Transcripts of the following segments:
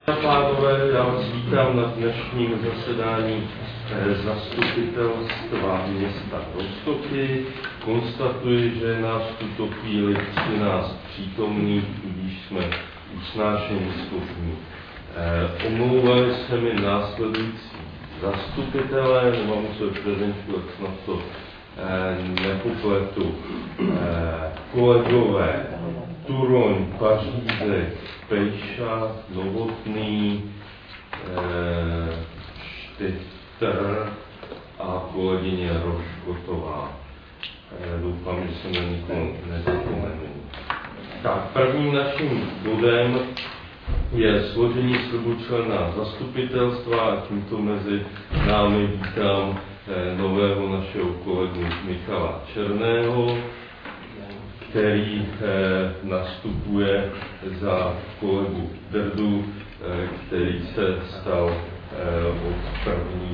Pánové, já vás vítám na dnešním zasedání zastupitelstva města Roztoky. Konstatuji, že je nás v tuto chvíli 13 přítomných, když jsme usnášení schopní. Omlouvali se mi následující zastupitelé, nemám se prezentovat, snad to nepopletu, kolegové Turoň, Pařízek, Pejša, Novotný, Štytr a kolegyně Roškotová. Doufám, že se na nikoho nezapomenu. Tak, prvním naším bodem je složení slibu člena zastupitelstva a tímto mezi námi vítám nového našeho kolegu Michala Černého, který nastupuje za kolegu Drdu, který se stal od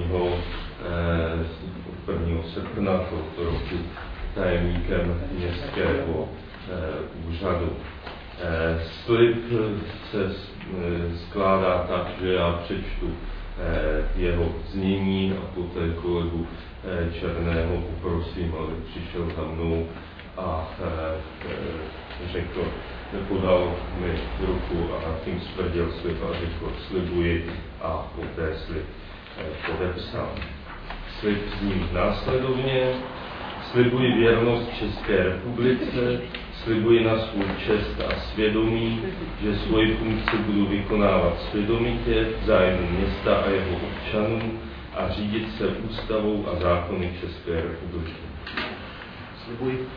1. srpna tohoto roku tajemníkem městského úřadu. Slib se skládá tak, že já přečtu jeho znění a poté kolegu Černého poprosím, aby přišel za mnou a řekl, podal mi ruku a tím stvrdil slib a řekl slibuji a poté slib podepsal. Slib zní následovně: slibuji věrnost České republice, slibuji na svou čest a svědomí, že svoji funkci budu vykonávat svědomitě v zájmu města a jeho občanů a řídit se ústavou a zákony České republiky. Slibuji.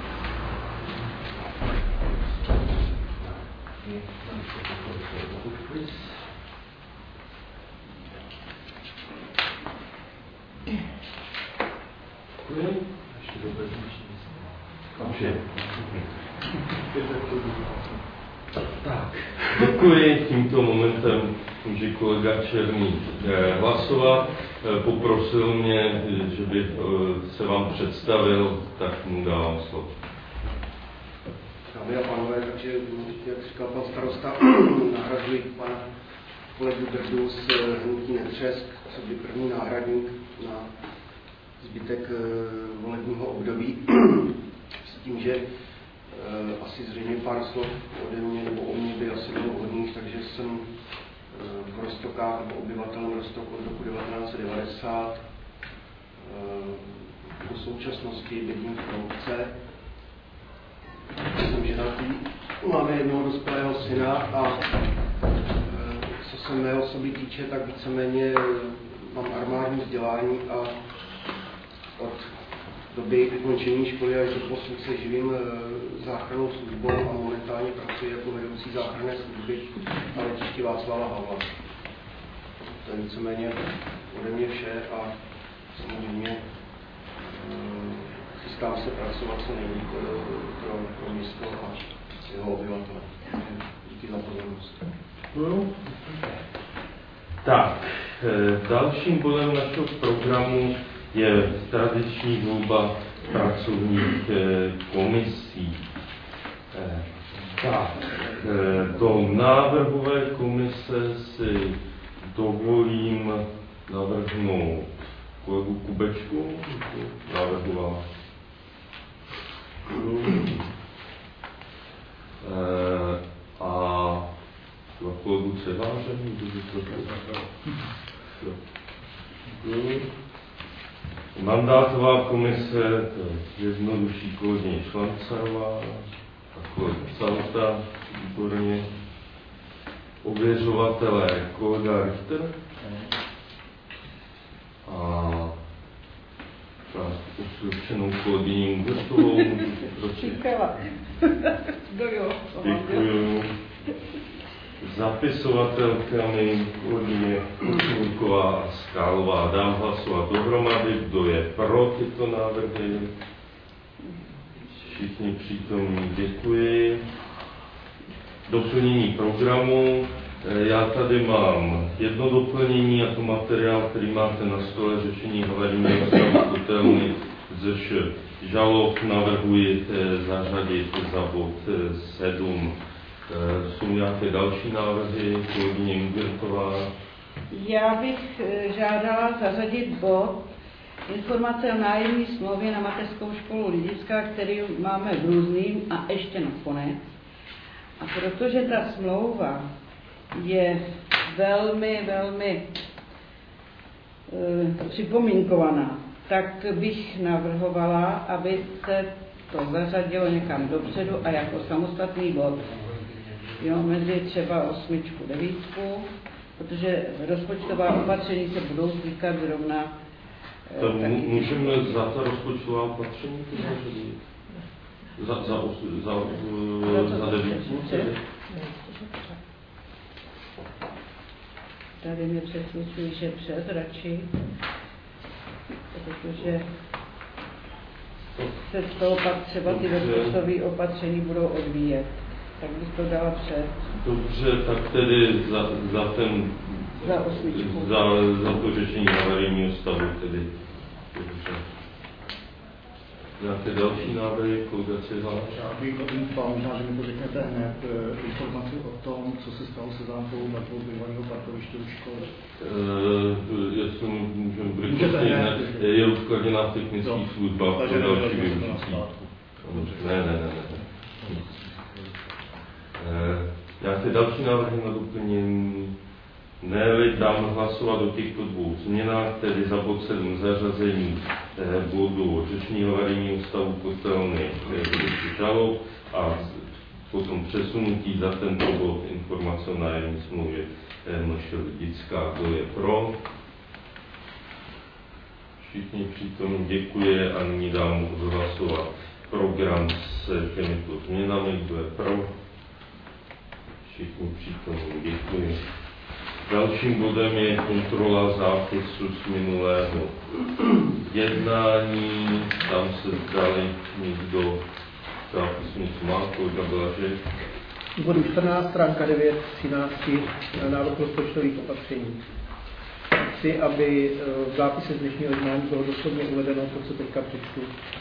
Tak, děkuji. Tímto momentem může kolega Černý hlasovat. Poprosil mě, že by se vám představil, tak mu dávám slovo. Dámy a pánové, takže, jak říkal pan starosta, nahrazuji pana kolegu Drdu z hnutí Netřesk, co by první náhradník na zbytek volebního období. S tím, že asi zřejmě pár slov ode mě nebo o mě by asi bylo vhodných, takže jsem v Roztokách nebo obyvatelem Roztok od roku 1990. Do současnosti bydlím v Kroupce. Jsem ženatý, máme jednoho dospělého syna a co se mé osoby týče, tak víceméně mám armádní vzdělání a od doby ukončení školy až do posud se živím záchrannou službou a momentálně pracuji jako vedoucí záchranné služby na letišti Václava Havla. To je víceméně ode mě vše a samozřejmě chystám se pracovat co nejvíc pro město a jeho obyvatele. Díky za pozornost. Tak, dalším bodem našeho programu je tradiční volba pracovních komisí. Tak, do návrhové komise si dovolím navrhnout kolegu Kubečku, navrhoval. A kolegu Ceváře, mandátová komise, to jednodušší kolegyně Šlancarová a kolega Salta, výborně. Ověřovatelé kolega Richter a osvědčenou kolegyní Mugertovou. Děkuju. Zapisovatelkami kolegyně Kučulková a Skálová. Dám hlasovat dohromady. Kdo je pro tyto návrhy? Všichni přítomní, děkuji. Doplnění programu. Já tady mám jedno doplnění, jako materiál, který máte na stole, řešení havarijního stavu kotelny ZŠ žalob. Navrhuji zařadit za bod 7 Jsou nějaké další návrhy, kolegyně Ingertová? Já bych žádala zařadit bod informace o nájemní smlouvě na mateřskou školu Lidická, který máme v Různým a ještě nakonec. A protože ta smlouva je velmi připomínkovaná, tak bych navrhovala, aby se to zařadilo někam dopředu a jako samostatný bod. Jo, mezi třeba 8, 9, protože rozpočtová opatření se budou týkat zrovna. To můžeme za ta rozpočtová opatření? Za 9? Tady mě přesvědčují, že před radši, protože se z toho pak třeba ty rozpočtové opatření budou odvíjet. Tak bych to dala před. Dobře, tak tedy za to řešení havarijního stavu tedy. Dobře. Nějaké další návrhy, kolega Cihla? Já bych odmítval, možná, že mi to řeknete hned, informaci o tom, co se stalo se zámkovou mrtvou bývalého parkoviště u školy. Jestli můžeme brýkostně, je uskladněná v technických službách pro další využití. Ne. Nějaké další návrhy na doplnění? Ne-li dám hlasovat o těchto dvou změnách, tedy za bod 7 zařazení bodu řešení havarijního stavu kotelny Kralov a potom přesunutí za tento bod informace o nájemní smlouvě MŠ Lidická. Kdo je pro? Všichni přítomní děkuji a nyní dám hlasovat program s těmito změnami. Kdo je pro? Všichni přítomní děkuji. Dalším bodem je kontrola zápisu z minulého jednání. Tam se zdali někdo zápisu něco má, kolega Blažek. V bodu 14, stránka 9, 13, návrh rozpočtových opatření. Chci, aby v zápise z dnešního jednání bylo doslovně uvedeno to, co teďka přečtu.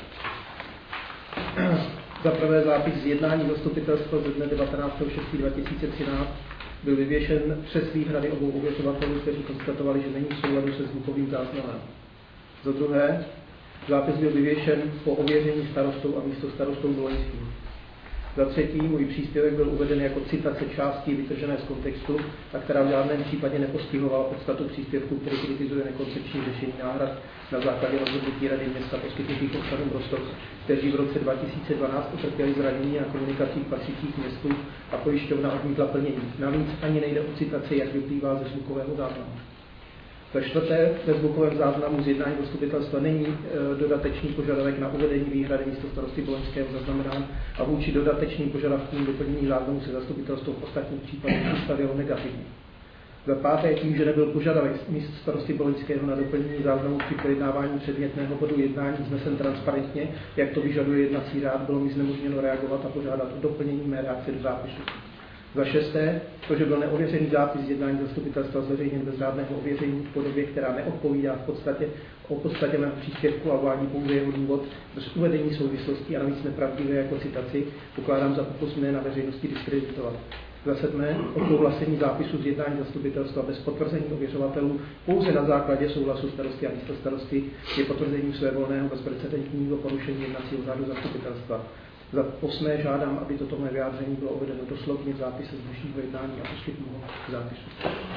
Za prvé zápis z jednání zastupitelstva ze dne 19.6.2013 byl vyvěšen přes výhrady obou ověřovatelů, kteří konstatovali, že není v souladu se zvukovým záznamem. Za druhé, zápis byl vyvěšen po ověření starostou a místostarostou Boloňským. Za třetí, můj příspěvek byl uveden jako citace části vytržené z kontextu, a která v žádném případě nepostihovala podstatu příspěvku, který kritizuje nekoncepční řešení náhrad na základě rozhodnutí Rady města poskytnutých občanům Rostock, kteří v roce 2012 utrpěli zranění na komunikacích patřících městu a pojišťovna odmítla plnění. Navíc ani nejde o citaci, jak vyplývá ze zvukového záznamu. Za čtvrté, ve zvukovém záznamu z jednání zastupitelstva není dodatečný požadavek na uvedení výhrady místostarosty Boloňského zaznamenán a vůči dodatečným požadavkům doplnění záznamu se zastupitelstvo v ostatních případech postavilo negativně. Za páté, tím, že nebyl požadavek místostarosty Boloňského na doplnění záznamu při projednávání předmětného bodu jednání vznesen transparentně, jak to vyžaduje jednací řád, bylo mi znemožněno reagovat a požádat o doplnění mé reakce do zápisu. Za šesté, to, že byl neověřený zápis z jednání zastupitelstva zveřejněn bez řádného ověření v podobě, která neodpovídá o podstatě mého příspěvku a uvádí pouze jeho důvod bez uvedení souvislostí a navíc nepravdivé jako citaci, pokládám za pokus mne na veřejnosti diskreditovat. Za sedmé, odsouhlasení zápisu z jednání zastupitelstva bez potvrzení ověřovatelů pouze na základě souhlasu starosty a místostarosty je potvrzením svévolného bezprecedentního porušení jednacího řádu zastupitelstva. Za osmé žádám, aby toto mé vyjádření bylo uvedeno doslovně v zápise z dnešního jednání a poskytnu ho k zápisu.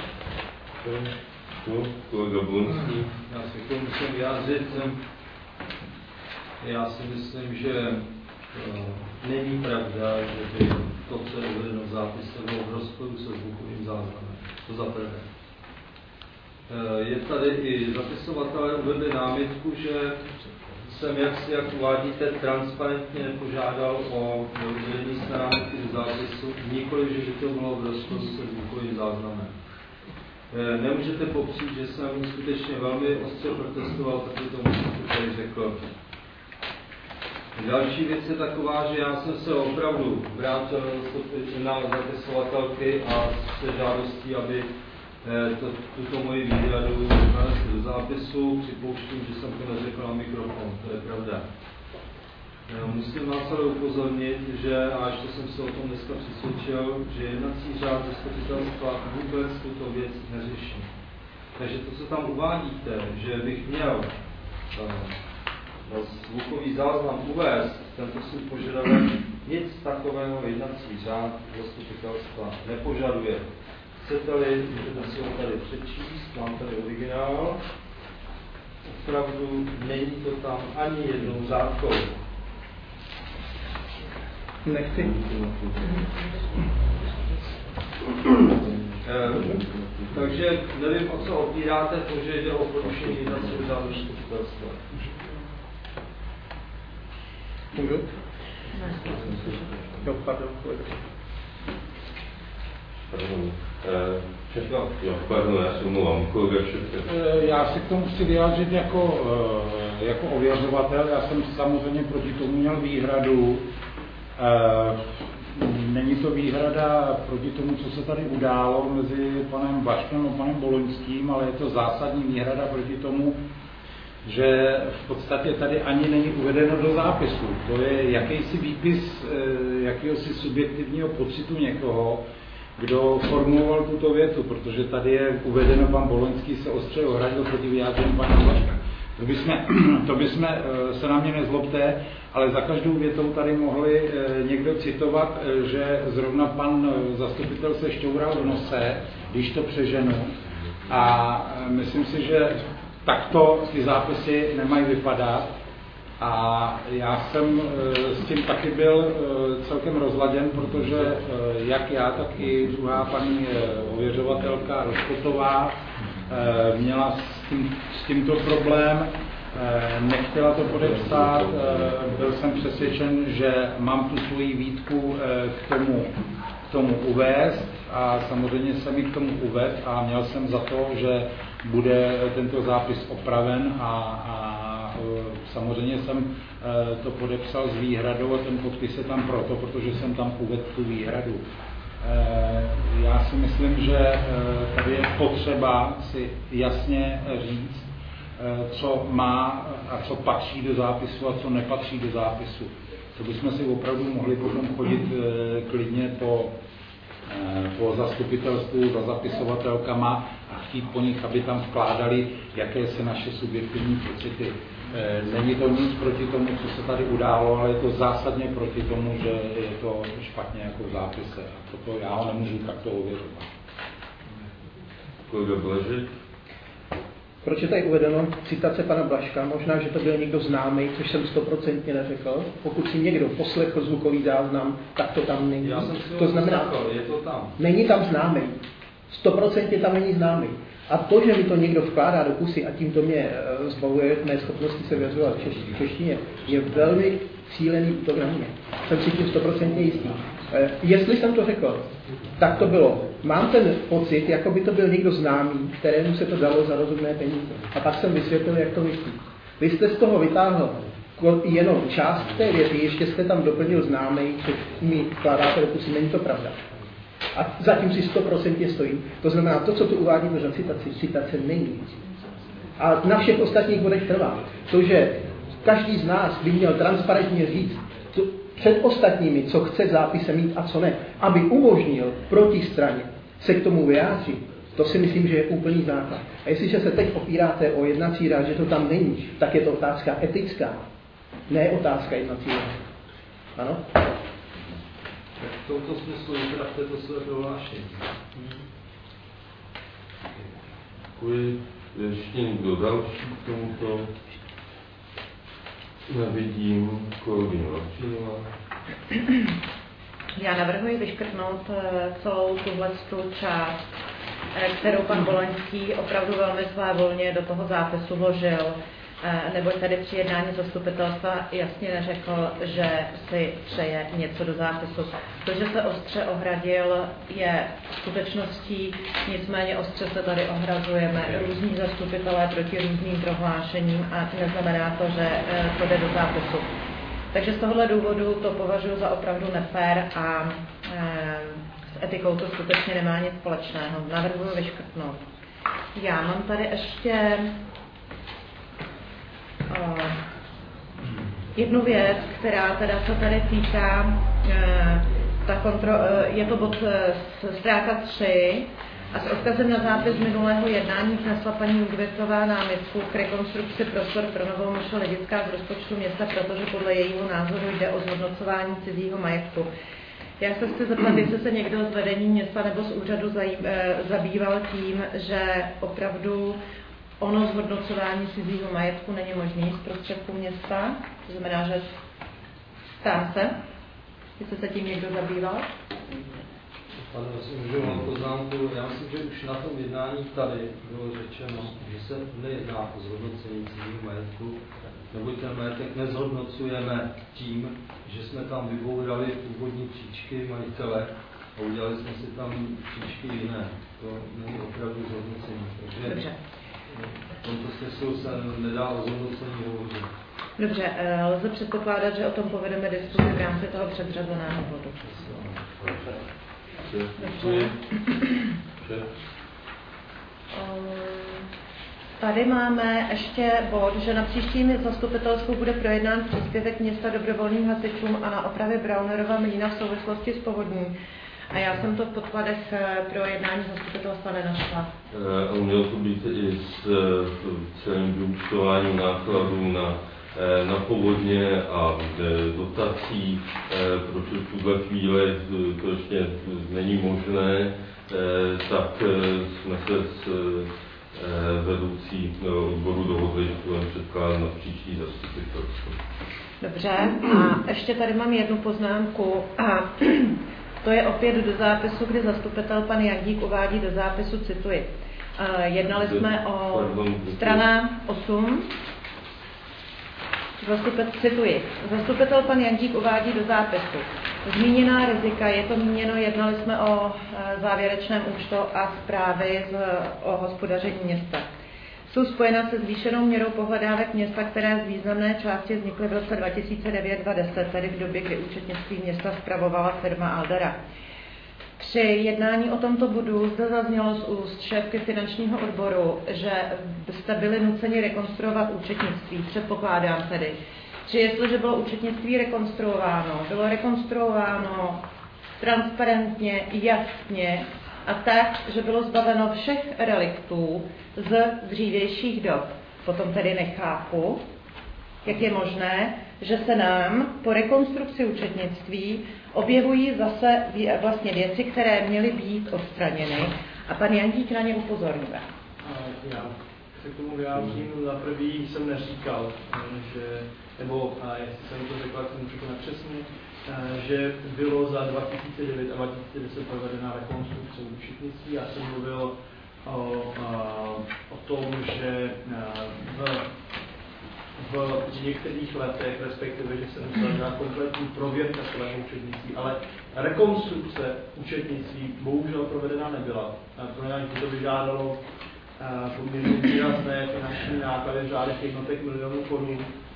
Kolega Blonský. Já se k tomu musím vyjádřit. Já si myslím, že není pravda, že by to, co je uvedeno v zápise, bylo v rozporu se zvukovým záznamem. To za prvé. Je tady i zapisovatelé uvedli námitku, že jsem, jak uvádíte, transparentně nepožádal o uvedení své námitky do zápisu, nikoliv, že by to bylo v rozporu se zvukovým záznamem. Nemůžete popřít, že jsem skutečně velmi ostře protestoval, tak to musím tady řekl. Další věc je taková, že já jsem se opravdu vrátil na zapisovatelky a se žádostí, aby tuto moji výhradu nanesli do zápisu. Připouštím, že jsem to neřekl na mikrofon, to je pravda. Musím vás ale upozornit, že, a ještě jsem se o tom dneska přesvědčil, že jednací řád zastupitelstva vůbec tuto věc neřeší. Takže to, co tam uvádíte, že bych měl zvukový záznam uvést, tento svůj požadavek, nic takového jednací řád zastupitelstva nepožaduje. Chcete-li, můžete si ho tady přečíst, mám tady originál. Opravdu není to tam ani jednou řádkou. Nechci. Takže nevím, o co opíráte to, že jde o porušení jednacího řádu zastupitelstva. Můžu? Jo, pardon. Pardon, já se omlouvám, kolega Šepka. Já se k tomu chci vyjádřit jako ověřovatel. Já jsem samozřejmě proti tomu měl výhradu. Není to výhrada proti tomu, co se tady událo mezi panem Blažkem a panem Boloňským, ale je to zásadní výhrada proti tomu, že v podstatě tady ani není uvedeno do zápisu. To je jakýsi výpis jakéhosi subjektivního pocitu někoho, kdo formuloval tuto větu, protože tady je uvedeno, pan Boloňský se ostře ohradil proti vyjádření pana Blažka. To bychom se na mě nezlobte, ale za každou větou tady mohli někdo citovat, že zrovna pan zastupitel se šťoural v nose, když to přeženu. A myslím si, že takto ty zápisy nemají vypadat. A já jsem s tím taky byl celkem rozladěn, protože jak já, tak i druhá paní ověřovatelka Roškotová měla s tímto problém, nechtěla to podepsat, byl jsem přesvědčen, že mám tu svoji výtku k tomu uvést a samozřejmě jsem ji k tomu uvedl a měl jsem za to, že bude tento zápis opraven a samozřejmě jsem to podepsal s výhradou a ten podpis je tam proto, protože jsem tam uvedl tu výhradu. Já si myslím, že tady je potřeba si jasně říct, co má a co patří do zápisu a co nepatří do zápisu. To bychom si opravdu mohli potom chodit klidně po zastupitelstvu za zapisovatelkama a chtít po nich, aby tam vkládali jakési naše subjektivní pocity. Není to nic proti tomu, co se tady událo, ale je to zásadně proti tomu, že je to špatně jako v zápise. A proto já ho nemůžu takto ověřovat. Kolega Blažek? Proč je tady uvedeno citace pana Blažka? Možná, že to byl někdo známý, což jsem 100% neřekl. Pokud si někdo poslechl zvukový záznam, tak to tam není. Já jsem si to znamená, je to tam. Není tam známý. 100% tam není známý. A to, že mi to někdo vkládá do pusy a tímto mě zbavuje mé schopnosti se vyjadřovat v češtině, je velmi cílený útok na mě. Jsem si tím 100% jistý. Jestli jsem to řekl, tak to bylo. Mám ten pocit, jako by to byl někdo známý, kterému se to dalo za rozumné peníze. A pak jsem vysvětlil, jak to myslí. Vy jste z toho vytáhl jenom část té věty, ještě jste tam doplnil známý, což mi vkládáte do pusy, není to pravda. A zatím si 100% stojím. To znamená, to, co tu uvádíme za citace není. A na všech ostatních bodech trvá. To, že každý z nás by měl transparentně říct před ostatními, co chce v zápise mít a co ne, aby umožnil protistraně se k tomu vyjádřit, to si myslím, že je úplný základ. A jestliže se teď opíráte o jednací řád, že to tam není, tak je to otázka etická, ne otázka jednací řád. Ano? V tomto smyslu vypravte to své prohlášení. Děkuji. Ještě někdo další k tomuto? Nevidím kolegyně Marčínová. Já navrhuji vyškrtnout celou tuhletu část, kterou pan Boloňský opravdu velmi svévolně do toho zápisu vložil, neboť tady při jednání zastupitelstva jasně neřekl, že si přeje něco do zápisu. To, že se ostře ohradil, je skutečností, nicméně ostře se tady ohrazujeme různí zastupitelé proti různým prohlášením a neznamená to, že to jde do zápisu. Takže z tohohle důvodu to považuji za opravdu nefér a s etikou to skutečně nemá nic společného. Navrhuji vyškrtnout. Já mám tady ještě jednu věc, která teda se tady týká, je to bod stránka 3, a s odkazem na zápis minulého jednání vznesla paní Jungwirthová námitku k rekonstrukci prostor pro Novou Mošaledická z rozpočtu města, protože podle jejího názoru jde o zhodnocování cizího majetku. Já se chci zeptat, jestli se někdo z vedení města nebo z úřadu zabýval tím, že opravdu ono zhodnocování cizího majetku není možný z prostředků města. To znamená, že ptám se, jestli se tím někdo zabýval. Pane, můžu mám poznámku. Já myslím, že už na tom jednání tady bylo řečeno, že se nejedná o zhodnocení cizího majetku, neboť ten majetek nezhodnocujeme tím, že jsme tam vybourali původní příčky majitele a udělali jsme si tam příčky jiné. To není opravdu zhodnocení. Takže v tomto smyslu se nedá o zhodnocení hovořit. Dobře, lze předpokládat, že o tom povedeme diskuzi v rámci toho předřazeného bodu. Tady máme ještě bod, že na příštím zastupitelskou bude projednán příspěvek města dobrovolným hasičům a na opravě Braunerova mlýna v souvislosti s povodní. A já jsem to v podkladech pro jednání zastupitelstva nenašla. Mělo to být i s celým vyúčtováním nákladů na povodně a dotací, protože v tuhle chvíli to ještě není možné, tak jsme se s vedoucí odboru dohodli, že budeme předkládat na příští zastupitelstvo. Dobře, a ještě tady mám jednu poznámku. To je opět do zápisu, kdy zastupitel pan Jandík uvádí do zápisu, cituji. Jednali jsme o strana 8. Cituji. Zastupitel pan Jandík uvádí do zápisu. Zmíněná rizika, je to míněno, jednali jsme o závěrečném účtu a zprávy o hospodaření města. Jsou spojena se zvýšenou měrou pohledávek města, které z významné části vznikly v roce 2009-2010, tedy v době, kdy účetnictví města spravovala firma Aldera. Při jednání o tomto bodu zde zaznělo z úst šéfky finančního odboru, že jste byli nuceni rekonstruovat účetnictví. Předpokládám tedy, že jestliže bylo účetnictví rekonstruováno, bylo rekonstruováno transparentně, jasně a tak, že bylo zbaveno všech reliktů z dřívějších dob. Potom tedy nechápu, jak je možné, že se nám po rekonstrukci účetnictví objevují zase vlastně věci, které měly být odstraněny a pan Jandík na ně upozorňuje. Já se k tomu vyjádřím. Za prvý jsem neříkal, že, nebo jestli jsem to řekl, jsem trošku nepřesně, že bylo za 2009 a 2010 provedena rekonstrukce účetnictví. Já jsem mluvil o tom, že v některých letech, respektive, že se musela dělat kompletní prověrka celého účetnictví, ale rekonstrukce účetnictví bohužel provedena nebyla. To vyžádalo poměrně výrazné finanční náklady v řádech jednotek milionů korun.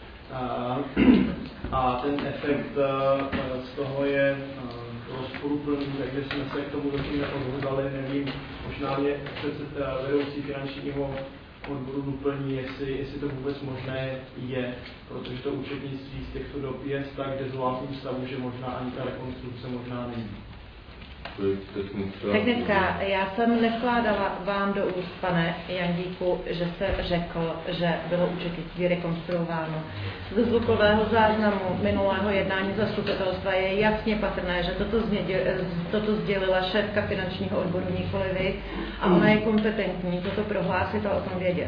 A ten efekt z toho je rozporuplný, takže jsme se k tomu zatím neodhodlali, nevím, možná mě vedoucí finančního odboru doplní, jestli to vůbec možné je, protože to účetnictví z těchto dob je v tak dezolátním stavu, že možná ani ta rekonstrukce možná není. Technická. Já jsem nevkládala vám do úst, pane Jandíku, že jste řekl, že bylo účetnictví rekonstruováno. Ze zvukového záznamu minulého jednání zastupitelstva je jasně patrné, že toto sdělila šéfka finančního odboru, nikoli vy, a ona je kompetentní toto prohlásit a o tom vědět.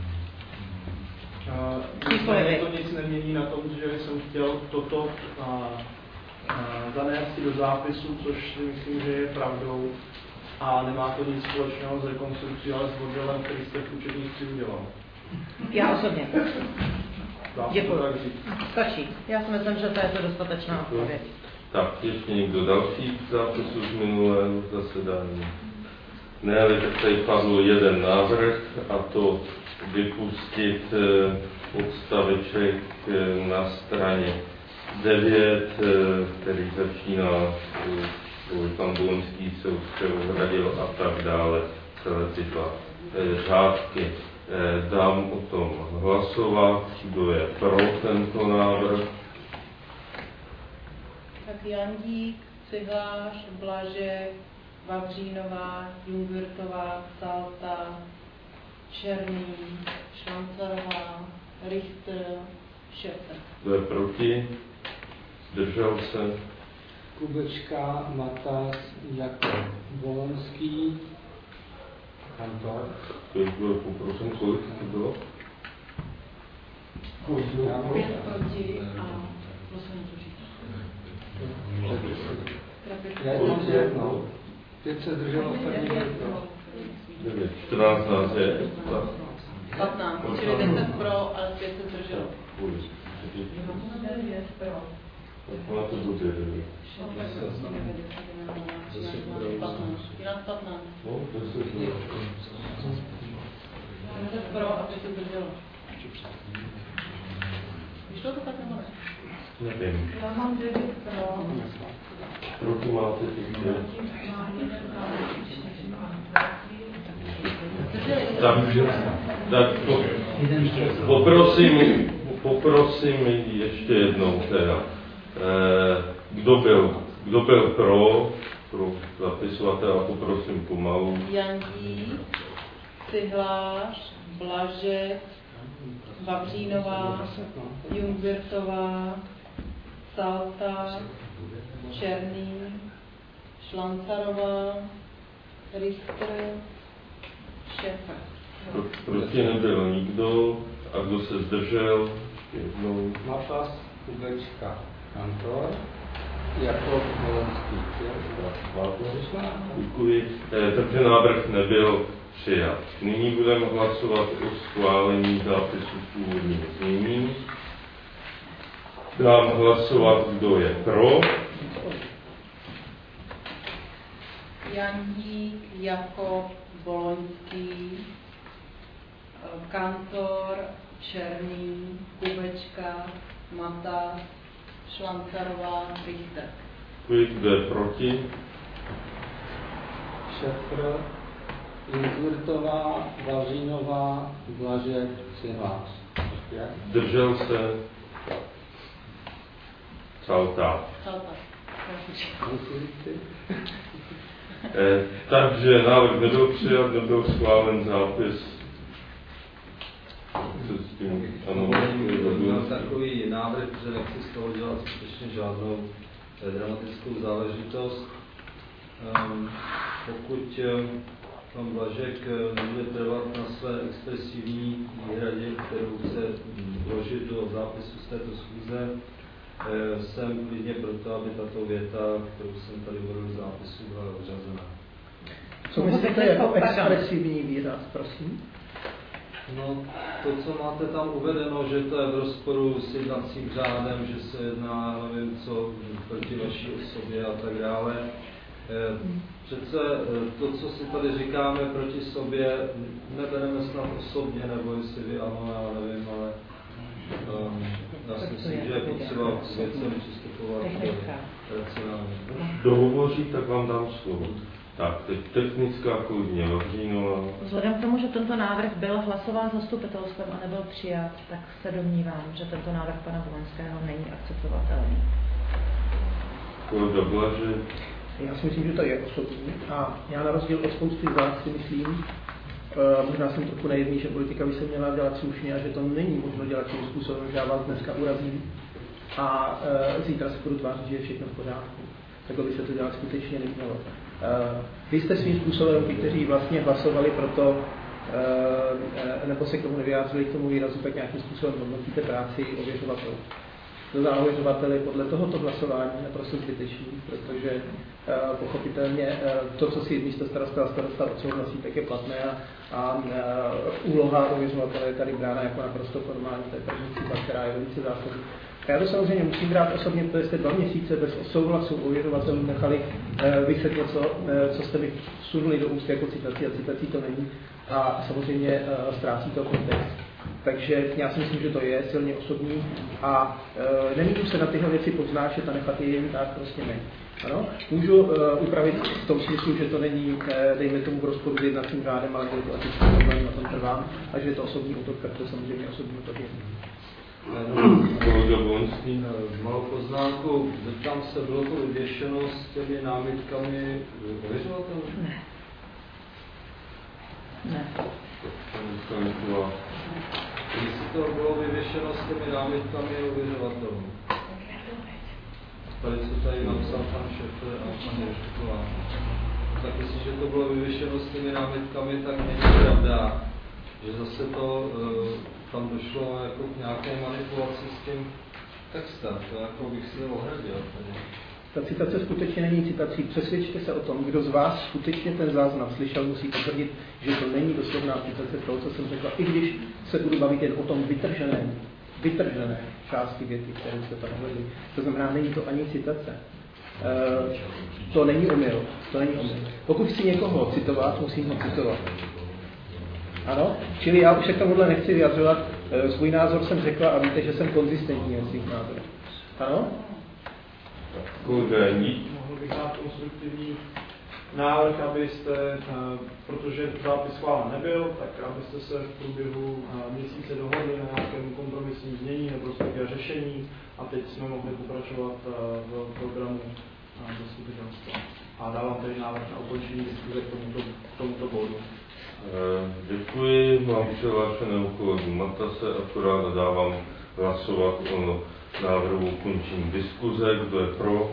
To nic nemění na tom, že jsem chtěl toto zanést si do zápisu, což si myslím, že je pravdou a nemá to nic společného s rekonstrukcí, ale s modelem, který jste v účetnictví udělal. Já osobně. Děkuji. Stačí. Já si myslím, že to je to dostatečná odpověď. Tak, ještě někdo další k zápisu z minulého zasedání? Ne, ale tak tady padl jeden návrh, a to vypustit odstaveček na straně 9, který začíná, pan Bolenský se už přehradil a tak dále. celé ty dva řádky. Dám o tom hlasovat, kdo je pro tento návrh. Tak Jandík, Cihlář, Blažek, Vavřínová, Jungwirtová, Salta, Černý, Švancarová, Richter, Šefer. Kdo je proti? Zdržel se? Kubečka, Matas, Jakob, Bolonský, Kantor. Poprosím, kolik to bylo? 5 proti a musím to říct. Já jsem jednou. 5 se drželo první pro. 14 nás je. 15, čili 10 pro, ale 5 se drželo. 9 pro. Má to dobře, 15. No, 10 pro a 5 se drželo. Vyšlo to tak nebo ne? Nevím. Já mám 9 pro. Proti máte ty 2. Tak poprosím ještě jednou teda. Kdo byl pro zapisovatele, poprosím pomalu. Jandík, Cihlář, Blažek, Vavřínová, Jungwirtová, Salta, Černý, Šlancarová, Richter, Šefer. Proti nebyl nikdo. A kdo se zdržel? Jednou. Matas, Kubečka, Kantor, Jakob, Bolonský. Děkuji. Takže návrh nebyl přijat. Nyní budeme hlasovat o schválení zápisu původního znění. Dám hlasovat, kdo je pro. Jandík, Jakob, Boloňský, Kantor, Černý, Kubečka, Matas, Šlancarová, Richter. Kdo je proti? Šefr, Jungwirtová, Vavřínová, Blažek, Cihlář. Držel se? Salta. Takže návrh nebyl přijat, nebyl schválen zápis. Mám takový návrh, že nechci z toho dělat skutečně žádnou dramatickou záležitost. Pokud pan Blažek nebude trvat na své expresivní výhradě, kterou chce vložit do zápisu z této schůze, jsem klidně proto, aby tato věta, kterou jsem tady volil do zápisu, byla vyřazena. Co myslíte jako expresivní výraz, prosím? No, to, co máte tam uvedeno, že to je v rozporu s jednacím řádem, že se jedná, nevím co, proti vaší osobě a tak dále. Přece to, co si tady říkáme proti sobě, nebereme snad osobně, nebo jestli vy ano, já nevím, ale já si myslím, že je potřeba k věcem přistupovat racionálně. Dohovoří, tak vám dám slovo. Tak, teď technická kolegyně Vavřínová. Vzhledem k tomu, že tento návrh byl hlasován zastupitelstvem a nebyl přijat, tak se domnívám, že tento návrh pana Bolonského není akceptovatelný. Kolega Blažek. Já si myslím, že to je osobní a já na rozdíl od spousty z vás si myslím, možná jsem trochu naivní, že politika by se měla dělat slušně a že to není možno dělat tím způsobem, že já vás dneska urazím a zítra se budu tvářit, že je všechno v pořádku. Takhle by se to dělat skutečně nemělo. Vy jste svým způsobem, kteří vlastně hlasovali pro to, nebo se k tomu nevyjádřili, k tomu výrazu, tak nějakým způsobem hodnotíte práci ověřovatelů. To za ověřovateli podle tohoto hlasování je naprosto zbytečný, protože pochopitelně to, co si místo starosta a starosta odsouhlasí, tak je platné a úloha ověřovatele je tady brána jako naprosto formální, to je první chyba, která je velice zásadní. Já to samozřejmě musím brát osobně, protože jste 2 měsíce bez souhlasu ověřovatelů nechali vysvětlit něco, co jste mi vsunuli do úst jako citací a citací to není a samozřejmě ztrácí to kontext. Takže já si myslím, že to je silně osobní a nemůžu se na tyhle věci povznášet a nechat je jen tak prostě ne. Ano? Můžu upravit v tom smyslu, že to není, dejme tomu, v rozporu s jednacím řádem, ale že je to etický problém, na tom trvám, a že je to osobní útok, tak to samozřejmě osobní útok je. Malou poznámku, zeptám se, bylo to vyvěšeno s těmi námitkami ověřovatelů? Ne. Jestli to bylo vyvěšeno s těmi námitkami ověřovatelů? Tady co tady napsal pan Šefr a paní Reštová. Tak jestliže to bylo vyvěšeno s těmi námitkami, tak není pravda, že zase to tam došlo jako k nějaké manipulaci s tím textem. To jako bych si ohradil. Ta citace skutečně není citací. Přesvědčte se o tom, kdo z vás skutečně ten záznam slyšel, musí potvrdit, že to není doslovná citace toho, co jsem řekla, i když se budu bavit jen o tom vytržené části věty, kterou jste tam uvedli. To znamená, není to ani citace. To není omyl. Pokud chci někoho citovat, musím ho citovat. Ano? Čili já už se k tomuhle nechci vyjadřovat. Svůj názor jsem řekla a víte, že jsem konzistentní ve svých názorech. Ano? Mohl bych dát konstruktivní návrh, abyste, protože zápis schválen nebyl, tak abyste se v průběhu měsíce dohodli na nějakém kompromisním znění nebo prostě řešení a teď jsme mohli pokračovat v programu zastupitelstva. A dávám tedy návrh na ukončení diskuze k tomuto bodu. Děkuji, mám přihlášeného kolegu Matase, akorát dávám hlasovat o návrhu ukončení diskuze. Kdo je pro?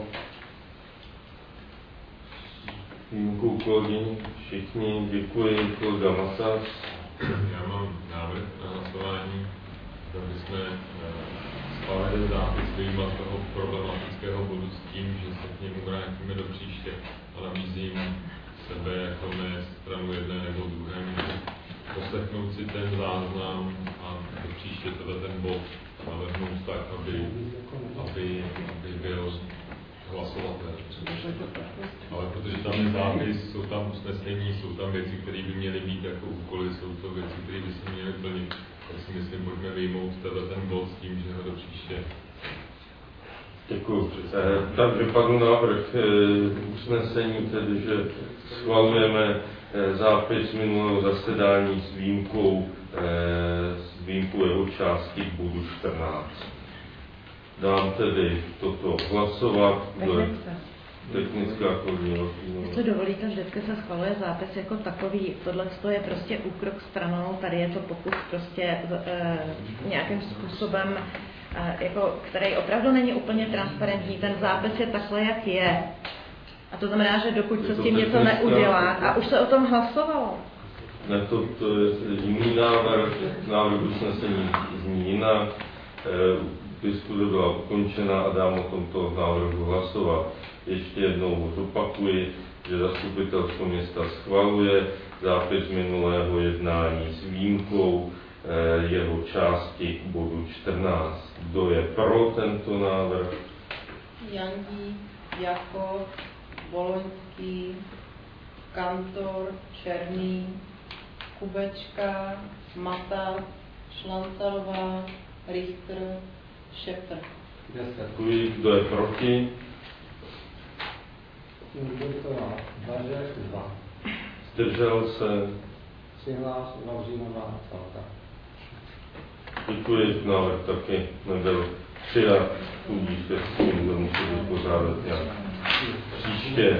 Výjimkou kolegyň, všichni, děkuji, kolega Matas. Já mám návrh na hlasování, aby jsme schválili zápis vyjma toho problematického bodu s tím, že se k němu vrátíme do příště a nabízím sebe jako ne stranu jedné nebo druhé, poslechnout si ten záznam a do příště ten bod navrhnout tak, aby byl hlasovatelný. Ale protože tam je zápis, jsou tam usnesení, jsou tam věci, které by měly být jako úkoly, jsou to věci, které by se měly plnit, tak si myslím, pojďme vyjmout ten bod s tím, že ho do příště. Děkuji. Takže padl návrh usnesení, tedy že schvalujeme zápis minulého zasedání s výjimkou jeho části k bodu 14. Dám tedy toto hlasovat. Technická koordinace. Jestli dovolíte, vždycky se schvaluje zápis jako takový. Tohle je prostě úkrok stranou, tady je to pokus prostě nějakým způsobem, jako, který opravdu není úplně transparentní. Ten zápis je takhle, jak je. A to znamená, že dokud se s tím něco neudělá, a už se o tom hlasovalo. Ne, to je jiný návrh usnesení zní jinak. Diskuze byla ukončena a dám o tomto návrhu hlasovat. Ještě jednou zopakuji, že zastupitelstvo města schvaluje zápis minulého jednání s výjimkou jeho části k bodu 14. Kdo je pro tento návrh? Jandík, Jakob, Boloňský, Kantor, Černý, Kubečka, Mata, Šlancarová, Richter, Šefr. Děkuji. Kdo je proti? Zdržel se? Děkuji, návrh taky nebyl přijat, tudíž se s tím bude muset vypořádat nějak příště.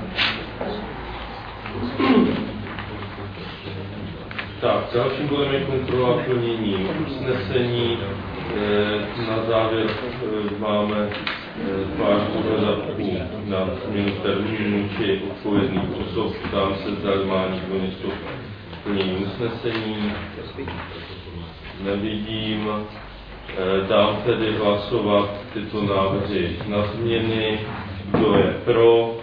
Tak, dalším bodem je kontrola plnění usnesení. Na závěr máme pár požadavků na změnu termínu či odpovědných osob. Ptám se, zda má někdo něco plnění usnesení. Nevidím. Dám tedy hlasovat tyto návrhy na změny. Kdo je pro?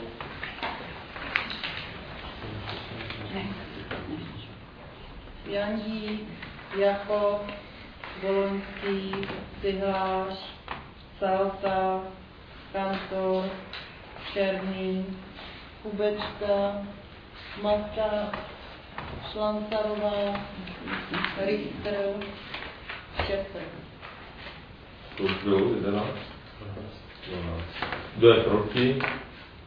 Jandík, Jakob, Boloňský, Cihlář, Salta, Kantor, Černý, Kubečka, Mata, Šlancarová, Richter, Šefr. To už bylo 11. Kdo je proti?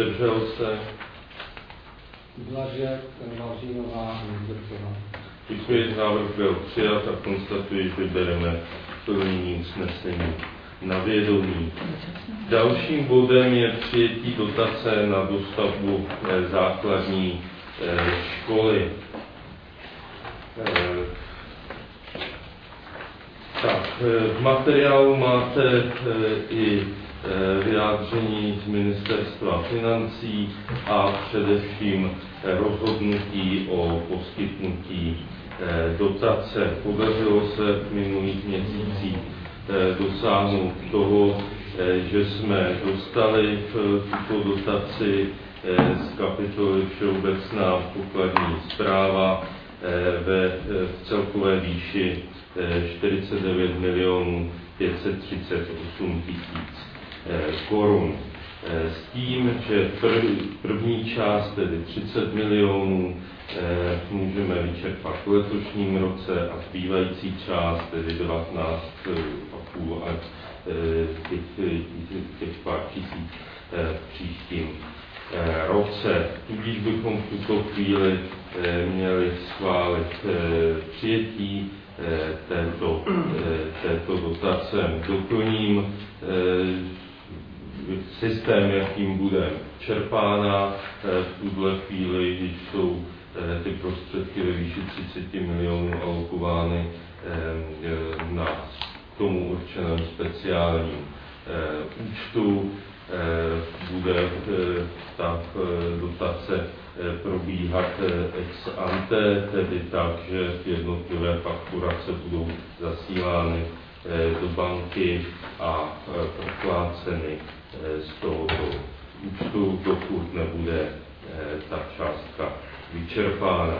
zdržel se. Blažek, Valřínová, Hendrichová. Děkuji, návrh byl přijat a konstatuji, že bereme plnění usnesení na vědomí. Dalším bodem je přijetí dotace na dostavbu základní školy. V materiálu máte i vyjádření z Ministerstva financí a především rozhodnutí o poskytnutí dotace. Podařilo se v minulých měsících dosáhnout toho, že jsme dostali tuto dotaci z kapitoly Všeobecná pokladní správa v celkové výši 49 538 000 korun. S tím, že první část, tedy 30 milionů, můžeme vyčerpat v letošním roce a zbývající část, tedy 19,5 a těch pár tisíc v příštím roce. Tudíž bychom v tuto chvíli měli schválit přijetí této dotace. Doplním systém, jakým bude čerpána. V tuhle chvíli, když jsou ty prostředky ve výši 30 milionů alokovány na tomu určeném speciálním účtu, bude ta dotace probíhat ex ante, tedy tak, že jednotlivé fakturace budou zasílány do banky a propláceny z tohoto účtu, dokud nebude ta částka vyčerpána.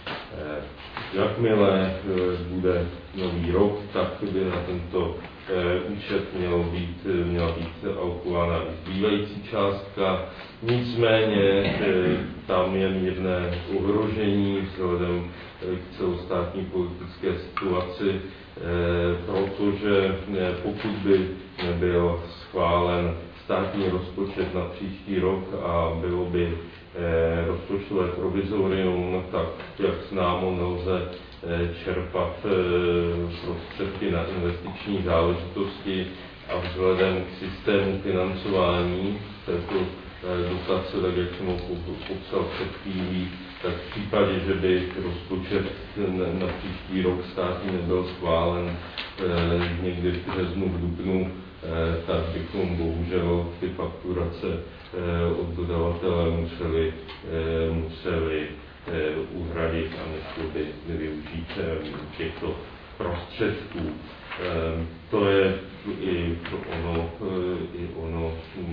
Jakmile bude nový rok, tak by na tento účet měla být alokována i zbývající částka. Nicméně tam je mírné ohrožení vzhledem k celostátní politické situaci, protože pokud by nebyl schválen státní rozpočet na příští rok a bylo by rozpočtové provizorium, tak jak známo, nelze čerpat prostředky na investiční záležitosti a vzhledem k systému financování této dotace, tak jak jsem ho popsal před chvílí, tak v případě, že by rozpočet na příští rok státní nebyl schválen někdy v březnu, v dubnu, tak bychom bohužel ty fakturace od dodavatele museli uhradit a nešlo by využít těchto prostředků. To je i ono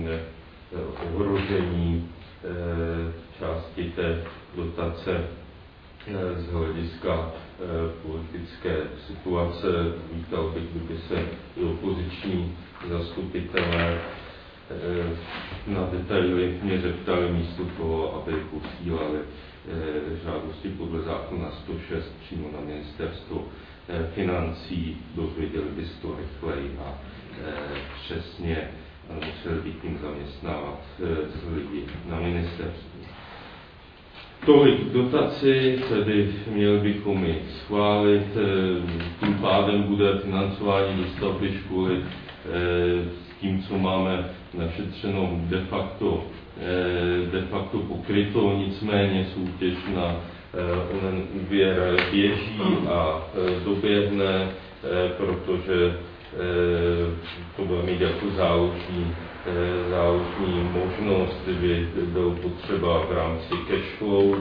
ohrožení části té dotace z hlediska politické situace. Vítal bych, kdyby se i opoziční zastupitelé na detaily mě zeptali místo toho, aby posílali žádosti podle zákona 106 přímo na ministerstvo financí, dozvěděli by se to rychleji a přesně, museli by tím zaměstnávat lidi na ministerstvu. Tolik dotaci, tedy měli bychom ji schválit, tím pádem bude financování dostavby školy s tím, co máme našetřeno de facto pokryto, nicméně soutěž na onen úvěr běží a doběhne, protože to bude mít jako záložní možnost, kdyby bylo potřeba v rámci cash flow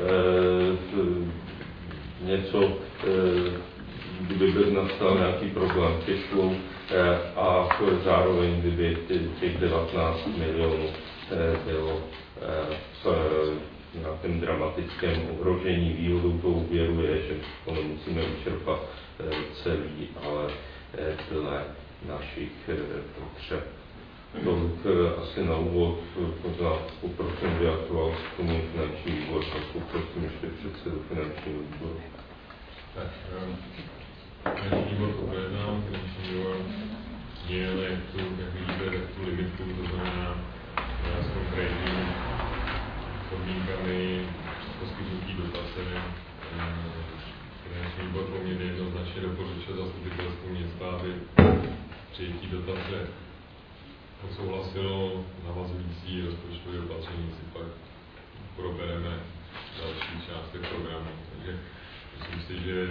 něco, kdyby nastal nějaký problém cash flow a zároveň kdyby těch 19 milionů bylo v nějakém dramatickém ohrožení. Výhodou toho úvěru je, že to nemusíme vyčerpat celý, ale dle našich potřeb. Tolik asi na úvod, možná poprosím vyjadřoval se k tomu finanční výbor, tak poprosím ještě předsedu finančního výboru. Tak, finanční výbor to projednal, finanční výbor měl jak vidíte, tak tu limitku, to znamená s konkrétními podmínkami poskytnutí dotace. Finanční výbor poměrně jednoznačně doporučil zastupitelstvu města, aby přijetí dotace odsouhlasilo, navazující rozpočtové opatření si pak probereme v další částech programu. Takže myslím si, že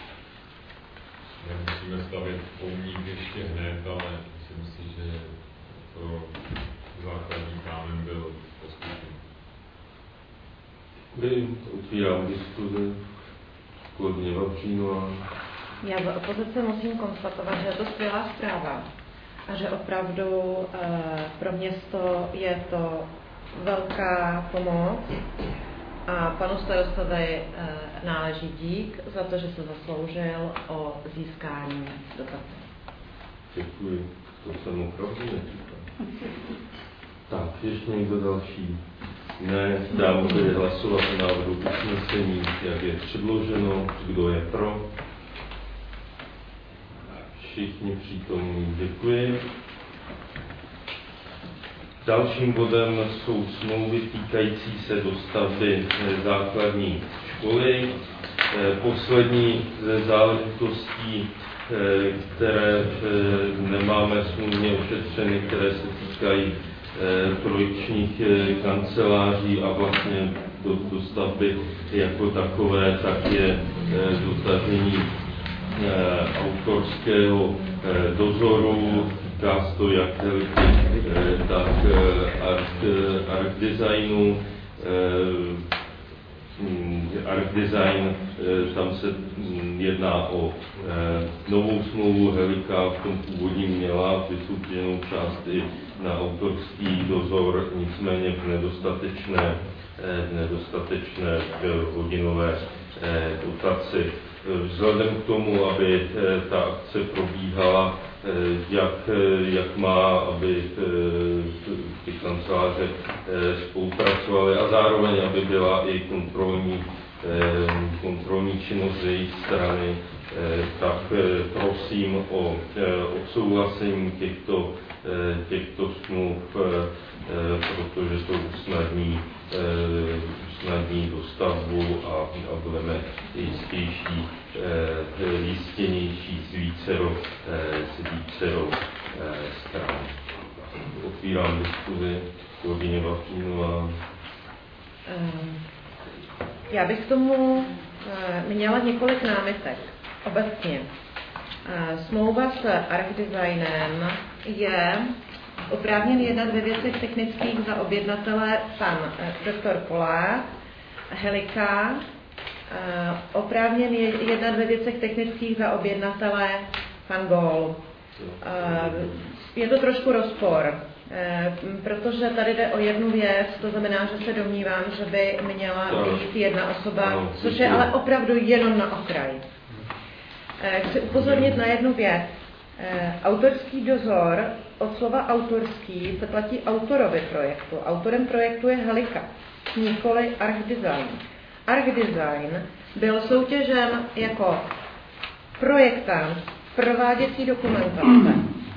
nemusíme stavět pomník ještě hned, ale myslím si, že to základní kámen byl poskytnut. Otvírám diskuzi. Kolegyně Vavřínová. Já za opozici musím konstatovat, že je to skvělá zpráva a že opravdu pro město je to velká pomoc a panu starostovi náleží dík za to, že se zasloužil o získání dotace. Děkuji, to jsem opravdu nečekal. Tak, ještě někdo další? Ne, dám tedy hlasovat o návrhu usnesení, jak je předloženo, kdo je pro. Všichni přítomní, děkuji. Dalším bodem jsou smlouvy týkající se dostavby základní školy. Poslední ze záležitostí, které nemáme smluvně ošetřeny, které se týkají projekčních kanceláří a vlastně dostavby jako takové, tak je dotažení autorského dozoru, týká se to jak Heliky, tak Arc Designu. Arc Design, tam se jedná o novou smlouvu. Helika v tom původním měla vysoutěženou část i na autorský dozor, nicméně v nedostatečné hodinové dotaci. Vzhledem k tomu, aby ta akce probíhala, jak má, aby ty kanceláře spolupracovaly a zároveň, aby byla i kontrolní činnost z jejich strany, tak prosím o odsouhlasení těchto smluv, protože to usnadní dostavbu a budeme jistěnější z vícero stran. Otvírám diskuzi. Kolegyně Vavřínová. Já bych k tomu měla několik námitek obecně. Smlouva s Arc Designem je oprávněn jednat ve věcech technických za objednatele pan doktor Polák, Helika, oprávněn jednat ve věcech technických za objednatele pan Gól. Je to trošku rozpor, protože tady jde o jednu věc, to znamená, že se domnívám, že by měla být jedna osoba, což je ale opravdu jenom na okraj. Chci upozornit na jednu věc. Autorský dozor, od slova autorský se platí autorovi projektu. Autorem projektu je Helika, nikoli Arc Design. Arc Design byl soutěžen jako projektant prováděcí dokumentace.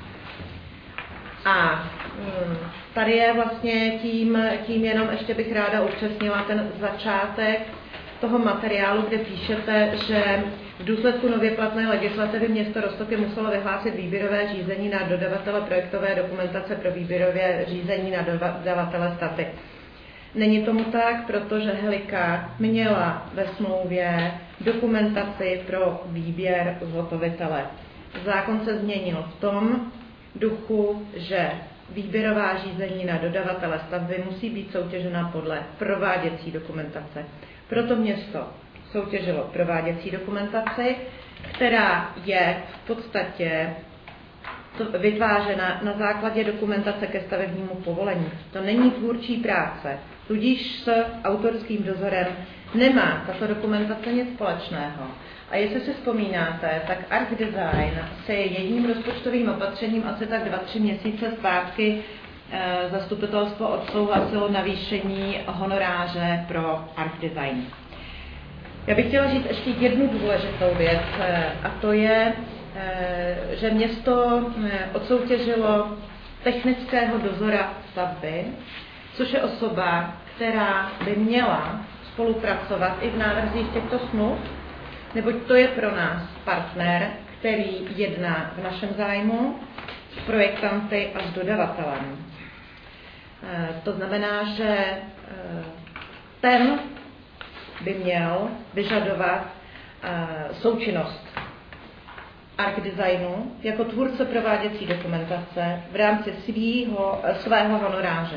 A tady je vlastně tím jenom ještě bych ráda upřesnila ten začátek toho materiálu, kde píšete, že v důsledku nově platné legislativy město Roztoky muselo vyhlásit výběrové řízení na dodavatele projektové dokumentace pro výběrové řízení na dodavatele stavby. Není tomu tak, protože Helika měla ve smlouvě dokumentaci pro výběr zhotovitele. Zákon se změnil v tom duchu, že výběrová řízení na dodavatele stavby musí být soutěžena podle prováděcí dokumentace. Proto město soutěžilo prováděcí dokumentaci, která je v podstatě vytvářena na základě dokumentace ke stavebnímu povolení. To není tvůrčí práce, tudíž s autorským dozorem nemá tato dokumentace nic společného. A jestli si vzpomínáte, tak Arc Design se jedním rozpočtovým opatřením asi tak 2-3 měsíce zpátky zastupitelstvo odsouhlasilo navýšení honoráře pro Arc Design. Já bych chtěla říct ještě jednu důležitou věc, a to je, že město odsoutěžilo technického dozora stavby, což je osoba, která by měla spolupracovat i v návrzích těchto smluv, neboť to je pro nás partner, který jedná v našem zájmu s projektanty a s dodavatelem. To znamená, že ten by měl vyžadovat součinnost ArcDesignu jako tvůrce prováděcí dokumentace v rámci svého honoráře.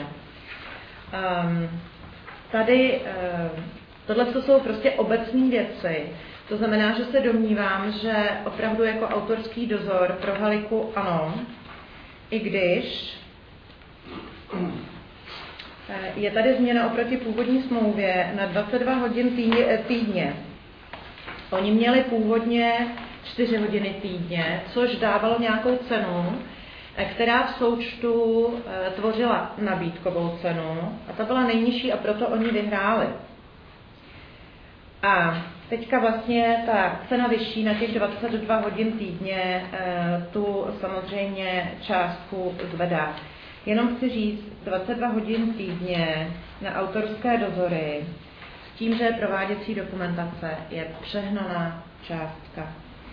Tady tohle jsou prostě obecné věci. To znamená, že se domnívám, že opravdu jako autorský dozor pro Haliku ano, i když je tady změna oproti původní smlouvě na 22 hodin týdně. Oni měli původně 4 hodiny týdně, což dávalo nějakou cenu, která v součtu tvořila nabídkovou cenu a ta byla nejnižší a proto oni vyhráli. A teďka vlastně ta cena vyšší na těch 22 hodin týdně tu samozřejmě částku zvedá. Jenom chci říct, 22 hodin týdně na autorské dozory s tím, že je prováděcí dokumentace, je přehnaná částka.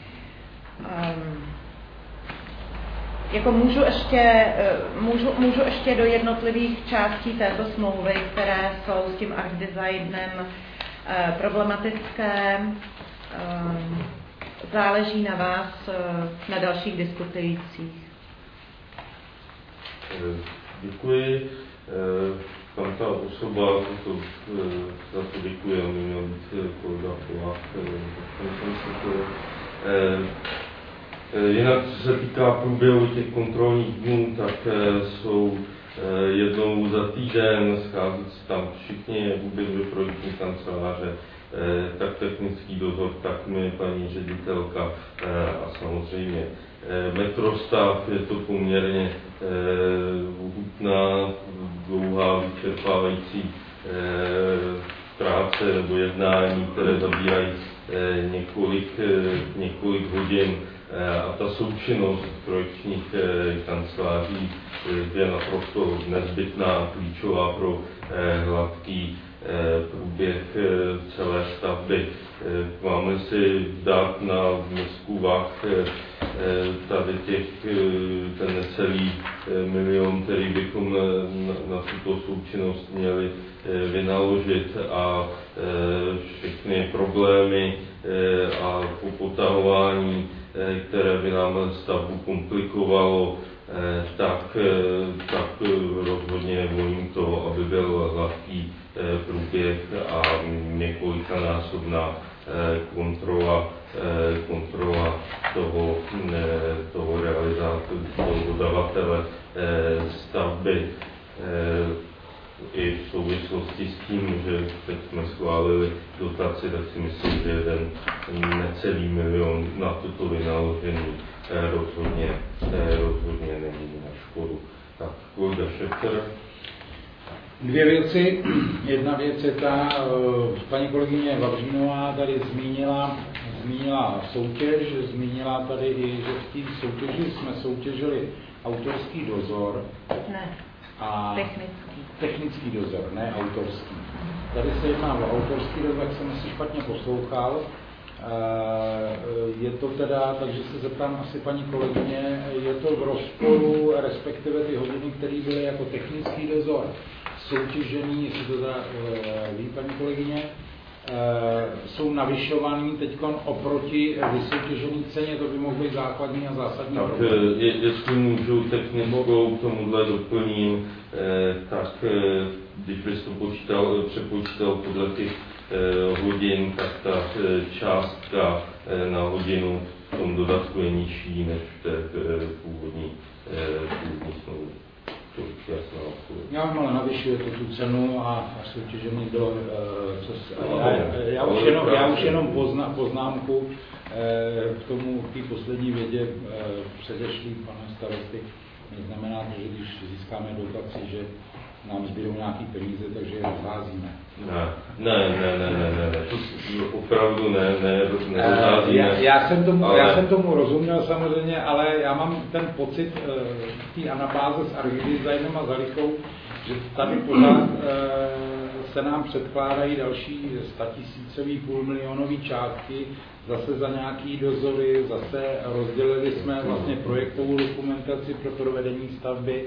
Jako můžu ještě do jednotlivých částí této smlouvy, které jsou s tím ArcDesignem problematické. Záleží na vás, na dalších diskutujících. Děkuji. Tam ta osoba, za to děkuji, a měl být kolega Polák. Jinak, co se týká průběhu těch kontrolních dnů, tak jsou jednou za týden, schází se tam všichni, vůbec do projektní kanceláře, tak technický dozor, tak my, paní ředitelka a samozřejmě metrostav. Je to poměrně hutná, dlouhá, vyčerpávající práce nebo jednání, které zabírají několik hodin. A ta součinnost projekčních kanceláří je naprosto nezbytná, klíčová pro hladký průběh celé stavby. Máme si dát na misku vah tady ten necelý milion, který bychom na tuto součinnost měli vynaložit, a všechny problémy a potahování, které by nám stavbu komplikovalo, tak rozhodně volím to, aby byl hladký průběh a několikanásobná kontrola toho realizátora, toho dodavatele stavby. I v souvislosti s tím, že teď jsme schválili dotaci, tak si myslím, že jeden necelý milion na toto vynaložení rozhodně není na škodu. Tak, kolega Šefter. Dvě věci. Jedna věc je ta, paní kolegyně Vavřínová tady zmínila soutěž, zmínila tady i, že v té soutěži jsme soutěžili autorský dozor. Ne. A technický dozor, ne autorský. Tady se jedná o autorský dozor, jak jsem asi špatně poslouchal. Je to teda, takže se zeptám asi paní kolegyně, je to v rozporu, respektive ty hodiny, které byly jako technický dozor soutěžený, jestli to teda ví paní kolegyně, jsou navyšovaný teď oproti vysoutěžené ceně, to by mohl být základní a zásadní problém. Jestli můžu technickou k tomuhle doplním, tak když bys to přepočítal podle těch hodin, tak ta částka na hodinu v tom dodatku je nižší než v té původní smlouvě. Já mám, ale navyšuje to tu cenu a soutěžený bylo, já už jenom poznámku k tomu, k té poslední vědě předešlý pana starosty. Neznamená to, že když získáme dotaci, že nám zbydou nějaký peníze, takže je rozházíme. Ne, to opravdu ne, neodházíme. Já jsem tomu rozuměl samozřejmě, ale já mám ten pocit té anabáze s ArcDesignem a Zalikou, že tady pořád se nám předkládají další 100 000, půlmilionové částky, zase za nějaký dozory, zase rozdělili jsme vlastně projektovou dokumentaci pro provedení stavby.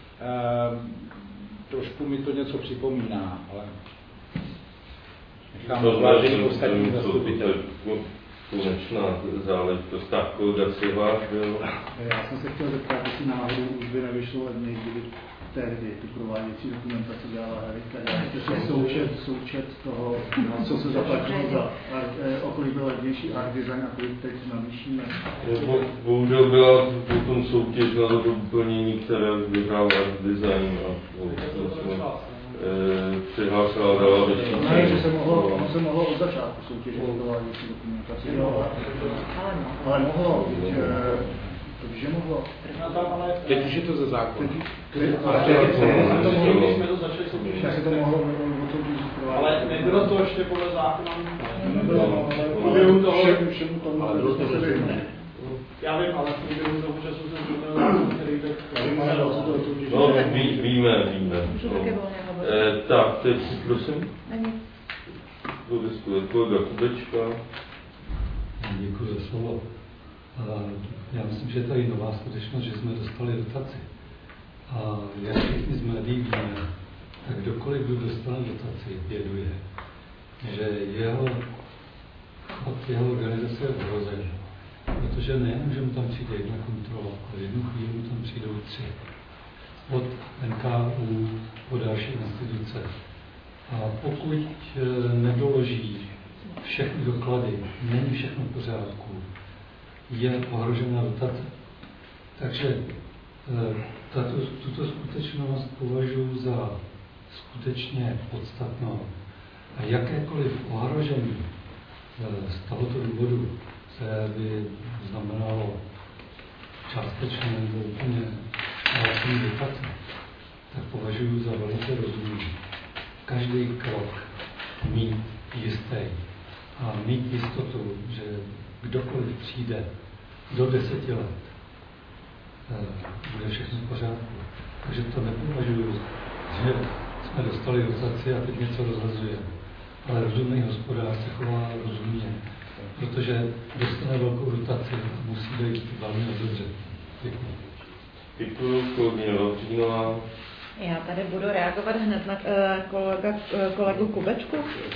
Trošku mi to něco připomíná, ale nechám zvážení ostatní zastupitelů. Konečná záležitost. Tak, kolega Sivář byl. Já jsem se chtěl zeptat, jestli náhodou už by nevyšlo levněji, kdyby tehdy tu prováděcí dokumentaci dělala Helika. Součet toho, co se zaplatilo za o kolik byl levnější ArcDesign a kolik teď navýšíme. Bohužel byla potom soutěž na doplnění, které vyhrál ArcDesign a přihlásila dala větší. Ne, že se mohlo od začátku soutěžit prováděcí dokumentaci. Ale mohlo, takže mohlo. Teď už je to ze zákona. Takže to mohlo odsoutěžit prováděcí. Ale nebylo to ještě podle zákona. Nebylo, všemu tomu. Ale bylo to rozhodné. Já vím, ale v průběhu toho času jsem měl zákon, který tak... No, víme. Tak, teď prosím. Kolega Kubečka. Děkuji za slovo. Já myslím, že je tady nová skutečnost, že jsme dostali dotaci. A jak všichni z médií víme, tak kdokoliv, kdo dostane dotaci, věduje, že jeho organizace je ohrozená. Protože nejen, že mu tam přijde jedna kontrola, ale v jednu chvíli mu tam přijdou 3. Od NKÚ po další instituce. A pokud nedoloží všechny doklady, není všechno v pořádku, je ohrožená dotace. Takže tuto skutečnost považuji za skutečně podstatnou. A jakékoliv ohrožení z tohoto důvodu, které by znamenalo částečně nebo úplně vlastní dotace, tak považuji za velice rozumný. Každý krok mít jistý a mít jistotu, že kdokoliv přijde do 10 let, bude všechno v pořádku. Takže to nepovažuji, že jsme dostali dotaci a teď něco rozhazujeme. Ale rozumný hospodář se chová rozumně, protože dostane velkou dotaci a musí být velmi dobře. Děkuji. Děkuji, kolegyně Vavřínová. Já tady budu reagovat hned na kolegu Kubečku.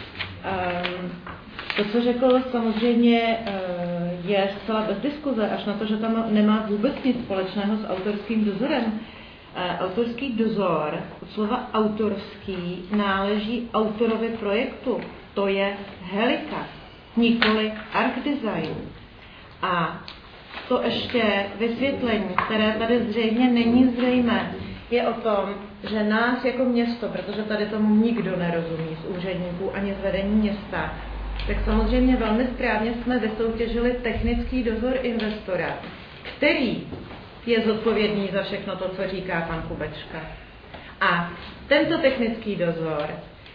To, co řekl, samozřejmě je zcela bez diskuze, až na to, že tam nemá vůbec nic společného s autorským dozorem. Autorský dozor, od slova autorský, náleží autorovi projektu. To je Helika, nikoli ArcDesign. A to ještě vysvětlení, které tady zřejmě není zřejmé, je o tom, že nás jako město, protože tady tomu nikdo nerozumí z úředníků ani z vedení města, tak samozřejmě velmi správně jsme vysoutěžili technický dozor investora, který je zodpovědný za všechno to, co říká pan Kubečka. A tento technický dozor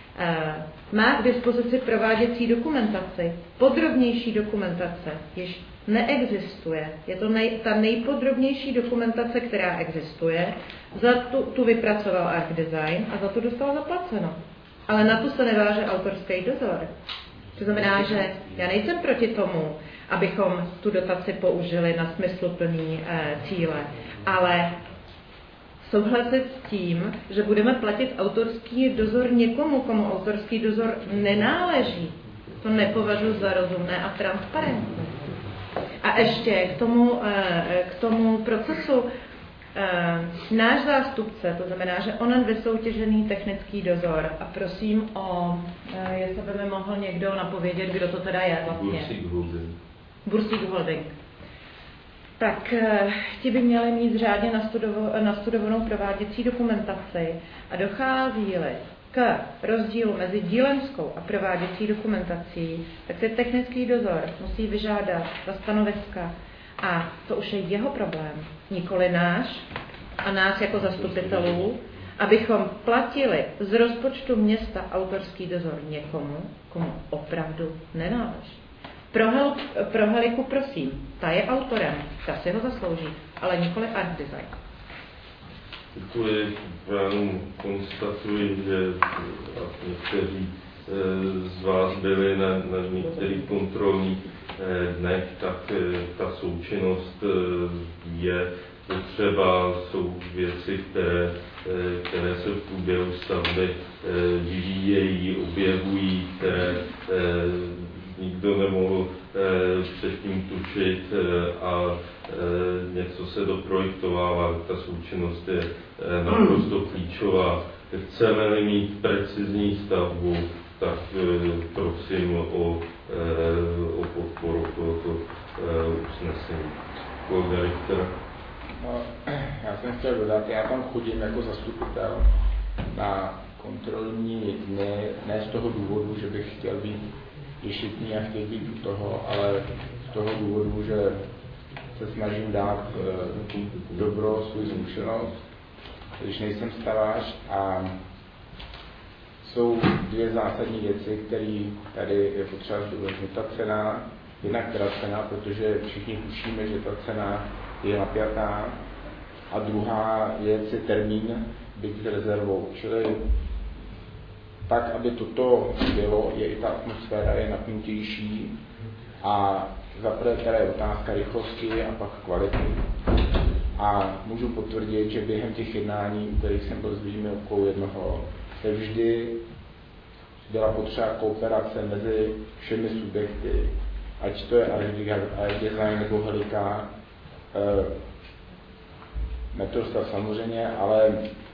má k dispozici prováděcí dokumentaci. Podrobnější dokumentace již neexistuje. Je to ta nejpodrobnější dokumentace, která existuje. Za tu vypracoval ArcDesign a za to dostal zaplaceno. Ale na to se neváže autorský dozor. To znamená, že já nejsem proti tomu, abychom tu dotaci použili na smysluplný cíle, ale souhlasit s tím, že budeme platit autorský dozor někomu, komu autorský dozor nenáleží, to nepovažuji za rozumné a transparentní. A ještě k tomu procesu náš zástupce, to znamená, že onen vysoutěžený technický dozor, a prosím jestli by mi mohl někdo napovědět, kdo to teda je vlastně. Bursík Holding. Tak ti by měli mít řádně nastudovanou prováděcí dokumentaci a dochází-li k rozdílu mezi dílenskou a prováděcí dokumentací, tak si technický dozor musí vyžádat za stanoviska a to už je jeho problém, nikoli náš a nás jako zastupitelů, abychom platili z rozpočtu města autorský dozor někomu, komu opravdu nenáleží. Pro Heliku prosím, ta je autorem, ta si ho zaslouží, ale nikoli Art Design. Děkuji. Já jenom konstatuji, že někteří z vás byli na některých kontrolních dnech, tak ta součinnost je potřeba, jsou věci, které se v průběhu stavby vyvíjejí, objevují, které nikdo nemohl předtím tušit a něco se doprojektovává. Ta součinnost je naprosto klíčová. Chceme-li mít precizní stavbu, tak prosím o podporu tohoto usnesení. Kolega Richter. No, já jsem chtěl dodat, já tam chodím jako zastupitel na kontrolní dny, ne z toho důvodu, že bych chtěl být ješitný a chtěl být u toho, ale z toho důvodu, že se snažím dát dobro, svou zkušenost, když nejsem stavář, a jsou dvě zásadní věci, které tady je potřeba zdůraznit. Ta cena, jinak teda cena, protože všichni tušíme, že ta cena je napjatá, a druhá věc je termín být rezervou. Čili tak, aby toto bylo, je i ta atmosféra je napnutější, a zaprvé teda je otázka rychlosti a pak kvality. A můžu potvrdit, že během těch jednání, u kterých jsem byl s lidmi okolo jednoho, se vždy byla potřeba kooperace mezi všemi subjekty, ať to je Art Design nebo Helika, Metrostav samozřejmě, ale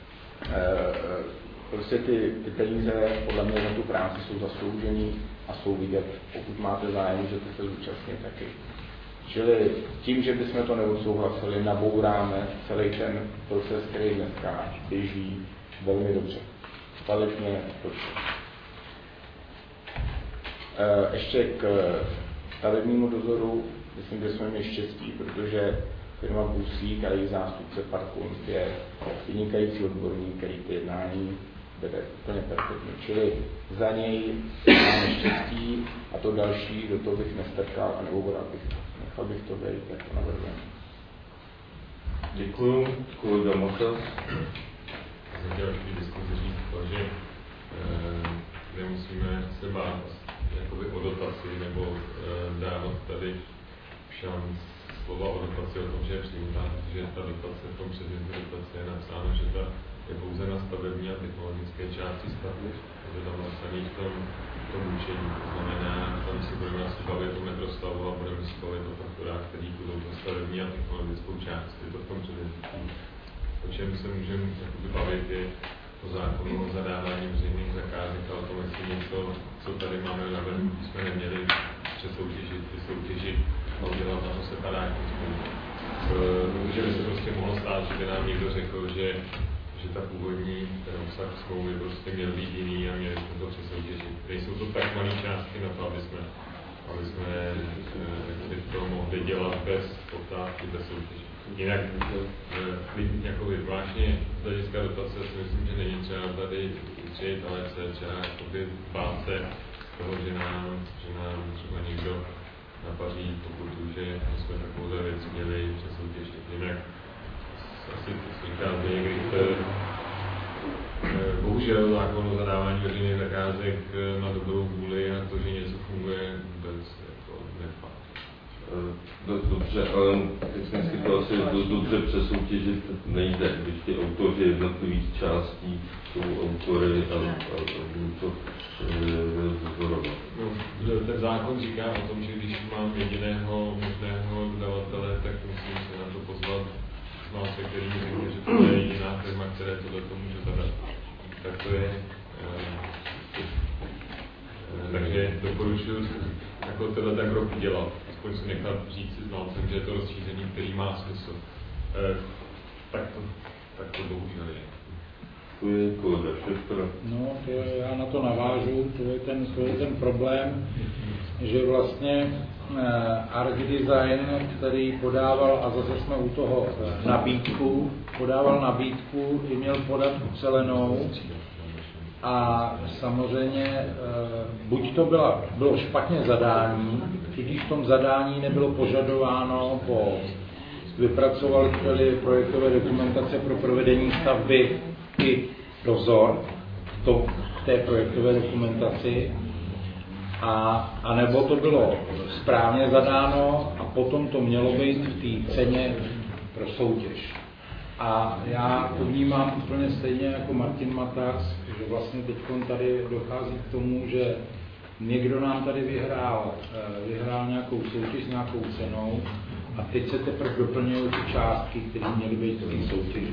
prostě ty peníze podle mě za tu práci jsou zasloužený a jsou vidět. Pokud máte zájem, můžete se zúčastnit taky. Čili tím, že bychom to neodsouhlasili, nabouráme celý ten proces, který dneska běží velmi dobře. Kvalitně dobře. Ještě k stavebnímu dozoru, myslím, že jsme měli štěstí, protože firma Busík a její zástupce Parkund je vynikající odborník, který ty jednání vede úplně perfektně. Čili za něj máme štěstí, a to další, do toho bych nestrkal a nechal bych to být, jak to navrhujeme. Děkuju. Kolega Matas. Já jsem chtěl v diskuzi říct to, že nemusíme se bát jakoby o dotaci nebo dávat tady šanc slova o dotaci o tom, že je přijmutá, protože ta dotace v tom předmětu dotace je napsáno, že ta je pouze na stavební a technologické části stavby, že tam napsaný v tom učení. To znamená, tam si budeme asi bavit o metrostavu a budeme si bavit o faktorách, který budou to stavební a technologickou část. Je to v tom předmětu. O čem se můžeme bavit, je o zákonu o zadávání veřejných zakázek, ale o tom, jestli něco, co tady máme navrhnout, jsme neměli přesoutěžit, ty soutěži a udělat na to separátní smlouvu. Že by se prostě mohlo stát, že by nám někdo řekl, že ta původní, ten obsah smlouvy prostě měl být jiný a měli jsme to přesoutěžit. Nejsou to tak malé částky na to, aby jsme to mohli dělat bez poptávky, bez soutěže. Jinak jakoby zvláštně z hlediska dotace si myslím, že není třeba tady učit, ale se třeba bát se z toho, že nám třeba někdo napaří pokutu, že jsme takovou věc měli přesoutěžit. Jinak asi říká někdy, bohužel zákon o zadávání veřejných zakázek má dobrou vůli a to, že něco funguje, vůbec jako nefakt. Dobře, ale jak jsem si to asi dobře přesoutěžit nejde, když ty autoři jednotlivých částí jsou autory a to vzorovat. Ten zákon říká o tom, že když mám jediného možného dodavatele, tak musím se na to pozvat se kterými řekne, že to je jediná firma, které tohle to může zadat. Tak to je. Takže doporučuji jako tohle tak rok dělat. Aspoň si nechat říct si znalcem, že je to rozšíření, který má smysl. Tak to bohužel je. No, já na to navážu, to je ten problém, že vlastně Art Design, který podával, a zase jsme u toho podával nabídku, i měl podat ucelenou, a samozřejmě buď to bylo špatně zadání, tudíž v tom zadání nebylo požadováno po vypracovateli projektové dokumentace pro provedení stavby i dozor v té projektové dokumentaci, a nebo to bylo správně zadáno a potom to mělo být v té ceně pro soutěž. A já to vnímám úplně stejně jako Martin Matax, že vlastně teď tady dochází k tomu, že někdo nám tady vyhrál nějakou soutěž s nějakou cenou a teď se teprve doplňují ty částky, které měly být v té soutěži.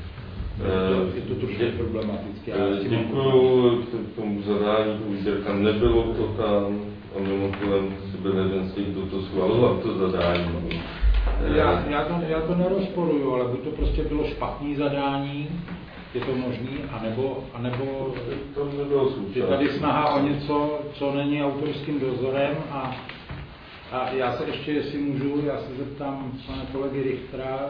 Je to trošku problematické. Děkuju k tomu zadání výběrka. Nebylo to tam a mimochodem si byl jeden z těch, kdo to schvaloval, to zadání. Já to nerozporuju, ale buď to prostě bylo špatný zadání, je to možný, anebo to nebylo je tady snaha o něco, co není autorským dozorem a já se ještě, jestli můžu, já se zeptám pana kolegy Richtera,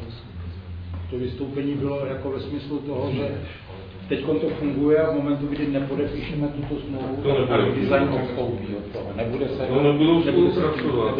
to vystoupení bylo jako ve smyslu toho, že teď to funguje a v momentu, kdy nepodepíšeme tuto smlouvu, tak design odstoupí od toho. Nebude spolupracovat.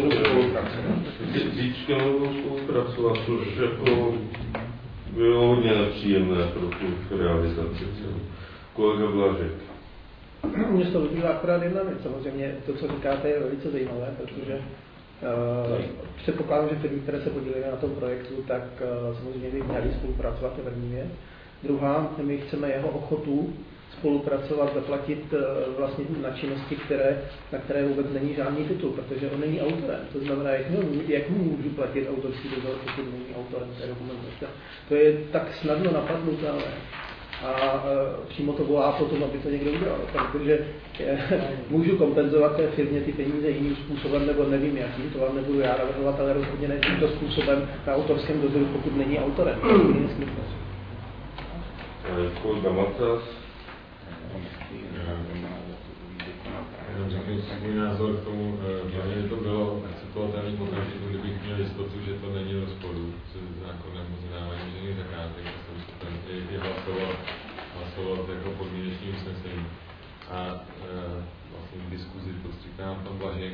Zítřka nebudou spolupracovat, což jako bylo hodně nepříjemné pro tu realizaci. Kolega Blažek. Mně z toho vyplývá akorát jedna věc. Samozřejmě to, co říkáte, je velice zajímavé, protože předpokládám, že firmy, které se podílely na tom projektu, tak samozřejmě by měly spolupracovat, to je první věc. Druhá, my chceme jeho ochotu spolupracovat, zaplatit vlastně na činnosti, na které vůbec není žádný titul, protože on není autorem. To znamená, jak mu můžu platit autorský dozor, pokud není autorem té dokumentace. To je tak snadno napadnutelné. A přímo to volá potom, aby to někdo udělal. Protože můžu kompenzovat té firmě ty peníze jiným způsobem, nebo nevím jakým, to vám nebudu já navrhovat, ale rozhodně ne tímto způsobem na autorském dozoru, pokud není autorem. Kolega Matas. Jenom řeknu svůj názor k tomu, že to bylo akceptovatelný okamžiku, kdybych měl jistotu, že to není v rozporu se zákonem o zadávání veřejných zakázek, a jsem schopen i hlasovat jako podmínečný usnesení. A vlastně v diskuzi podstříkám pan Blažek,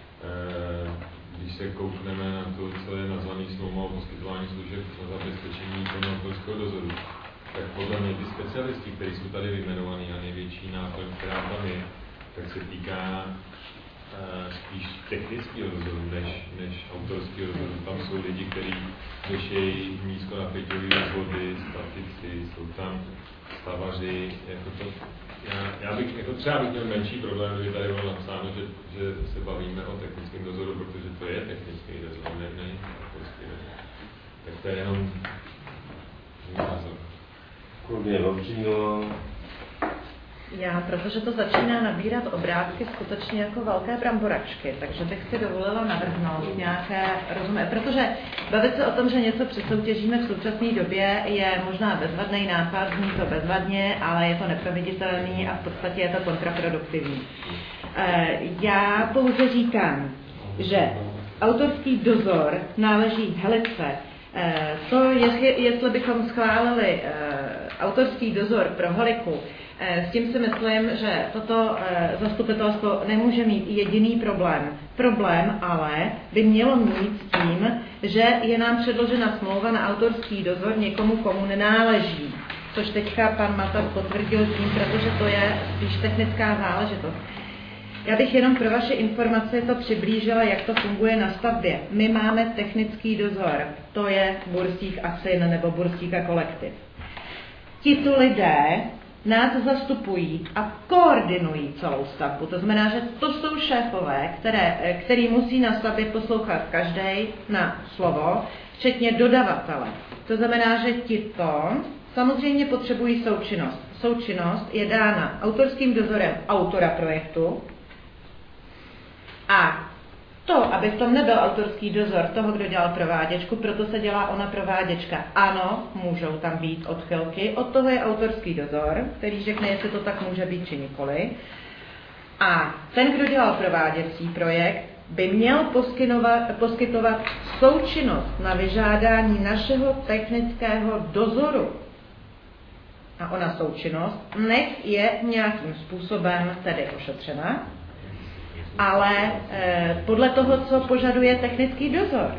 když se koukneme na to, co je nazvaný smlouvou o poskytování služeb na zabezpečení toho autorského dozoru, tak podle mě ty specialisti, kteří jsou tady vyjmenovaní a největší náklad, která tam je, tak se týká spíš technického dozoru než autorského dozoru. Tam jsou lidi, kteří řeší nízkonapěťové rozvody, statici, jsou tam stavaři. Jako to, já bych jako třeba měl menší problém, kdyby tady bylo napsáno, že se bavíme o technickém dozoru, protože to je technický dozor, ne autorský dozor. Tak to je jenom názor. Kolegyně Vavřínová. Já, protože to začíná nabírat obrázky skutečně jako velké bramboračky, takže bych si dovolila navrhnout nějaké rozumné, protože bavit se o tom, že něco přesoutěžíme v současné době, je možná bezvadný nápad, zní to bezvadně, ale je to neproveditelný a v podstatě je to kontraproduktivní. Já pouze říkám, že autorský dozor náleží Helice. To, jestli bychom schválili autorský dozor pro Heliku, s tím si myslím, že toto zastupitelstvo nemůže mít jediný problém. Problém ale by mělo mít s tím, že je nám předložena smlouva na autorský dozor někomu, komu nenáleží. Což teďka pan Matas potvrdil tím, protože to je spíš technická záležitost. Já bych jenom pro vaši informaci to přiblížila, jak to funguje na stavbě. My máme technický dozor, to je Bursík a syn nebo Bursík a kolektiv. Tito lidé nás zastupují a koordinují celou stavbu. To znamená, že to jsou šéfové, který musí na stavbě poslouchat každý na slovo, včetně dodavatele. To znamená, že tito samozřejmě potřebují součinnost. Součinnost je dána autorským dozorem autora projektu a to, aby v tom nebyl autorský dozor toho, kdo dělal prováděčku, proto se dělá ona prováděčka. Ano, můžou tam být odchylky, od toho je autorský dozor, který řekne, jestli to tak může být či nikoli. A ten, kdo dělal prováděcí projekt, by měl poskytovat součinnost na vyžádání našeho technického dozoru. A ona součinnost nech je nějakým způsobem tedy ošetřena. ale podle toho, co požaduje technický dozor.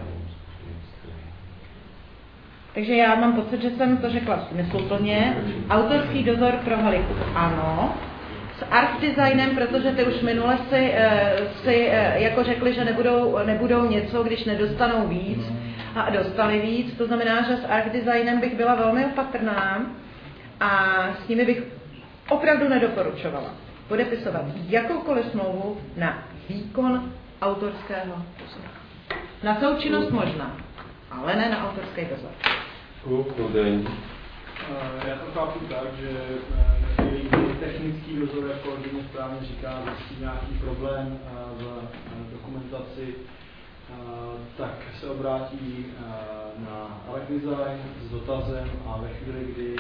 Takže já mám pocit, že jsem to řekla smysluplně. Autorský dozor pro Haliku ano. S art designem, protože ty už minule si jako řekli, že nebudou něco, když nedostanou víc a dostali víc. To znamená, že s art designem bych byla velmi opatrná a s nimi bych opravdu nedoporučovala podepisovat jakoukoliv smlouvu na výkon autorského dozoru. Na součinnost možná, ale ne na autorský dozor. Já to chápu tak, že technický dozor, jako hodně správně říká, zjistí nějaký problém v dokumentaci, tak se obrátí na Art Design s dotazem a ve chvíli, kdy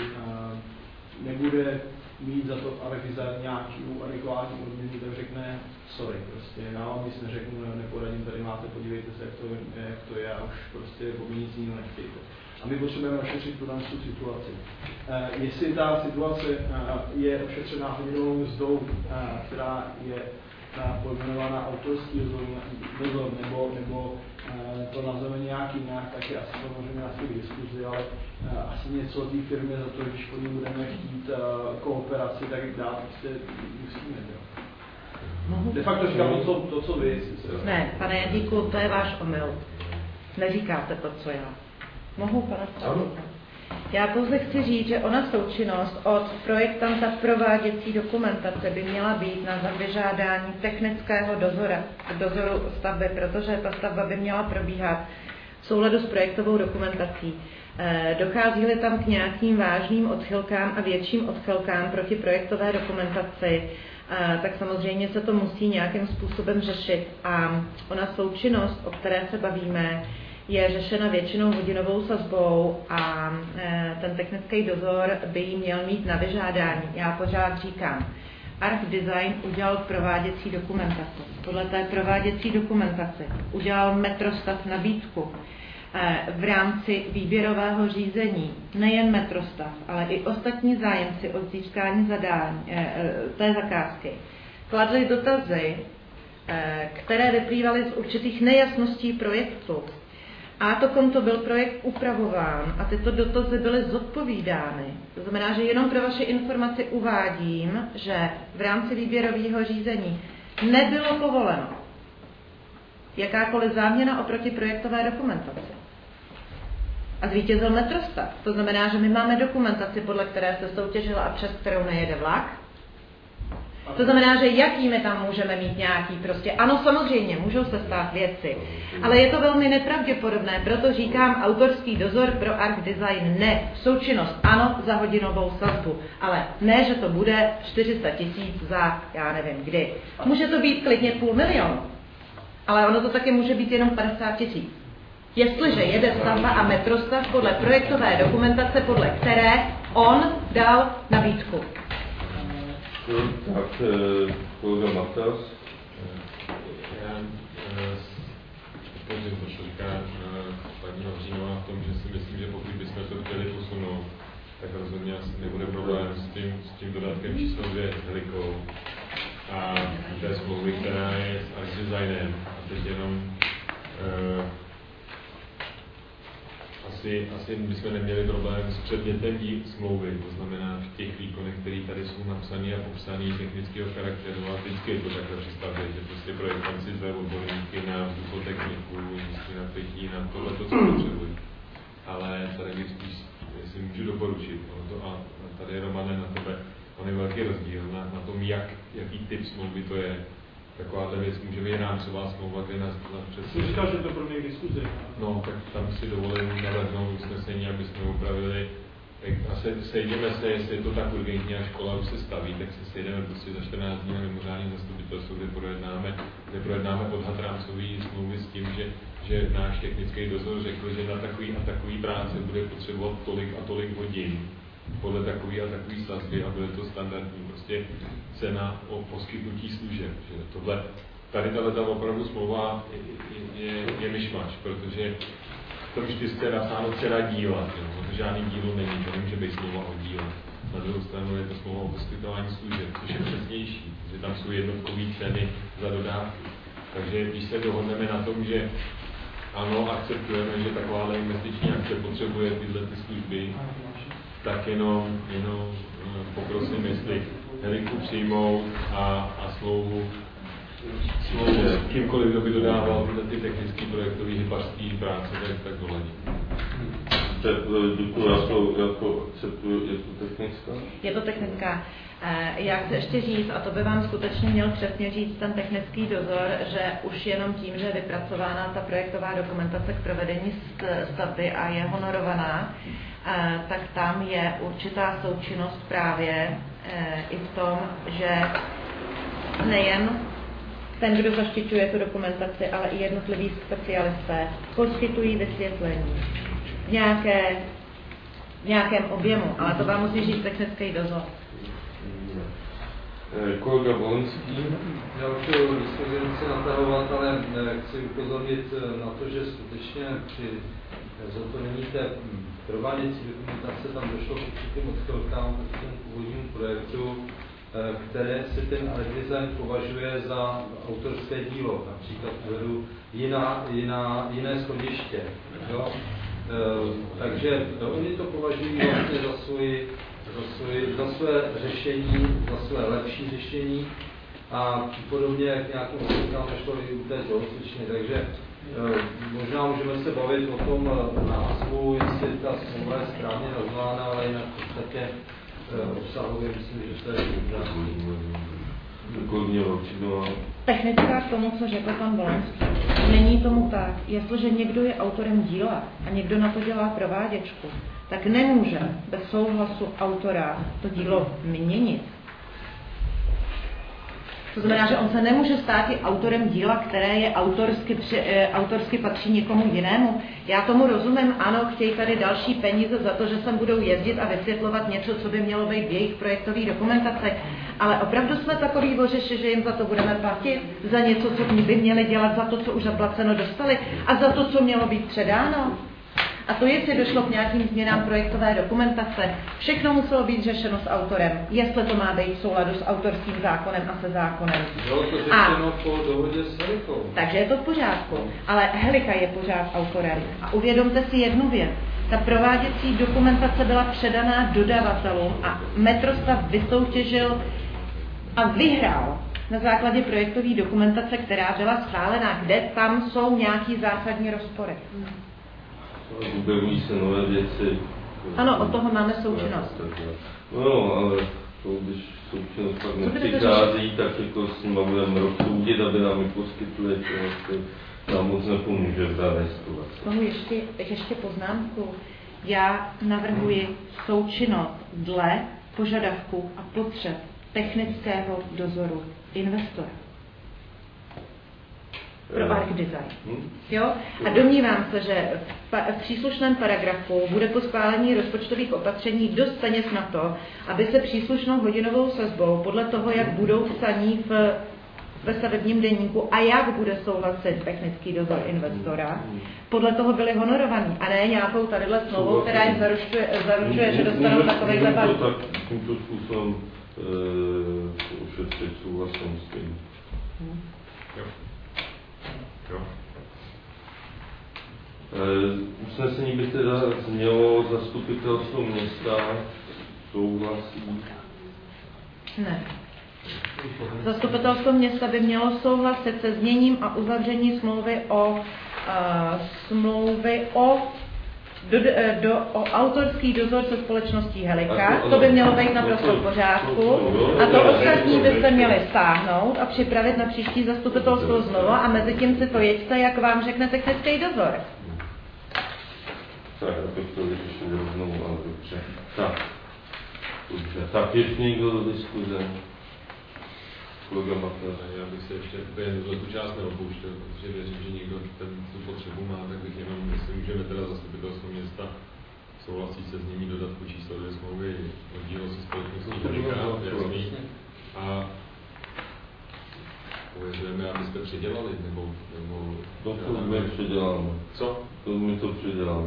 nebude mít za to Art Design nějakou adekvátní odměnu, tak řekne sorry, prostě já vám nic neřeknu, neporadím, tady máte, podívejte se, jak to je a už prostě po mě nic jiného nechtějte. A my potřebujeme ošetřit tu situaci. Jestli ta situace je ošetřená hodinovou mzdou, která je pojmenovaná autorský dozor, nebo to nazveme nějak jinak, tak je asi samozřejmě na svých diskuzi, ale asi něco té firmě za to, když po ní budeme chtít kooperaci, tak dát prostě musíme. De facto říkám to, co vy. Ne, pane Jandíku, to je váš omyl. Neříkáte to, co já. Mohu, pane zpravodajka? Já pouze chci říct, že ona součinnost od projektanta prováděcí dokumentace by měla být na vyžádání technického dozoru stavby, protože ta stavba by měla probíhat v souladu s projektovou dokumentací. Dochází-li tam k nějakým vážným odchylkám a větším odchylkám proti projektové dokumentaci, tak samozřejmě se to musí nějakým způsobem řešit. A ona součinnost, o které se bavíme, je řešena většinou hodinovou sazbou a ten technický dozor by jí měl mít na vyžádání. Já pořád říkám, Art Design udělal prováděcí dokumentaci. Podle té prováděcí dokumentace udělal metrostav nabídku. V rámci výběrového řízení nejen metrostav, ale i ostatní zájemci o získání zadání té zakázky kladli dotazy, které vyplývaly z určitých nejasností projektu. A to konto byl projekt upravován a tyto dotazy byly zodpovídány. To znamená, že jenom pro vaši informaci uvádím, že v rámci výběrového řízení nebylo povoleno jakákoliv záměna oproti projektové dokumentaci. A zvítězil metrostav. To znamená, že my máme dokumentaci, podle které se soutěžila a přes kterou nejede vlak. To znamená, že jakými tam můžeme mít nějaký prostě, ano, samozřejmě, můžou se stát věci, ale je to velmi nepravděpodobné, proto říkám autorský dozor pro Art Design ne, součinnost ano za hodinovou sazbu, ale ne, že to bude 400 000 za, já nevím kdy. Může to být klidně 500 000, ale ono to taky může být jenom 50 000. Jestliže jede stavba a metrostav podle projektové dokumentace, podle které on dal nabídku. Tak, kolega Matas. Já podpořím to, co říká paní Havřínová v tom, že si myslím, že pokud bychom to chtěli posunout, tak rozhodně asi nebude problém s tím dodatkem číslo 2 s Helikou a té smlouvy, která je s Art Designem. A teď jenom asi bychom neměli problém s předmětem smlouvy, to znamená v těch výkonech, které tady jsou napsané a popsané technického charakteru, a vždycky je to takhle při stavbě, že prostě projektant si zve odborníky na vzduchotechniku, nízký napětí, na tohle, co potřebují. Ale tady bych spíš, jestli můžu doporučit, a tady je Romane na tebe, on je velký rozdíl na tom, jaký typ smlouvy to je. Takováhle věc může být rámcová smlouva, kde nás přesně... Jsi říkal, že to pro mě k diskuzi. No, tak tam si dovolím navrhnout usnesení, aby jsme upravili. A sejdeme se, jestli je to tak urgentní a škola už se staví, tak se sejdeme prostě za 14 dní na mimořádném zastupitelstvu, kde projednáme odhad rámcové smlouvy s tím, že náš technický dozor řekl, že na takový a takový práce bude potřebovat tolik a tolik hodin podle takový a takový sazby a bude to standardní prostě cena o poskytnutí služeb. Že tohle, tady ta opravdu smlouva je myšmaš, protože v tom 4 je napsáno cena díla, to žádný dílo není, to nemůže být smlouva o díle. na druhou stranu je to smlouva o poskytování služeb, což je přesnější, že tam jsou jednotkové ceny za dodávky. Takže když se dohodneme na tom, že ano, akceptujeme, že takováhle investiční akce potřebuje tyhle ty služby, tak jenom poprosím, jestli Heliku přijmou a smlouvu s kýmkoliv, kdo by dodával tyhle ty technické projektové hypařské práce, tak doladí. Děkuji, já to akceptuji, je to technická? Je to technická. Já chci ještě říct, a to by vám skutečně měl přesně říct ten technický dozor, že už jenom tím, že je vypracována ta projektová dokumentace k provedení stavby a je honorovaná, tak tam je určitá součinnost právě i v tom, že nejen ten, kdo zaštiťuje tu dokumentaci, ale i jednotliví specialisté poskytují vysvětlení v nějakém objemu, ale to vám musí říct technický dozor. Kolega Volenský. Já už to nechci natahovat, ale chci upozornit na to, že skutečně při zhotovení té prováděcí dokumentace tam došlo k určitým odchylkám v tom původním projektu, které si ten art design považuje za autorské dílo, například uvedu jiné schodiště. Jo? Takže oni to považují vlastně za své řešení, za své lepší řešení a podobně jak nějakým odchylkám nešlo i u té tělocvičny. Takže možná můžeme se bavit o tom názvu, jestli ta smlouva je správně nazvána, ale jinak v podstatě obsahově myslím, že to je technická k tomu, co řekl pan Volenský. Není tomu tak. Jestliže někdo je autorem díla a někdo na to dělá prováděčku, tak nemůže bez souhlasu autora to dílo měnit. To znamená, že on se nemůže stát i autorem díla, které je autorsky patří někomu jinému. Já tomu rozumím, ano, chtějí tady další peníze za to, že sem budou jezdit a vysvětlovat něco, co by mělo být v jejich projektové dokumentaci. Ale opravdu jsme takový vořeši, že jim za to budeme platit? Za něco, co by měli dělat, za to, co už zaplaceno dostali a za to, co mělo být předáno? A to, jestli došlo k nějakým změnám projektové dokumentace, všechno muselo být řešeno s autorem, jestli to má být v souladu s autorským zákonem a se zákonem. Bylo to řešeno po dohodě s Helikou. Takže je to v pořádku, ale Helika je pořád autorem. A uvědomte si jednu věc. Ta prováděcí dokumentace byla předaná dodavatelům a Metrostav vysoutěžil a vyhrál na základě projektové dokumentace, která byla schválená, kde tam jsou nějaký zásadní rozpory. Objevují se nové věci. Ano, od toho máme součinnost. No, ale to, když součinnost pak nepřichází, tak jako s nimi budeme rozsoudit, aby nám ji poskytli, to nám moc nepomůže v dané situaci. K tomu ještě poznámku. Já navrhuji součinnost dle požadavků a potřeb technického dozoru investora. Pro arch design. Jo? A domnívám se, že v příslušném paragrafu bude po schválení rozpočtových opatření dost peněz na to, aby se příslušnou hodinovou sazbou podle toho, jak budou psaní ve stavebním deníku a jak bude souhlasit technický dozor investora, podle toho byly honorovaní a ne nějakou tadyhle smlouvou, která jim zaručuje, že dostanou takovejhle balík. Tak tímto způsobem ošetřit souhlasem s tím. Usnesení by teda znělo zastupitelstvo města souhlasí. Ne. Zastupitelstvo města by mělo souhlasit se zněním a uzavření smlouvy o autorský dozor se společností Helika. To by mělo být naprosto v pořádku. A to ostatní byste měli stáhnout a připravit na příští zastupitelstvo znovu a mezi tím si to jeďte, jak vám řekne technický dozor. Tak, abych to vyřešil znovu, ale dobře. Tak, ještě někdo do diskuze? Kolega Matler. Já bych se ještě tu část neopouštěl, protože věřím, že někdo tu potřebu má, tak bych jenom, jestli můžeme teda zastupitelstvo města souhlasí se znění dodatku číslo 2 smlouvy oddíl se společností Helika, jasný. A avizujeme, abyste předělali, nebo to my předěláme. Co? To my to předěláme.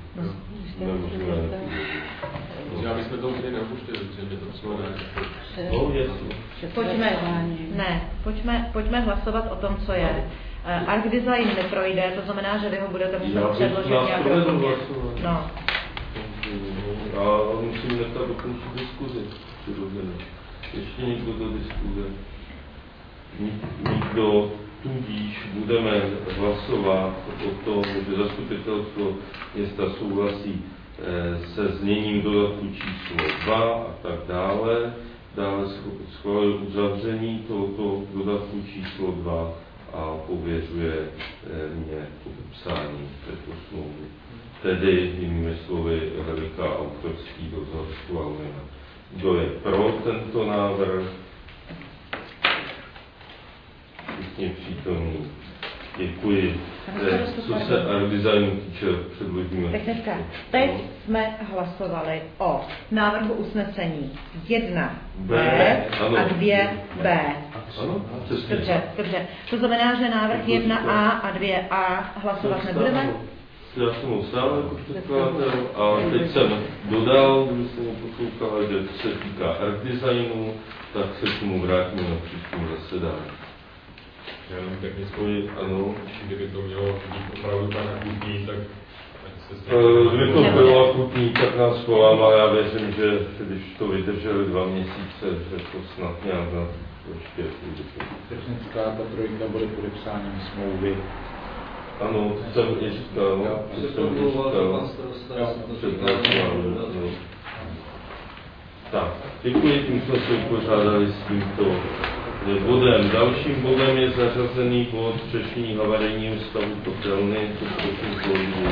Já bychom to úplně neupuštěli, protože mě to přímo Pojďme hlasovat o tom, co je. ArcDesign neprojde, to znamená, že vy ho budete muset předložit nějak rozhodně. No. A musím nechat dokončit diskuzi. Ještě někdo do diskuze? Nikdo, tudíž budeme hlasovat o tom, že zastupitelstvo města souhlasí se zněním dodatku číslo 2 a tak dále. Dále schvaluje uzavření tohoto dodatku číslo 2 a pověřuje mě podepsání této smlouvy. Tedy jinými slovy velika autorský dozor schvalujeme. Kdo je pro tento návrh? Všichni přítomní. Děkuji. Co se ArcDesignu týče, předložíme. Technická. Teď jsme hlasovali o návrhu usnesení 1B a 2B. Ano, Dobře. To znamená, že návrh 1A a 2A hlasovat nebudeme? Já jsem ho stál jako předkladatel a teď jsem dodal, když jsem ho poslouchal, že se týká ArcDesignu, tak se k tomu vrátíme na příštím zasedání. Já jenom technickou, ano, kdyby to mělo být opravdu tak akutní, tak kdyby to bylo akutní, tak nás volám a já věřím, že když to vydrželi 2 měsíce, že to snad nějak ještě půjde. Technická ta trojka bude podepsáním smlouvy. Ano, to jsem i říkal. Tak, děkuji, tím jsme se upořádali s tímto bodem. Dalším bodem je zařazený bod řešení havarijního stavu kotelny, to prosím kolegu.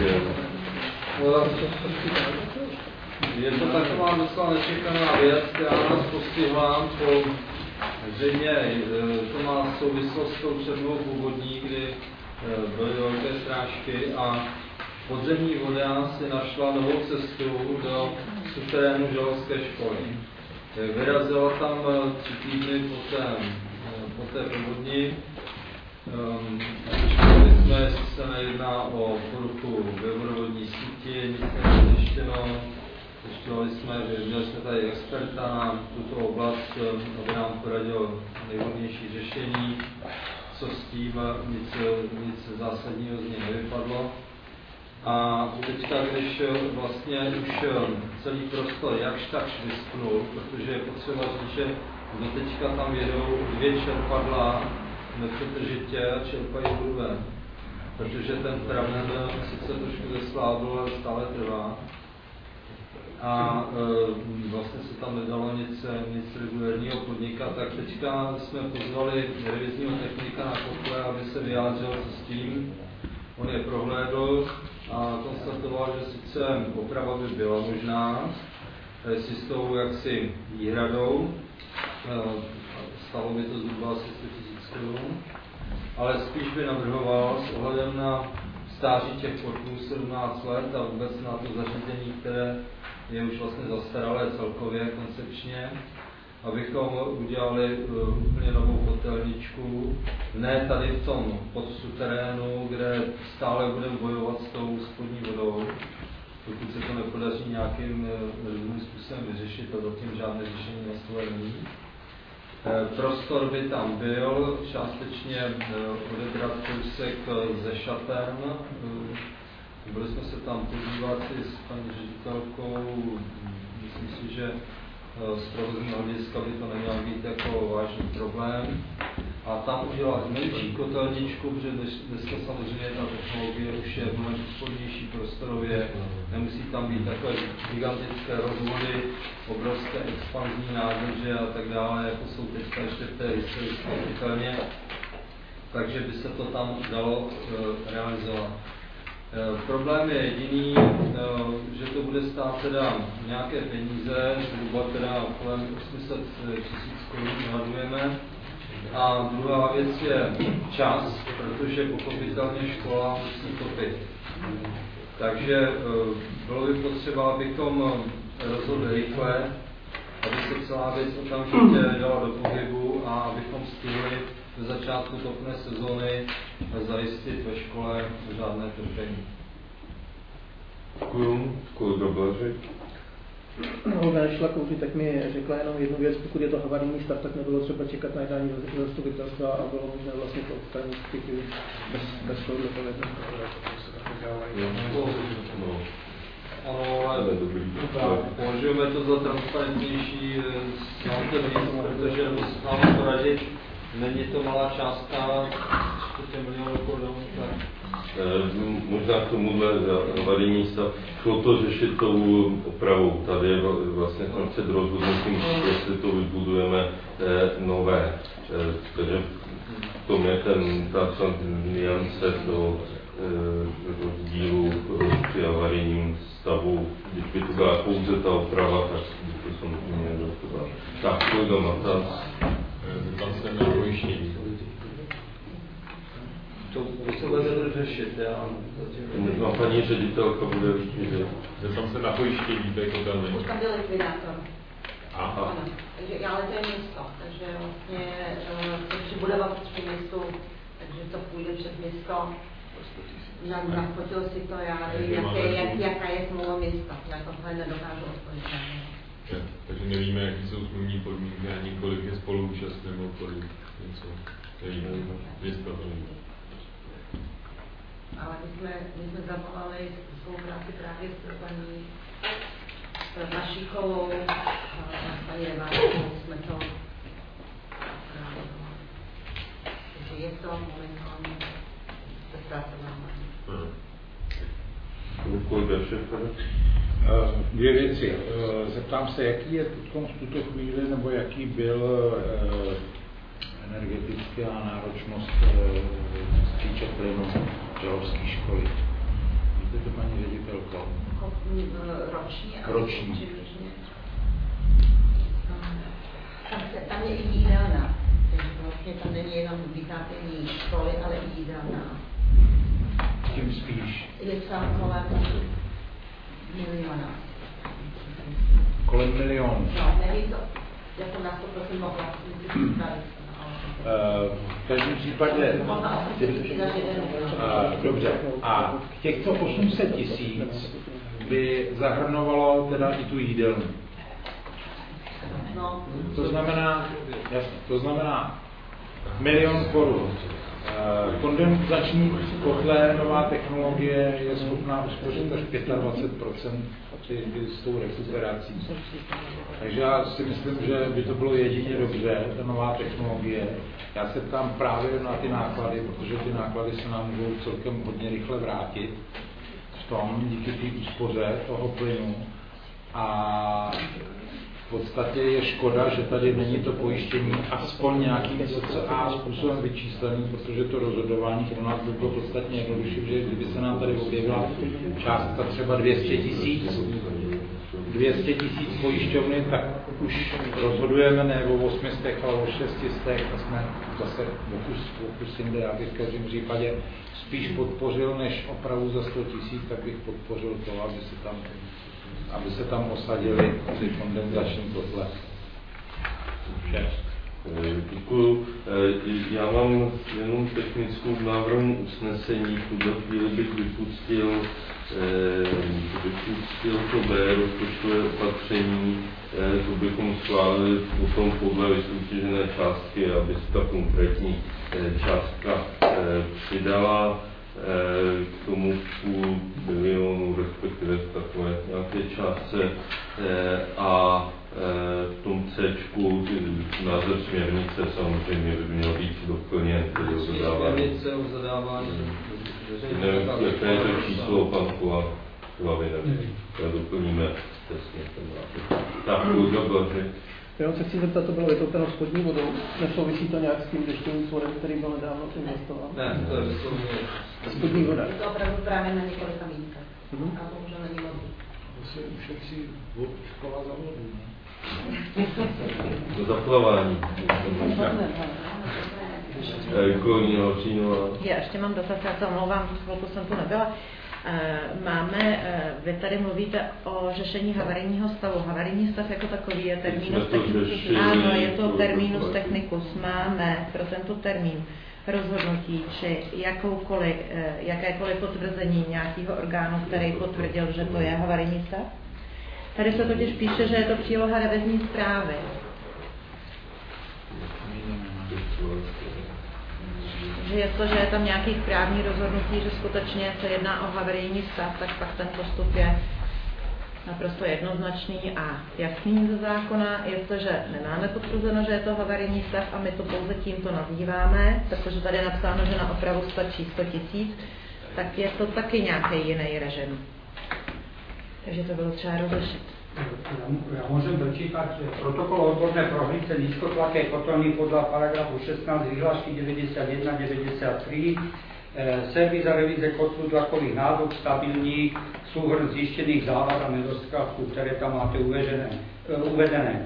Je to taková docela nečekaná věc, která nás postihla po zřejmě to má souvislost s tou černou původní, kdy byly velké srážky a podzemní voda si našla novou cestu do suterénu železské školy. Vyrazila tam 3 týdny po té povodni. Zjišťovali jsme, jestli se nejedná o poruchu ve vodovodní síti, nic nebylo zjištěno. Zjišťovali jsme, že měli jsme tady experta na tuto oblast, aby nám poradil nejvhodnější řešení, co s tím, nic zásadního z něj nevypadlo. A teďka, když vlastně už celý prostor jakž takž vyschnul, protože je potřeba říct, že do teďka tam jedou 2 čerpadla nepřetržitě a čerpají vodu ven, protože ten pramen sice trošku zeslábl, ale stále trvá. A vlastně se tam nedalo nic regulérního podnikat, tak teďka jsme pozvali revizního technika na kotle, aby se vyjádřil, co s tím. On je prohlédl a konstatoval, že sice oprava by byla možná, s jistou jaksi výhradou, stalo by to zhruba asi 100 000 korun, ale spíš by navrhoval s ohledem na stáří těch portů 17 let a vůbec na to zařízení, které je už vlastně zastaralé celkově koncepčně, abychom udělali úplně novou kotelničku, ne tady v tom podsuterénu, kde stále budeme bojovat s tou spodní vodou, pokud se to nepodaří nějakým rozumným způsobem vyřešit, a zatím žádné řešení na stole není. Prostor by tam byl, částečně odebrat kousek ze šatern. Byli jsme se tam podívat s paní ředitelkou, myslím si, že z provozního hlediska by to neměl být jako vážný problém. A tam udělat menší kotelničku, protože dneska samozřejmě ta technologie už je mnohem úspornější prostorově, nemusí tam být takové gigantické rozvody, obrovské expanzní nádrže a tak dále, jako jsou teďka ještě v té historické kotelně. Takže by se to tam dalo realizovat. Problém je jediný, že to bude stát teda nějaké peníze, zhruba teda kolem 800 000 korun odhadujeme. A druhá věc je čas, protože pochopitelně škola musí topit. Takže bylo by potřeba, abychom rozhodli rychle, aby se celá věc okamžitě dala do pohybu a abychom stihli v začátku topné sezóny zajistit ve škole žádné trpení. Děkuji, dobře. Olga nešla kouřit, tak mi řekla jenom jednu věc, pokud je to havarijní stav, tak nebylo třeba čekat na jednání zastupitelstva a bylo možné vlastně to odstranit bez toho dopovědného. Ano, ale považujeme to za transparentnější protože musím poradit, není to malá částka, 4 milionů korun. Možná k tomuhle havarijní stav šlo to řešit tou opravou. Tady je vlastně před rozhodnutím, jestli to vybudujeme nové. Takže v tom je ta niance toho rozdílu při havarijním stavu. Když by to byla pouze ta oprava, tak by to samozřejmě nedopadlo. Tak, kolega Matás. Zeptám se na pojištění. To se bude řešit, já. No, paní ředitelka bude určitě. Zeptám se na pojištění té kotelny. Už tam byl likvidátor. Aha. Ano, takže, ale to je město, takže vlastně, takže budova patří městu, takže to půjde přes město. Nafotil si to já, jaká je smlouva města, já tohle nedokážu odpovědět. Takže nevíme, jaký jsou smluvní podmínky, ani kolik je spoluúčast nebo kolik něco. Nevíme, města to nevíme. Ale my jsme zavolali spolupráci právě s paní Vašíkovou, paní Reváčkou, jsme to právě. Takže je to momentálně zpracováno. Dvě věci. Zeptám se, jaký je v tuto chvíli, nebo jaký byl energetická náročnost týče plynu žalovské školy. Víte to, paní ředitelko? Roční. Tam je i jídelna. Takže vlastně tam není jenom vytápění školy, ale i jídelna. Tím spíš. Je tam kolem miliona. Kolem milionu? No, nevím to. Já jsem na 100% mohla. V každém případě, dobře, a těchto 800 000 by zahrnovalo teda i tu jídelnu. To znamená 1 000 000 korun. Kondenzační kotle, nová technologie je schopná uspořit až 25% s tou rekuperací. Takže já si myslím, že by to bylo jedině dobře, ta nová technologie. Já se ptám právě na ty náklady, protože ty náklady se nám můžou celkem hodně rychle vrátit v tom, díky té úspoře toho plynu. A v podstatě je škoda, že tady není to pojištění aspoň nějakým způsobem vyčíslený, protože to rozhodování pro nás by bylo podstatně jednodušší, že kdyby se nám tady objevila částka třeba 200 000 pojišťovny, tak už rozhodujeme ne o 800, ale o 600 a jsme zase okus jinde. Já bych v každém případě spíš podpořil, než opravu za 100 000, tak bych podpořil to, aby se tam osadili ty kondenzační kotle. Děkuju. Já mám jenom technickou návrhu usnesení. V tuto chvíli bych vypustil to B, rozpočtové opatření, to bychom schválili potom podle vysoutěžené částky, aby se ta konkrétní částka přidala k tomu půl bilionu, respektive v takové nějaké částce a v tom C-čku název směrnice samozřejmě by měl být doplněn. Směrnice o zadávání. Nevím, jaké je to číslo, pan Hlavy, nevím. Doplníme přesně ten název. Tak, dobře. Já se chci zeptat, to bylo vytoupeno spodní vodou, nesouvisí to nějak s tím dešťovým svodem, který byl nedávno investován? Ne, to je spodní voda. Je to opravdu právě na několika místech. A bohužel není vodu. To se ušetří škola za vodu, ne? Do zaplavání. Já ještě mám dotaz, já se omlouvám, chvilku jsem tu nebyla. Vy tady mluvíte o řešení havarijního stavu. Havarijní stav jako takový je terminus technicus. Ano, je to terminus technicus. Máme pro tento termín rozhodnutí, či jakékoliv potvrzení nějakého orgánu, který potvrdil, že to je havarijní stav. Tady se totiž píše, že je to příloha revizní zprávy. Že je tam nějakých právní rozhodnutí, že skutečně se jedná o havarijní stav, tak pak ten postup je naprosto jednoznačný a jasný ze zákona. Jestliže nemáme potvrzeno, že je to havarijní stav a my to pouze tímto nazýváme, protože tady je napsáno, že na opravu stačí 100 000, tak je to taky nějaký jiný režim. Takže to bylo třeba rozlišit. Já můžem dočítat, že protokol odborné prohlídce nízkotlaké kotelny podle paragrafu 16 vyhlášky 91-93 servis a revize kotlů tlakových nádob stabilní, souhrn zjištěných závad a nedostatků, které tam máte uvedené.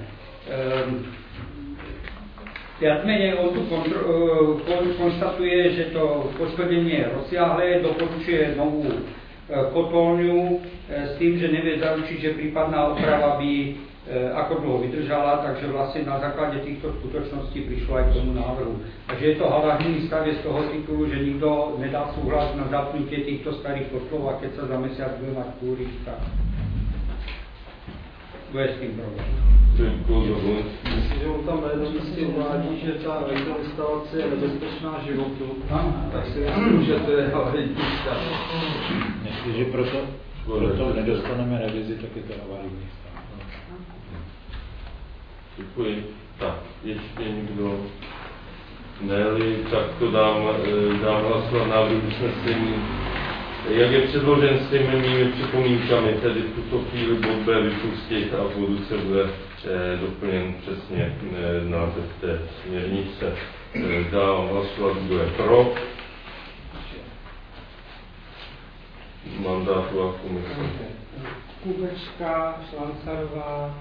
Nicméně on tu konstatuje, že to poškození je rozsáhlé, doporučuje novou kotolňu s tím, že nevie zaručiť, že prípadná oprava by ako dlho vydržala, takže vlastne na základe týchto skutočností prišlo aj k tomu návrhu. Takže je to havarijný stav z toho titulu, že nikto nedá súhlas na zapnutie týchto starých kotlov a keď sa za mesiac bude mať kúriť, tak bude s tým problém. Myslím, že on tam na jednom místě uvádí, že ta elektroinstalace je nebezpečná životu, tak si myslím, že to je havarijní stav. Jestliže proto nedostaneme revizi, tak je to havarijní stav. Děkuji. Tak, ještě někdo? Ne-li, tak to dám hlasovat návrh usnesení. Jak je předložen s těmi mými připomínkami, tedy v tuto chvíli bod B vypustit a v bodu C bude doplněn přesně název té směrnice. Dám hlasovat, kdo je pro. Mandátová komise. Kubečka, Šlancarová,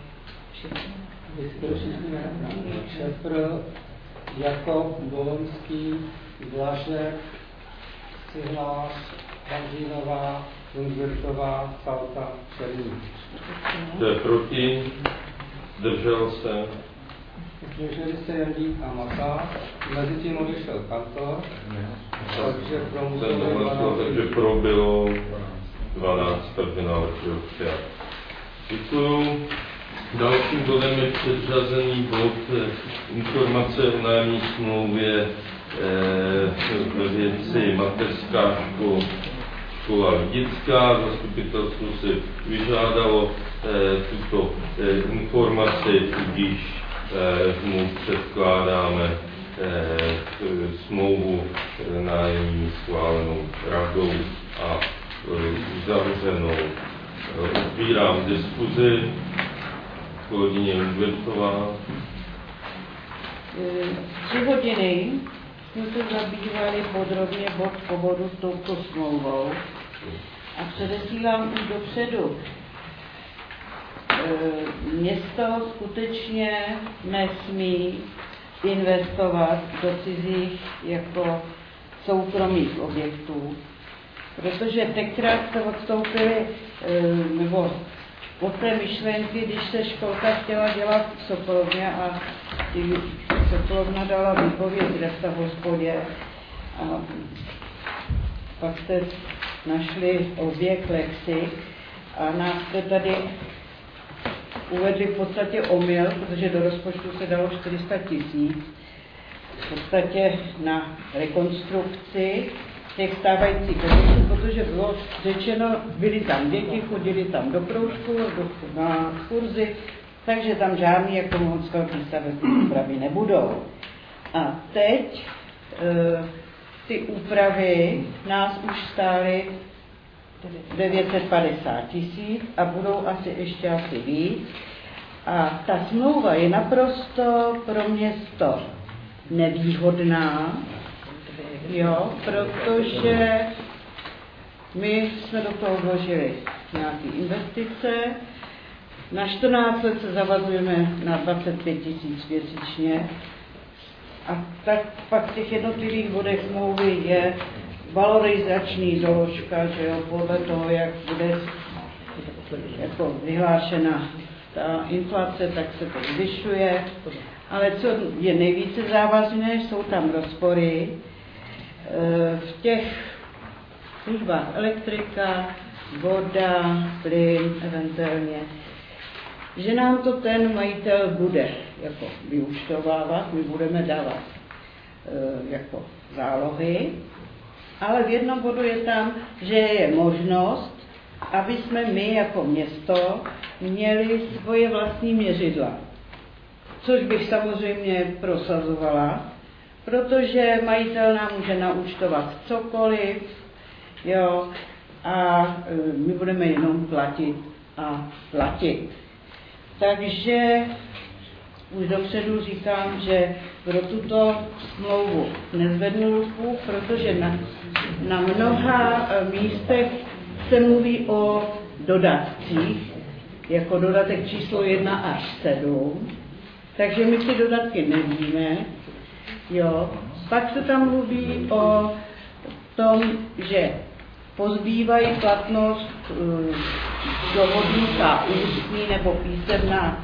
Šepr, Jakob, Bolonský, Blažek, Cihlář, Hanžínová, Lundbertová, Salta, Černý. Kdo je proti? Zdržel se? Zdrželi se Jandík a Mata, mezi tím odešel Kantor, takže pro musel takže pro bylo 12, takže návrh byl přijat. Děkuju. Dalším bodem je předřazený bod informace o nájemní smlouvě ve věci mateřská škola Lidická. Zastupitelstvo si vyžádalo tuto informaci, tudíž mu předkládáme smlouvu nájemní schválenou radou a uzavřenou. Otvírám diskuzi. Kolegyně Lundbertová. 3 hodiny jsme se zabývali podrobně bod po bodu s touto smlouvou a předesílám už dopředu. Město skutečně nesmí investovat do cizích jako soukromých objektů, protože tenkrát se odstoupili, nebo od té myšlenky, když se školka chtěla dělat v Sokolovně a Sokolovna dala výpověď resta v hospodě a pak jste našli objekt Lexi a nás jste tady uvedli v podstatě omyl, protože do rozpočtu se dalo 400 000 v podstatě na rekonstrukci těch stávajících objektů, protože bylo řečeno, byli tam děti, chodili tam do kroužku, na kurzy, takže tam žádný jako moc velký stavební úpravy nebudou. A teď ty úpravy nás už stály 950 000 a budou ještě víc. A ta smlouva je naprosto pro město nevýhodná, jo, protože my jsme do toho vložili nějaké investice, na 14 let se zavazujeme na 25 000 měsíčně a tak pak v těch jednotlivých bodech smlouvy je, valorizační doložka, že jo, podle toho, jak bude jako vyhlášena ta inflace, tak se to zvyšuje. Ale co je nejvíce závazné, jsou tam rozpory v těch službách elektrika, voda, plyn eventuálně, že nám to ten majitel bude jako vyúčtovávat, my budeme dávat jako zálohy, ale v jednom bodu je tam, že je možnost, aby jsme my jako město měli svoje vlastní měřidla. Což bych samozřejmě prosazovala, protože majitel nám může naúčtovat cokoliv, jo, a my budeme jenom platit a platit. Takže už dopředu říkám, že pro tuto smlouvu nezvednu ruku, protože na mnoha místech se mluví o dodatcích, jako dodatek číslo 1 až 7, takže my ty dodatky nevíme, jo. Pak se tam mluví o tom, že pozbývají platnost dohodnutá ústní nebo písemná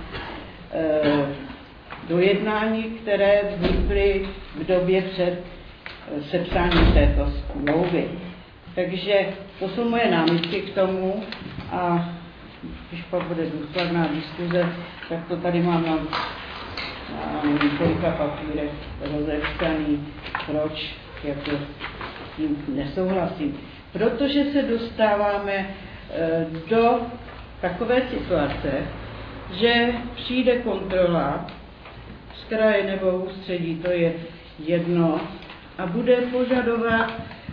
dojednání, které vznikly v době před sepsáním této smlouvy. Takže to jsou moje námitky k tomu a když pak bude důkladná diskuze, tak to tady mám na několika papírech rozepsaný, proč jako s tím nesouhlasím. Protože se dostáváme do takové situace, že přijde kontrola z kraje nebo ústředí, to je jedno, a bude požadovat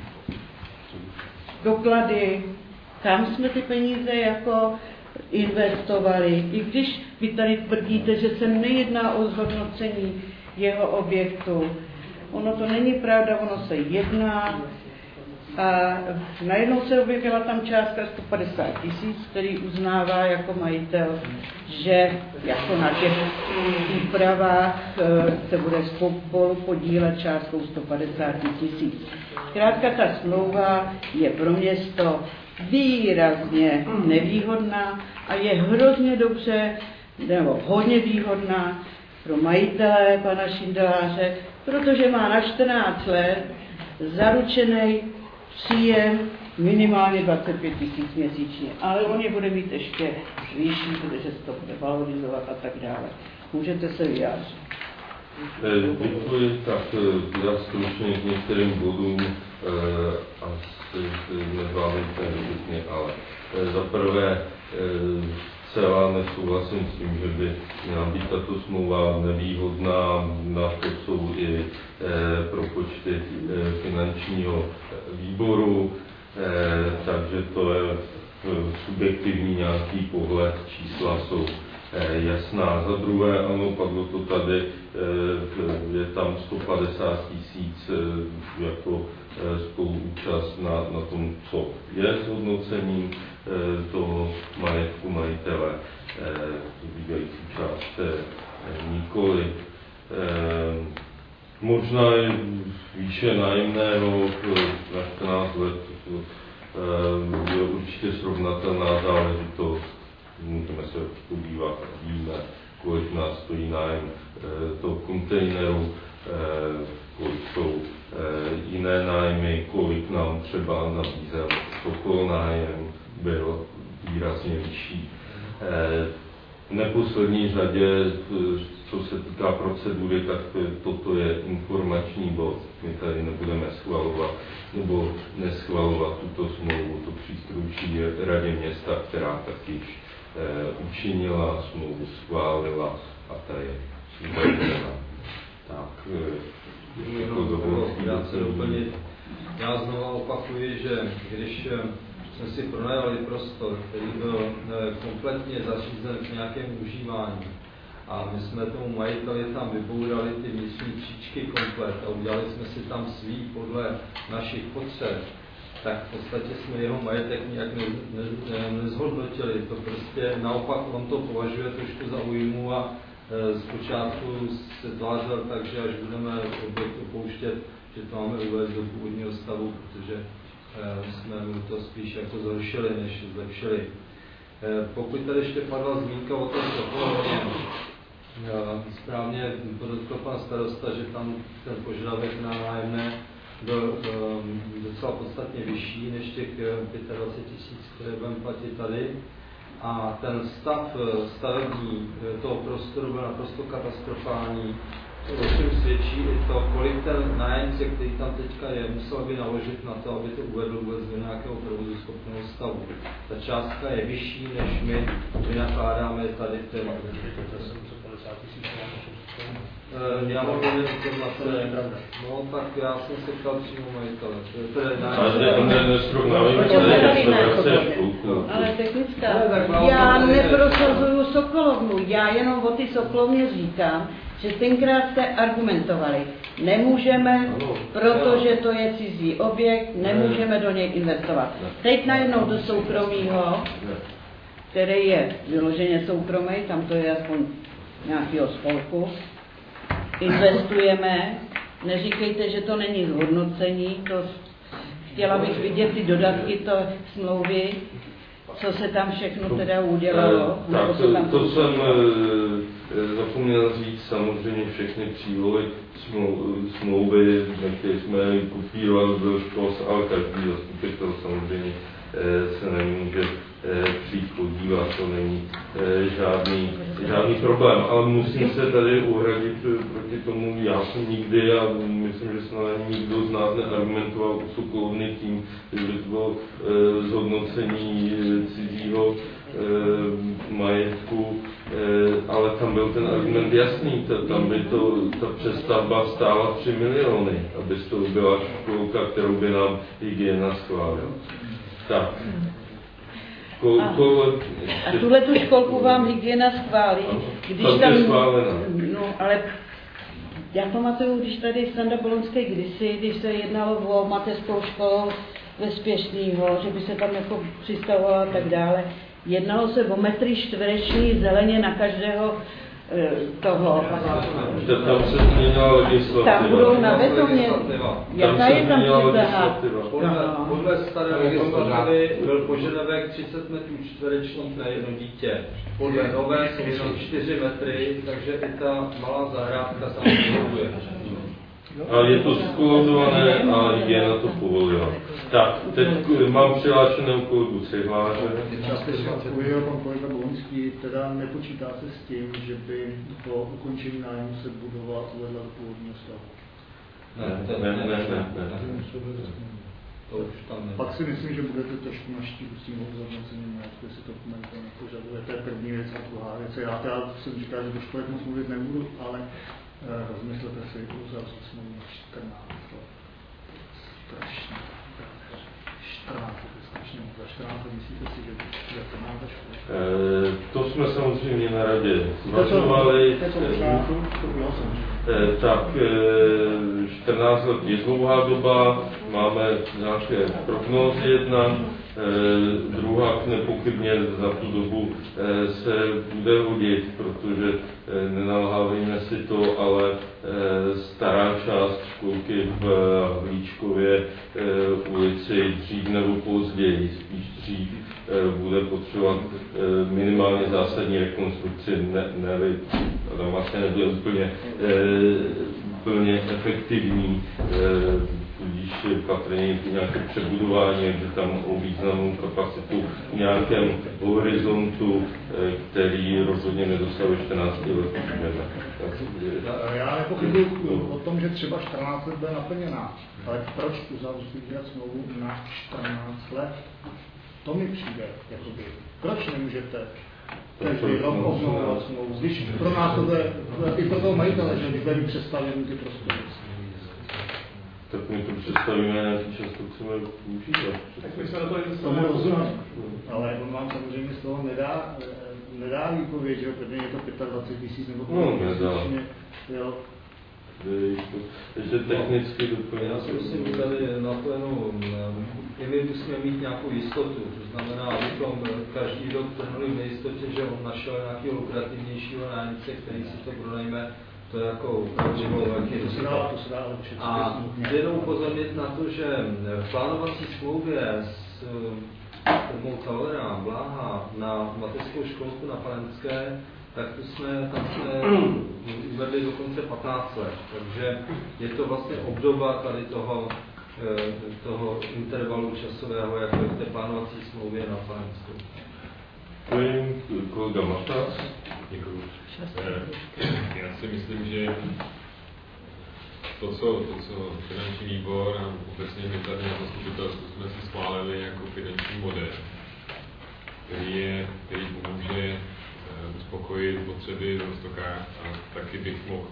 doklady, kam jsme ty peníze jako investovali. I když vy tady tvrdíte, že se nejedná o zhodnocení jeho objektu. Ono to není pravda, ono se jedná. A najednou se objevila tam částka 150 000, který uznává jako majitel, že jako na těch úpravách se bude spolu podílet částkou 150 000. Zkrátka ta smlouva je pro město výrazně nevýhodná a je hrozně dobře, nebo hodně výhodná pro majitele pana Šindeláře, protože má na 14 let zaručený příjem minimálně 25 000 měsíčně, ale on je bude mít ještě vyšší, protože se to bude valorizovat a tak dále. Můžete se vyjádřit. Děkuji, tak já stručně k některým bodům asi nezvládnu ten ale za prvé celá nesouhlasím s tím, že by měla být tato smlouva nevýhodná, na to jsou i propočty finančního výboru, takže to je subjektivní nějaký pohled, čísla jsou jasná. Za druhé, ano, padlo to tady, je tam 150 000 jako spoluúčast na tom, co je zhodnocením toho majetku majitele, zbývající část nikoli. Možná je výše nájemného na 14 let je určitě srovnatelná záležitost. Můžeme se podívat a víme, kolik nás stojí nájem toho kontejneru, kolik jsou jiné nájmy, kolik nám třeba nabízel Sokol nájem, byl výrazně vyšší. V neposlední řadě, co se týká procedury, tak toto je informační bod. My tady nebudeme schvalovat nebo neschvalovat tuto smlouvu. To přísluší radě města, která taky učinila, smlouvu schválila a ta je zveřejněna. Tak, já znovu opakuji, že když jsme si pronajali prostor, který byl kompletně zařízen k nějakému užívání, a my jsme tomu majiteli tam vybourali ty vnitřní příčky komplet a udělali jsme si tam svý podle našich potřeb, tak v podstatě jsme jeho majetek nějak nezhodnotili. To prostě naopak on to považuje trošku za újmu a zpočátku se tvářil tak, že až budeme objekt opouštět, že to máme uvést do původního stavu, protože jsme mu to spíš jako zhoršili, než zlepšili. Pokud tady ještě padla zmínka o tom Sokolovně, správně podotkl pan starosta, že tam ten požadavek na nájemné byl docela podstatně vyšší než těch 25 000, které budeme platit tady. A ten stav stavební toho prostoru byl naprosto katastrofální. O čem svědčí i to, kolik ten nájemce, který tam teďka je, musel by naložit na to, aby to uvedl vůbec do nějakého provozu schopného stavu. Ta částka je vyšší, než my vynakládáme tady v té já mám jeden informace, no tak já jsem se ptal přímo majitele. Ale technická, já neprosazuju Sokolovnu, já jenom o ty Sokolovně říkám, že tenkrát jste argumentovali, nemůžeme, protože to je cizí objekt, nemůžeme do něj investovat. Teď najednou do soukromého, který je vyloženě soukromý, tam to je aspoň nějakého spolku, investujeme, neříkejte, že to není zhodnocení, to chtěla bych vidět ty dodatky, to smlouvy, co se tam všechno teda udělalo. Tak to jsem zapomněl říct, samozřejmě všechny přílohy smlouvy, na které jsme kopírovali do škol, ale každý zastupitel samozřejmě se nemůže přijít podívat, to není žádný problém, ale musím se tady uhradit proti tomu, já jsem nikdy a myslím, že snad ani nikdo z nás neargumentoval u Sokolovny tím, že by to bylo zhodnocení cizího majetku, ale tam byl ten argument jasný, tam by ta přestavba stála 3 miliony, aby to byla školka, kterou by nám hygiena schválila. Tak. A tuhle tu školku vám hygiena schválí, když tam, no ale já pamatuju, když tady Standa Bolonský kdysi, když se jednalo o mateřskou školu ve Spěšnýho, že by se tam jako přistavovala a tak dále, jednalo se o metry čtvereční zeleně na každého toho. Tam se změnila legislativa. Tam budou na betoně. Jaká je tam přísaha? Podle staré legislativy byl požadavek 30 metrů čtverečních na jedno dítě. Podle nové jsou jenom 4 metry, takže i ta malá zahrádka samozřejmě funguje. A je to skolodované a hygiena to povolila. Tak, teď mám přihlášeného kolegu Cihláře. Uvěděl pan kolega Bolonský, teda nepočítá se s tím, že by po ukončení nájmu se budova uvedla do původního stavu. Ne. To už tam ne. Pak si myslím, že budete trošku naštívat s tím obzornocením, jestli to komentově nepožaduje. To je první věc a druhá věc. Já jsem říkal, že do školek moc mluvit nebudu, ale rozmyslete si uzavřít smlouvu na 14 let. Strašně. 14 let, strašně. Za 14 let myslíte si, že to mám za školu? To jsme samozřejmě na radě zvažovali. Tak 14 let je dlouhá doba, máme nějaké prognózy jedna, druhá nepochybně za tu dobu se bude hodit, protože nenalhávejme si to, ale stará část školky v Havlíčkově ulici dřív nebo později, spíš dřív, bude potřebovat minimálně zásadní rekonstrukci, tam vlastně nebude úplně efektivní, tudíž patrně nějaké přebudování, že tam o významnou kapacitu v nějakém horizontu, který rozhodně nedosahuje 14 let. Já nepochybuji o tom, že třeba 14 let bude naplněná, ale proč uzavřít smlouvu na 14 let? To mi přijde, jakoby. Proč nemůžete každý rok obnovovat smlouvu? Když pro nás to je i pro toho majitele, že když bude mít přestavěný ty prostory. Tak my to představíme nějaký čas, to chceme užívat. Tak my jsme na to tomu rozumím, ale on vám samozřejmě z toho nedá výpověď, že protože je to 25 000 nebo měsíčně. Jo. Ještě technicky doplně. Já si myslím, že tady na plénu i my musíme mít nějakou jistotu. To znamená, abychom každý rok trhnuli v nejistotě, že on našel nějakého lukrativnějšího nájemce, který si to pronajme. To je jako opravdu velký riziko. A chci jenom upozornit na to, že v plánovací smlouvě s firmou Thalera Bláha na mateřskou školku na Palenské, tak tam jsme uvedli dokonce 15 let. Takže je to vlastně obdoba tady toho intervalu časového, jako je v té plánovací smlouvě na Palenskou. Kolega Matas. Děkuji. Já si myslím, že to, co finanční výbor a obecně my tady na zastupitelstvu jsme si schválili jako finanční model, který pomůže uspokojit potřeby v Roztokách, a taky bych mohl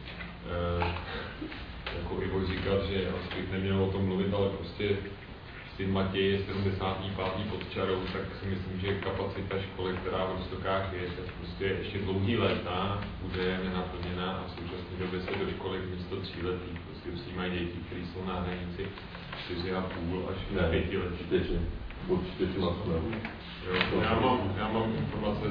jako Ivo říkat, že asi bych neměl o tom mluvit, ale prostě syn Matěj je 75. pod čarou, tak si myslím, že kapacita školy, která v Roztokách je, tak prostě ještě dlouhý léta bude nenaplněná a v současné době se do školy místo 3 letý prostě přijímají děti, které jsou na hranici 4,5 až 5 let. Určitě já mám informace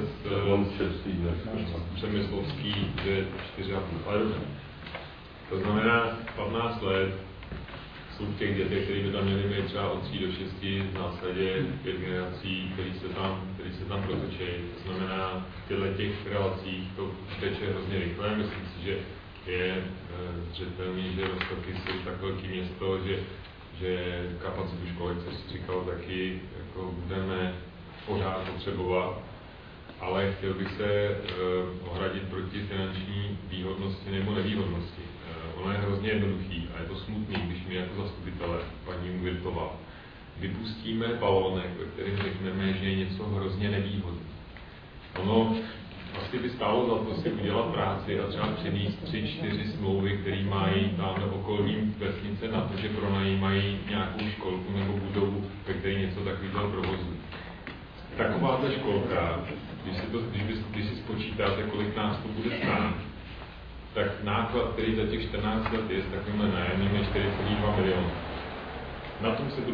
z Přemyslovský, že 4,5, ale dobře. To znamená 15 let jsou v těch dětech, které by tam měly mít třeba od 3 do 6, v zásadě 5 generací, který se tam protočí. To znamená, v těch relacích to teče hrozně rychle. Myslím si, že je zřetelný, že Roztoky jsou tak velké město, že kapacitu školek, co jsi říkal, taky jako budeme pořád potřebovat. Ale chtěl bych se ohradit proti finanční výhodnosti nebo nevýhodnosti. Ono je hrozně jednoduchý a je to smutný, když my jako zastupitelé, paní Virtová, vypustíme balónek, ve kterém řekneme, že je něco hrozně nevýhodné. Ono asi by stálo za to si udělat práci a třeba přinést 3-4 smlouvy, které mají tam okolní vesnice na to, že pronajímají nějakou školku nebo budovu, ve které něco takového provozují. Takováhle školka, když si spočítáte, kolik nás to bude stát, tak náklad, který za těch 14 let je s takovým nájemným, je 4,2 milionu. Na tom se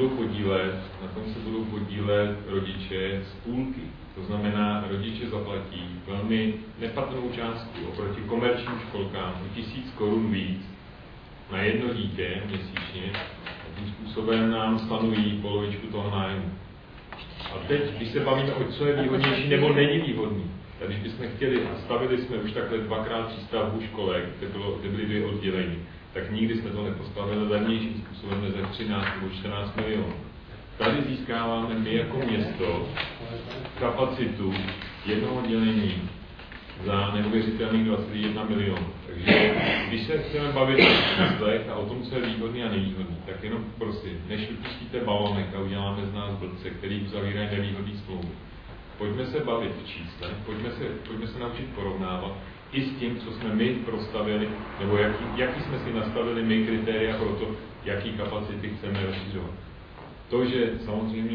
budou podílet rodiče z půlky. To znamená, rodiče zaplatí velmi nepatrnou částku oproti komerčním školkám o 1000 korun víc na jedno dítě měsíčně a tím způsobem nám stanují polovičku toho nájmu. A teď, když se bavíme o co je výhodnější nebo není výhodný, tak když bychom chtěli a stavili jsme už takhle 2x přístavbu školek, kde byly 2 oddělení, tak nikdy jsme to nepostavili levnějším způsobem než za 13 nebo 14 milionů. Tady získáváme my jako město kapacitu jednoho oddělení za neuvěřitelných 21 milionů. Takže když se chceme bavit o číslech a o tom, co je výhodný a nevýhodný, tak jenom prosím, než vypustíte balonek a uděláme z nás blbce, který uzavírají nevýhodný smlouvy, pojďme se bavit v číslech, pojďme se naučit porovnávat i s tím, co jsme my prostavili, nebo jaký jsme si nastavili my kritéria pro to, jaký kapacity chceme rozšiřovat. To, že samozřejmě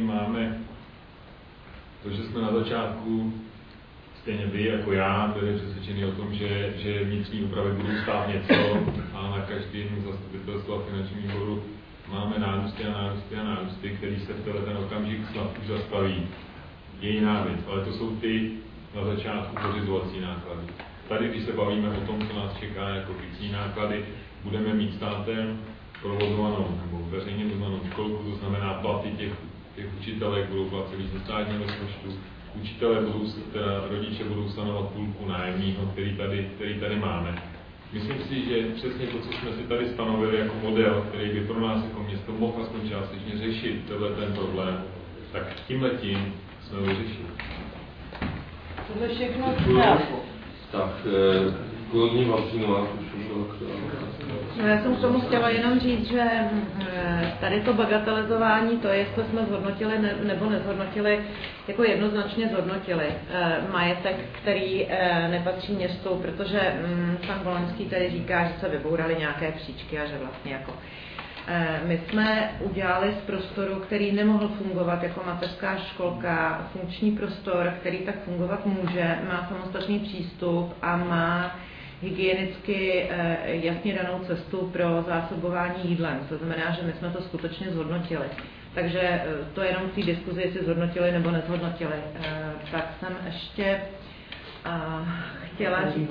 že jsme na začátku, stejně vy jako já, byli přesvědčeni o tom, že vnitřní úpravy budou stát něco a na každém zastupitelstvu a finančním výboru máme nárůsty, které se v ten okamžik snad už zastaví. Je jiná věc, ale to jsou ty na začátku pořizovací náklady. Tady, když se bavíme o tom, co nás čeká jako fixní náklady, budeme mít státem provozovanou nebo veřejně provozovanou školku, to znamená platy těch učitelek budou placení ze státního rozpočtu, rodiče budou sanovat půlku nájemního, který tady máme. Myslím si, že přesně to, co jsme si tady stanovili jako model, který by pro nás jako město mohl aspoň částečně řešit ten problém, tak tímhletím jsme ho vyřešili. Tohle všechno tak, kolegyně Martinová. No, já jsem k tomu chtěla jenom říct, že tady to bagatelizování, to jestli jsme zhodnotili nebo nezhodnotili, jako jednoznačně zhodnotili majetek, který nepatří městu, protože pan Boloňský tady říká, že se vybouraly nějaké příčky a že vlastně jako my jsme udělali z prostoru, který nemohl fungovat jako mateřská školka, funkční prostor, který tak fungovat může, má samostatný přístup a má hygienicky jasně danou cestu pro zásobování jídlem. To znamená, že my jsme to skutečně zhodnotili. Takže to jenom v té diskuzi, jestli zhodnotili nebo nezhodnotili. Tak jsem ještě A chtěla říct,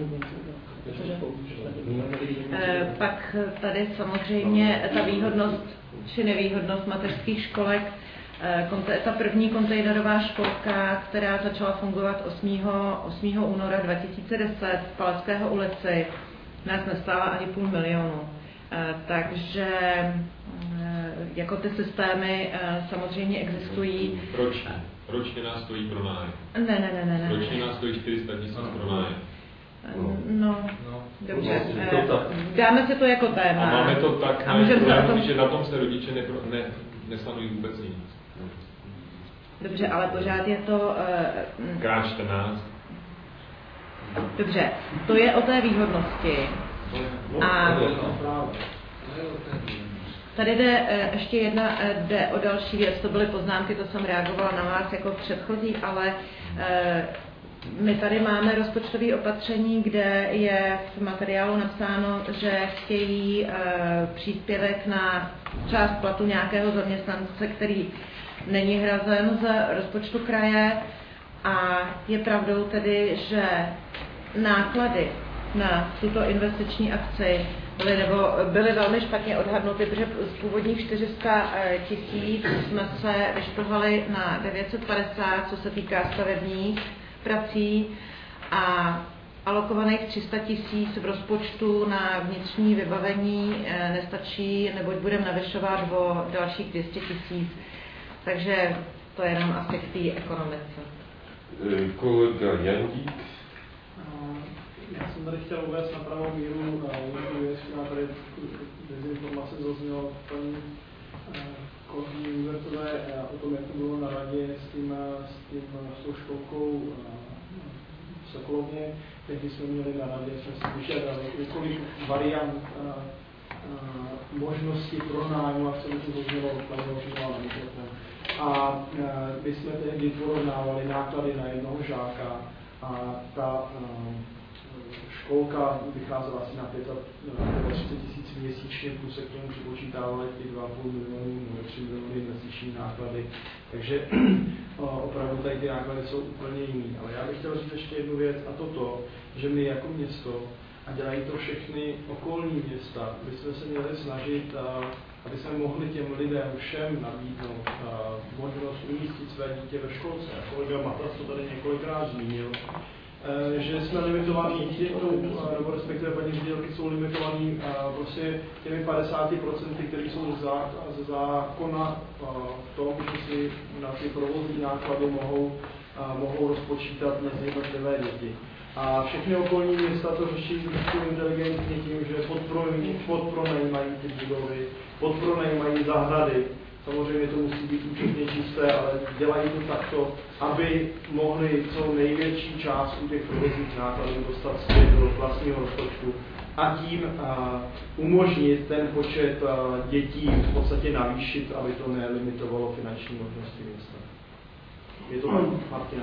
pak tady samozřejmě ta výhodnost či nevýhodnost mateřských školek. Ta první kontejnerová školka, která začala fungovat 8. února 2010 v Palackého ulici, nás nestála ani 500 000. Takže jako ty systémy samozřejmě existují. Ročně nás stojí pronájem. Ne. Ročně nás stojí 400 000 pronájem. No, dobře. Dáme si to jako téma. A máme to tak, že na tom se rodiče nesanují vůbec nic. Dobře, ale pořád je to... Krát 14. Dobře, to je o té výhodnosti. A tady jde ještě jde o další věc, to byly poznámky, to jsem reagovala na vás jako předchozí, ale my tady máme rozpočtové opatření, kde je v materiálu napsáno, že chtějí příspěvek na část platu nějakého zaměstnance, který není hrazen z rozpočtu kraje, a je pravdou tedy, že náklady na tuto investiční akci byly velmi špatně odhadnuty, protože z původních 400 000 jsme se vyšplhali na 950, co se týká stavebních prací, a alokovaných 300 000 v rozpočtu na vnitřní vybavení nestačí, neboť budeme navyšovat o dalších 200 000. Takže to je jenom asi k té ekonomice. Kolega Jandík. Já jsem tady chtěl uvést na pravou míru jednu věc, která tady dezinformace zazněla paní kolegyni Hubertové o tom, jak to bylo na radě s tou školkou v Sokolovně. Tehdy jsme měli na radě, jsme si vyžadali několik variant možnosti pronájmu, a co by to zaznělo na mikrofon. A my jsme tehdy porovnávali náklady na jednoho žáka a ta školka vycházela asi na 35 000 měsíčně, plus se k tomu připočítávaly ty 2,5 milionu nebo 3 miliony měsíční náklady. Takže opravdu tady ty náklady jsou úplně jiný. Ale já bych chtěl říct ještě jednu věc, a to, že my jako město, a dělají to všechny okolní města, bychom se měli snažit, aby jsme mohli těm lidem všem nabídnout možnost umístit své dítě ve školce. Kolega Matas to tady několikrát zmínil, že jsme limitovaní nebo respektive paní ředitelky jsou limitovaní prostě těmi 50%, které jsou ze zákona v tom, že si na ty provozní náklady mohou rozpočítat mezi jednotlivé děti. A všechny okolní města to řeší inteligentně tím, že podpronajímají ty budovy, podpronajímají zahrady. Samozřejmě to musí být účetně čisté, ale dělají to takto, aby mohli co největší část těch provozních nákladů dostat zpět do vlastního rozpočtu a tím umožnit ten počet dětí v podstatě navýšit, aby to nelimitovalo finanční možnosti města. Je to tak, Martine?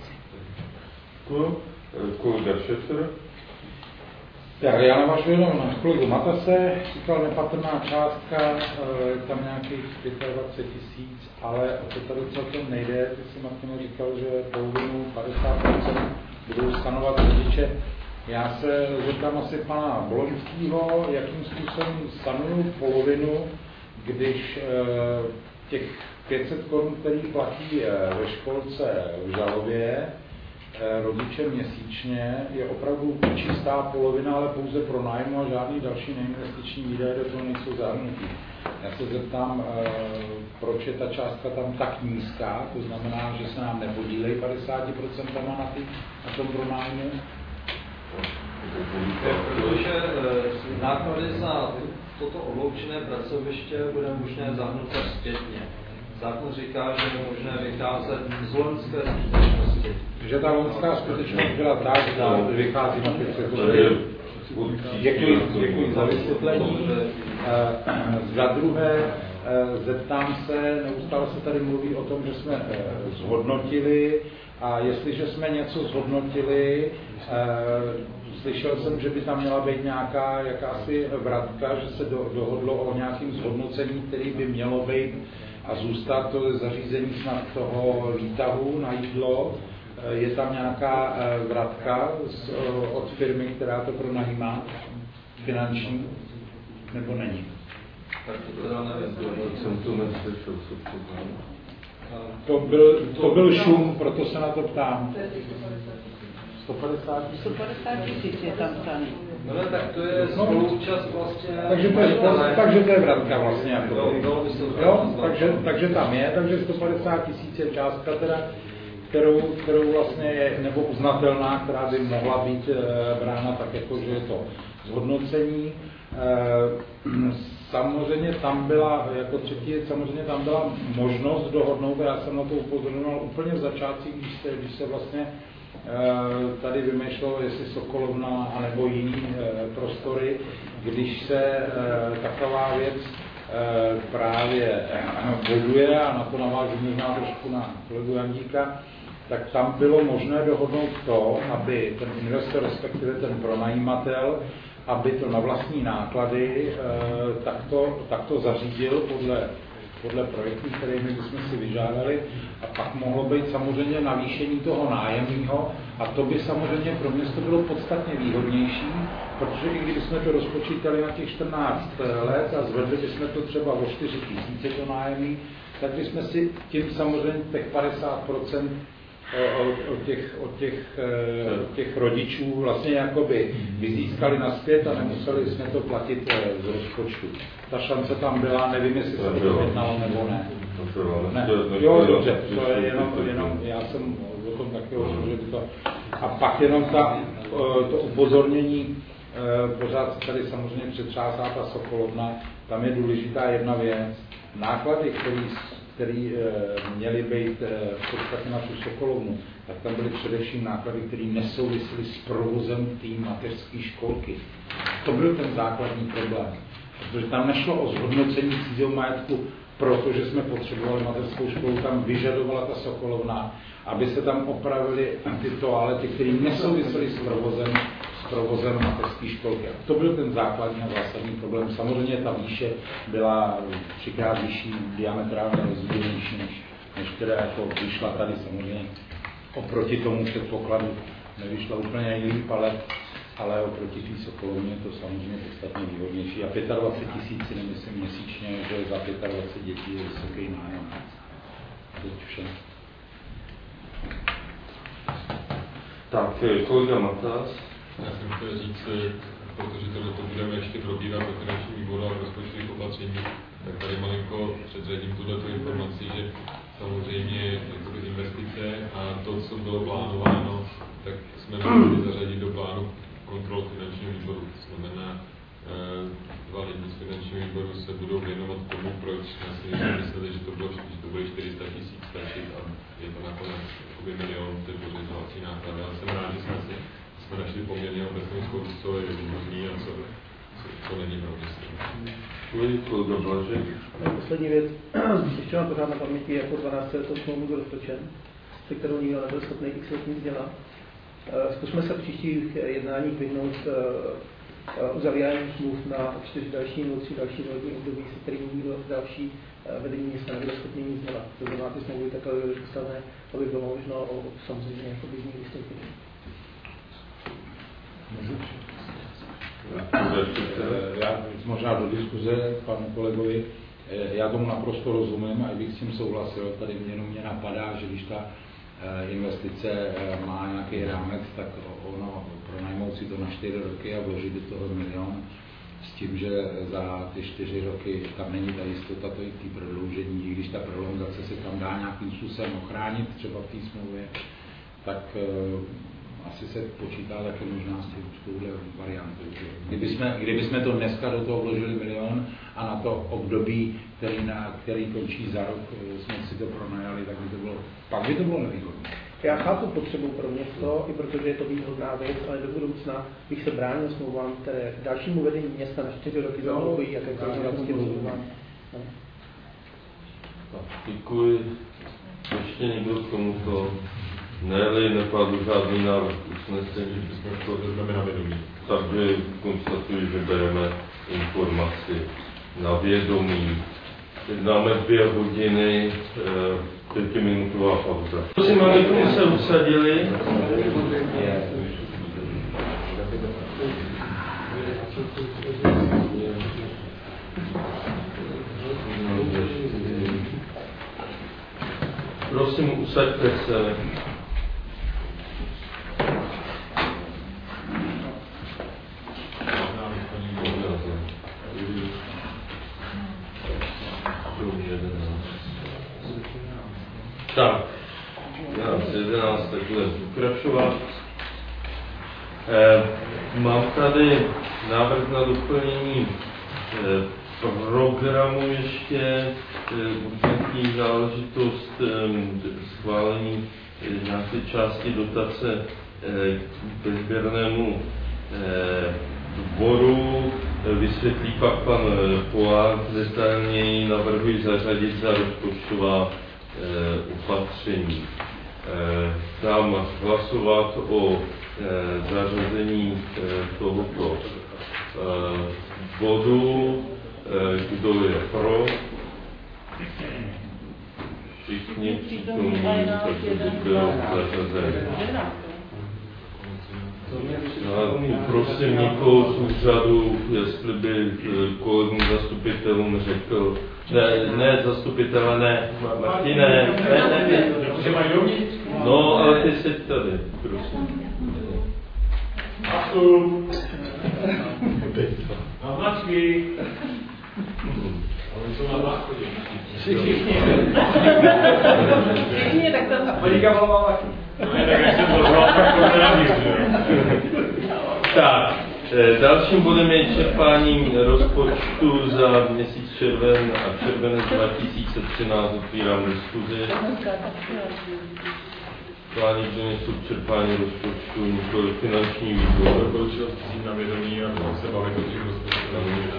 Kolega Šefter. Já navážu jenom na kolegu Matase, říkal nepatrná částka, je tam nějakých 25 000, ale o to tady celkem nejde. Ty si Martino říkal, že polovinu 50% budou skanovat rodiče. Já se zeptám asi pana Boloňského, jakým způsobem sanuju polovinu, když těch 500 korun, který platí ve školce v Žalově, rodiče měsíčně, je opravdu čistá polovina, ale pouze pro nájmu a žádný další neinvestiční výdaje do toho nejsou zahrnutí. Já se zeptám, proč je ta částka tam tak nízká, to znamená, že se nám nepodílejí 50% na tom pronájmu? Protože náklady za toto odloučené pracoviště bude možné zahrnout zpětně. Zákon říká, že je možné vykázat z loňské skutečnosti. Že ta loňská skutečnost byla tak, že vychází na 500 korun. Děkuji za vysvětlení. Za druhé, zeptám se, neustále se tady mluví o tom, že jsme zhodnotili, a jestliže jsme něco zhodnotili, slyšel jsem, že by tam měla být nějaká jakási vratka, že se dohodlo o nějakém zhodnocení, který by mělo být a zůstat to zařízení snad toho výtahu na jídlo. je tam nějaká vratka od firmy, která to pronajímá, finanční, nebo není? Tak to teda nevím. Jsem to neslyšel, To byl šum, proto se na to ptám. 150 tisíc je tam psaný. No ne, tak to je spoluúčast vlastně... Takže to je vratka vlastně. Jo, takže tam je, takže 150 tisíc je částka teda, kterou vlastně je, nebo uznatelná, která by mohla být brána tak jako, že je to zhodnocení. Samozřejmě tam byla, jako třetí, samozřejmě tam byla možnost dohodnout, já jsem na to upozorňoval úplně v začátcích, když se vlastně tady vymýšlelo, jestli Sokolovna anebo jiný prostory, když se taková věc právě boduje, a na to navážu možná trošku na kolegu Jandíka, tak tam bylo možné dohodnout to, aby ten investor, respektive ten pronajímatel, aby to na vlastní náklady takto zařídil podle projektů, které my bychom si vyžádali, a pak mohlo být samozřejmě navýšení toho nájemního, a to by samozřejmě pro město bylo podstatně výhodnější, protože i kdybychom to rozpočítali na těch 14 let a zvedli bychom to třeba o 4 000 to nájemní, tak bychom si tím samozřejmě těch 50% od těch rodičů vlastně jakoby vyzískali nazpět a nemuseli jsme to platit z rozpočtu. Ta šance tam byla, nevím, jestli se to jednalo nebo ne. Jo, dobře, to je jenom já jsem o tom taky hovořil, že to... A pak jenom to upozornění, pořád tady samozřejmě přetřásá ta Sokolovna, tam je důležitá jedna věc. Náklady, které měly být v podstatě na tu Sokolovnu, tak tam byly především náklady, které nesouvisely s provozem té mateřské školky. To byl ten základní problém. Protože tam nešlo o zhodnocení cizího majetku, protože jsme potřebovali mateřskou školu, tam vyžadovala ta Sokolovna, aby se tam opravily ty toalety, které nesouvisely s provozem mateřské školky. A to byl ten základní a zásadní problém. Samozřejmě ta výše byla 3x vyšší, diametrálně rozdílnější, než která jako vyšla tady samozřejmě oproti tomu předpokladu. Nevyšla úplně líp, ale oproti té Sokolovně je to samozřejmě podstatně výhodnější. A 25 000 si nemyslím měsíčně, že za 25 dětí je vysoký nájem. Teď vše. Tak, kolega Matas. Já jsem chtěl říct, protože to budeme ještě probírat o finančním výboru a rozpočtových opatření, tak tady malinko předřadím tuto informaci, že samozřejmě investice a to, co bylo plánováno, tak jsme mohli zařadit do plánu kontrol finančního výboru. To znamená, 2 lidi z finančního výboru se budou věnovat tomu, proč jsme si mysleli, že to byly 400 000 stačit a je to nakonec milion ty pořizovací náklady. Já jsem rád, že jsme našli poměrně obecnou schodu, co je možný a co není pro město. Poslední věc, ještě mám pořád na paměti, jako 12 letou smlouvu byl roztočen, se kterou nikdo nebyl schopný x let nic dělat. Zkusme se v příštích jednáních vyhnout uzavírání smluv na 4 další nebo 3 další volební období, se kterými nikdo další vedení města nebylo schopný nic dělat. To znamená, ty smlouvy takové byly postavené, aby bylo možno samozřejmě jako běžný vystoupení. Já možná do diskuze panu kolegovi, já tomu naprosto rozumím a bych s tím souhlasil, tady mě napadá, že když ta investice má nějaký rámec, tak ono pronajmout si to na 4 roky a vložit do toho 1 000 000 s tím, že za ty 4 roky tam není ta jistota to i té prodloužení, i když ta prolongace se tam dá nějakým způsobem ochránit, třeba v té smlouvě, tak asi se počítá taky možná s touhle variantou. Kdybychom to dneska do toho vložili 1 000 000 a na to období, který končí za rok, jsme si to pronajali, tak by to bylo nevýhodné. Já chápu potřebu pro město, i protože je to výhodná věc, ale do budoucna bych se bránil smlouvám, které dalšímu vedení města na 4 roky zablokují jakékoliv vlastně rozhodování. Děkuji. Ještě někdo k tomuto? Ne-li nepadl žádný návrh usnesení, že jsme to vezmeme na vědomí. Takže konstatuji, že bereme informaci na vědomí. Teď máme 2 hodiny 5minutová pauza. Prosím, abychom se usadili. Prosím, usaďte se. Tak, já z 11 takhle pokračovat. Mám tady návrh na doplnění programu ještě urgentní záležitost schválení nějaké části dotace k bezběrnému dvoru. Vysvětlí pak pan Polák detailněji, navrhuji zařadit za rozpočtová opatření. Dám hlasovat o zařazení tohoto bodu. Kdo je pro? Všichni přítomní, takže byl zařazen. Prosím někoho z úřadu, jestli by kolegům zastupitelům řekl, ne zastupitele, ne, Martine, ne, no, ale ty jsi tady, prosím. Na značky. Ale jsou na záchodě. Všichni, tak to Monika Valová. Tak jak jsem to zval, tak to neradím. Tak, dalším bodem je čerpání rozpočtu za měsíc červen a červenec 2013. Otvírám diskuzi. Plány přinesou čerpání rozpočtu, nikoli finanční výbor. Doporučil si na vědomí a se bavit o těch rozpočtech.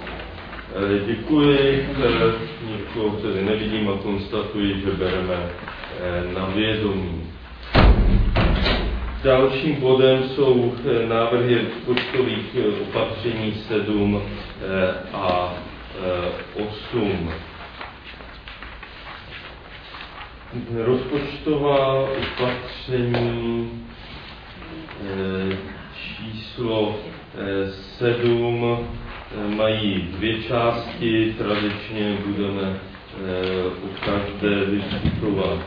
Děkuji, nikoho tedy nevidím a konstatuji, že bereme na vědomí. Dalším bodem jsou návrhy rozpočtových opatření 7 a 8. Rozpočtová opatření číslo 7 mají dvě části. Tradičně budeme o každé diskutovat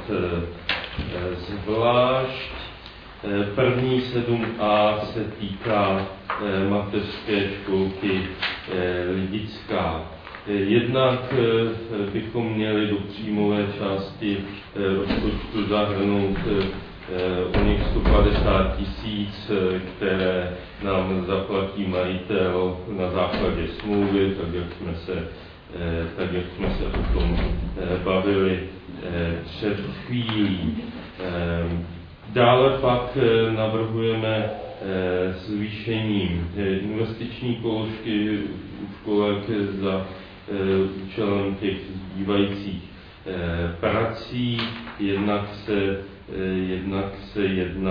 zvlášť. První 7a se týká mateřské školky Lidická. Jednak bychom měli do příjmové části rozpočtu zahrnout o nich 150 000, které nám zaplatí majitel na základě smlouvy, tak jak jsme se o tom bavili před chvílí. Dále pak navrhujeme zvýšení investiční položky školek za účelem těch zbývajících prací. Jednak se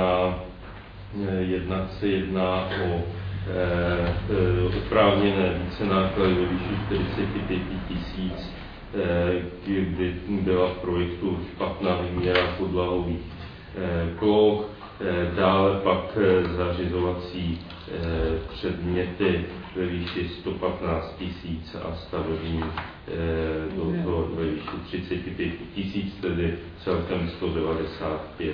jedná o oprávněné vícenáklady ve výši 45 000, kdy byla v projektu špatná výměra podlahových ploch, dále pak zařizovací předměty ve výši 115 000 a stavební ve výši 35 000, tedy celkem 195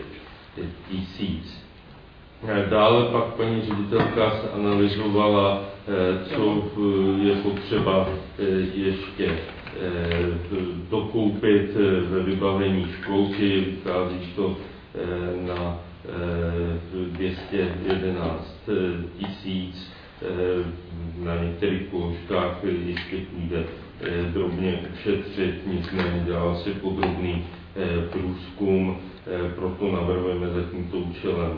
000. Dále pak paní ředitelka analyzovala, co je potřeba ještě dokoupit ve vybavení školky, vychází to na 211 000. Na některých položkách ještě půjde drobně ušetřit, nicméně dělal se podrobný průzkum, proto navrhujeme za tímto účelem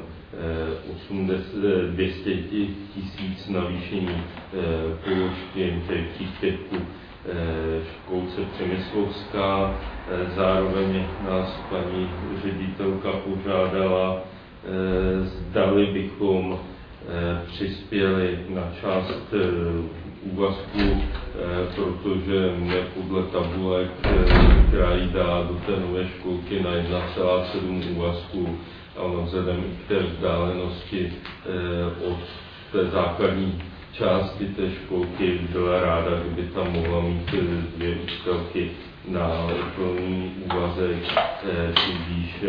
200 000 navýšení položky příspěvku školce Přemyslovská. Zároveň nás paní ředitelka požádala, zdali bychom přispěli na část úvazku, protože podle tabulek kraj dá do té nové školky na 1,7 úvazku a ono vzhledem k té vzdálenosti od té základní části té školky byla ráda, kdyby tam mohla mít 2 účtelky na plný úvazek, tudíž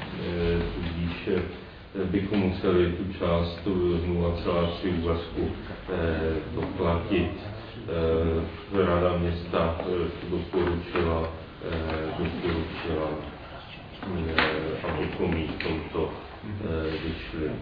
bychom museli tu část 0,3 úvazku doplatit. Rada města doporučila abychom jí v tomto vyšli.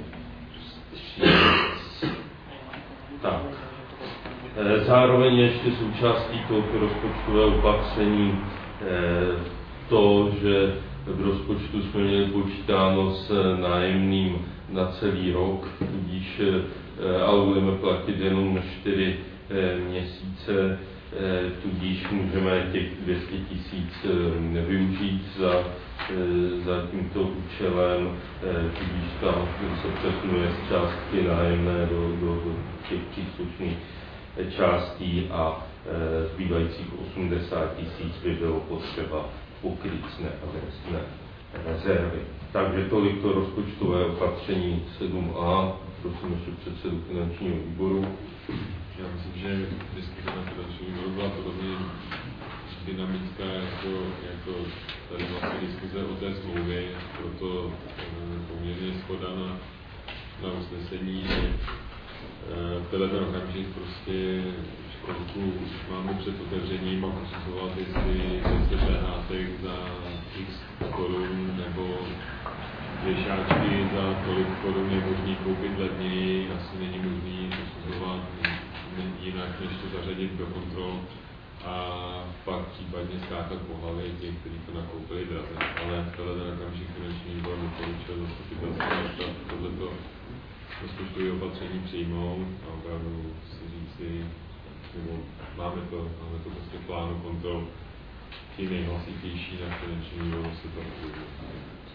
Tak. Zároveň ještě součástí toho rozpočtového opatření to, že v rozpočtu jsme měli počítáno s nájemným na celý rok, tudíž ale budeme platit jenom 4 měsíce, tudíž můžeme těch 200 000 využít za tímto účelem, tudíž tam se přesunuje z částky nájemné do těch příslušných částí a zbývajících 80 000 by bylo potřeba pokryt z neadresné rezervy. Takže tolik to rozpočtové opatření 7a. Prosím ještě předsedu finančního výboru. Já myslím, že diskuse na finančním výboru byla podobně dynamická jako tady vlastně diskuse o té smlouvě, proto poměrně shoda na usnesení, že v tenhle okamžik prostě školku máme před otevřením a posuzovat, jestli se přehlátek za x korun nebo věšáčky za tolik korun je možný koupit levněji, asi není možný posuzovat jinak, než to zařadit do kontrol a pak případně skákat po hlavě těch, kteří to nakoupili draze. Ale v tenhle okamžik finanční výbor doporučil zastupitelstvo tohleto rozpočtové opatření přijmout a opravdu si říci, nebo máme to prostě plánu kontrol, ti nejhlasitější na finančním výboru si to uvědomí.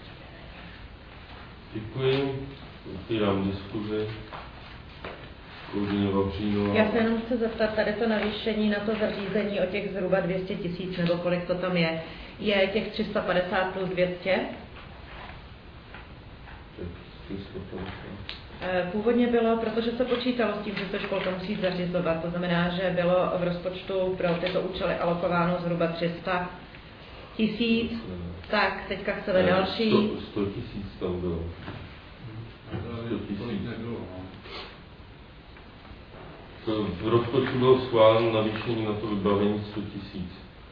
Děkuji. Otvírám diskuzi. Já se jenom chci zeptat, tady to navýšení na to zařízení o těch zhruba 200 000, nebo kolik to tam je těch 350 plus 200? Původně bylo, protože se počítalo s tím, že se školka musí zařizovat, to znamená, že bylo v rozpočtu pro tyto účely alokováno zhruba 300 000, tak teďka chceme další. 100 000 tam bylo. 100 000. V rozpočtu bylo schváleno navýšení na to vybavení 100 000.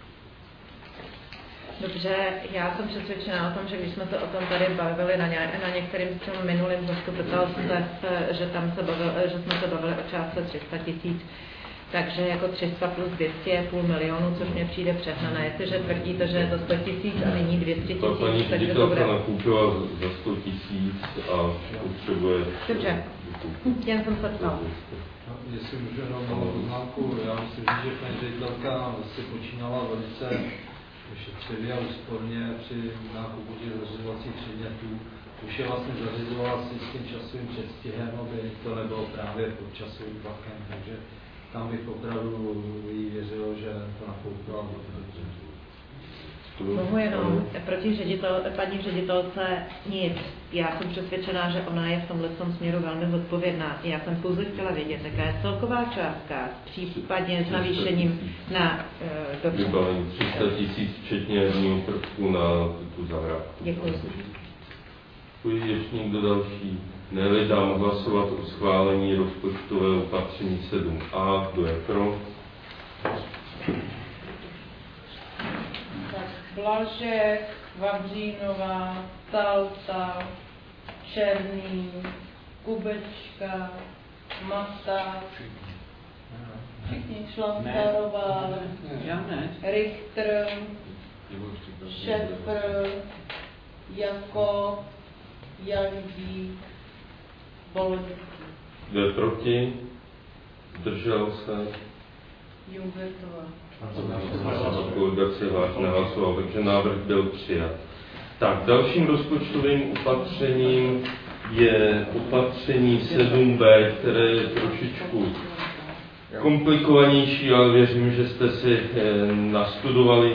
Dobře, já jsem přesvědčená o tom, že když jsme se o tom tady bavili na některým z těm minulým zastupitelstvech, že jsme se bavili o částce 300 000, takže jako 300 plus 200 je půl milionu, což mě přijde přehnané. Jestliže tvrdíte, že je to 100 000 a nyní 200 000, paní ředitelka nakoupila za 100 000 a potřebuje... Dobře, jen jsem se ptal. Jestli můžu jenom malou poznámku, já myslím, že paní ředitelka si počínala velice šetřivě a úsporně při nákupu těch zařizovacích předmětů. Už je vlastně zařizovala si s tím časovým předstihem, aby to nebylo právě pod časovým tlakem, takže tam bych opravdu jí věřil, že to nakoupila dobře. Mohu jenom proti paní ředitelce nic. Já jsem přesvědčená, že ona je v tomhle směru velmi zodpovědná. Já jsem pouze chtěla vědět, jaká je celková částka, případně s navýšením na vybavení 300 000 včetně jedního prvku na tu zahrádku. Děkuji. Děkuji. Ještě někdo další? Ne-li dám hlasovat o schválení rozpočtového opatření 7a. Kdo je pro? Blažek, Vavřínová, Talta, Černý, Kubečka, Mata, všichni Šlantarová, Richter, Šefr, Jakob, Jandík, Boloňský. Kdo je proti? Zdržel se? Jungertová. Kolega se nehlasoval, takže návrh byl přijat. Tak, dalším rozpočtovým opatřením je opatření 7b, které je trošičku komplikovanější, ale věřím, že jste si nastudovali,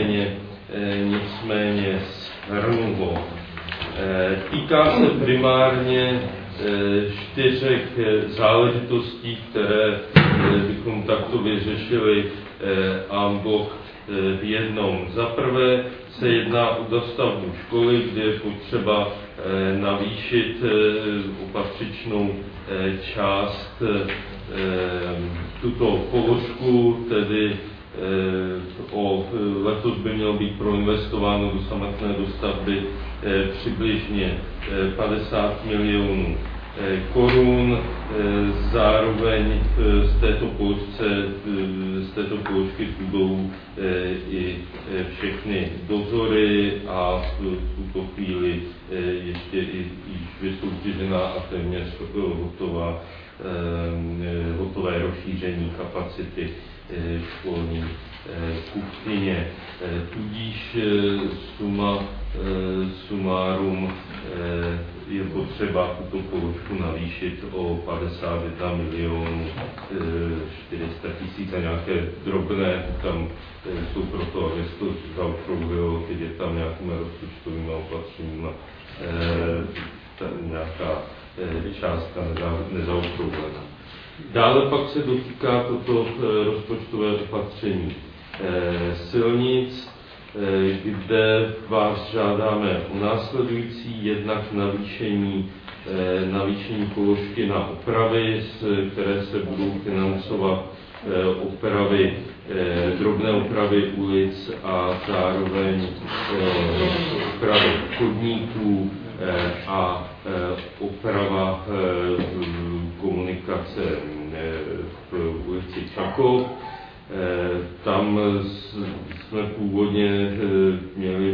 nicméně shrnu ho. Týká se primárně 4 záležitostí, které bychom takto vyřešili en bloc v jednom. Za prvé se jedná o dostavbu školy, kde je potřeba navýšit o patřičnou část tuto položku, tedy letos by mělo být proinvestováno do samotné dostavby přibližně 50 milionů korun. Zároveň z této položky budou i všechny dozory a v tuto chvíli ještě i vysoutěžená a téměř hotové rozšíření kapacity školní kuchyně. Tudíž suma sumárum je potřeba tuto položku navýšit o 51 milionů 400 tisíc a nějaké drobné tam jsou proto, aby se to zaokrouhlilo, když je tam nějakými rozpočtovými opatřeními nějaká částka nezaokrouhlená. Dále pak se dotýká toto rozpočtové opatření silnic, kde vás žádáme o následující, jednak navýšení položky na opravy, které se budou financovat drobné opravy ulic a zároveň opravy chodníků a oprava komunikace v ulici Čakov. Tam jsme původně měli,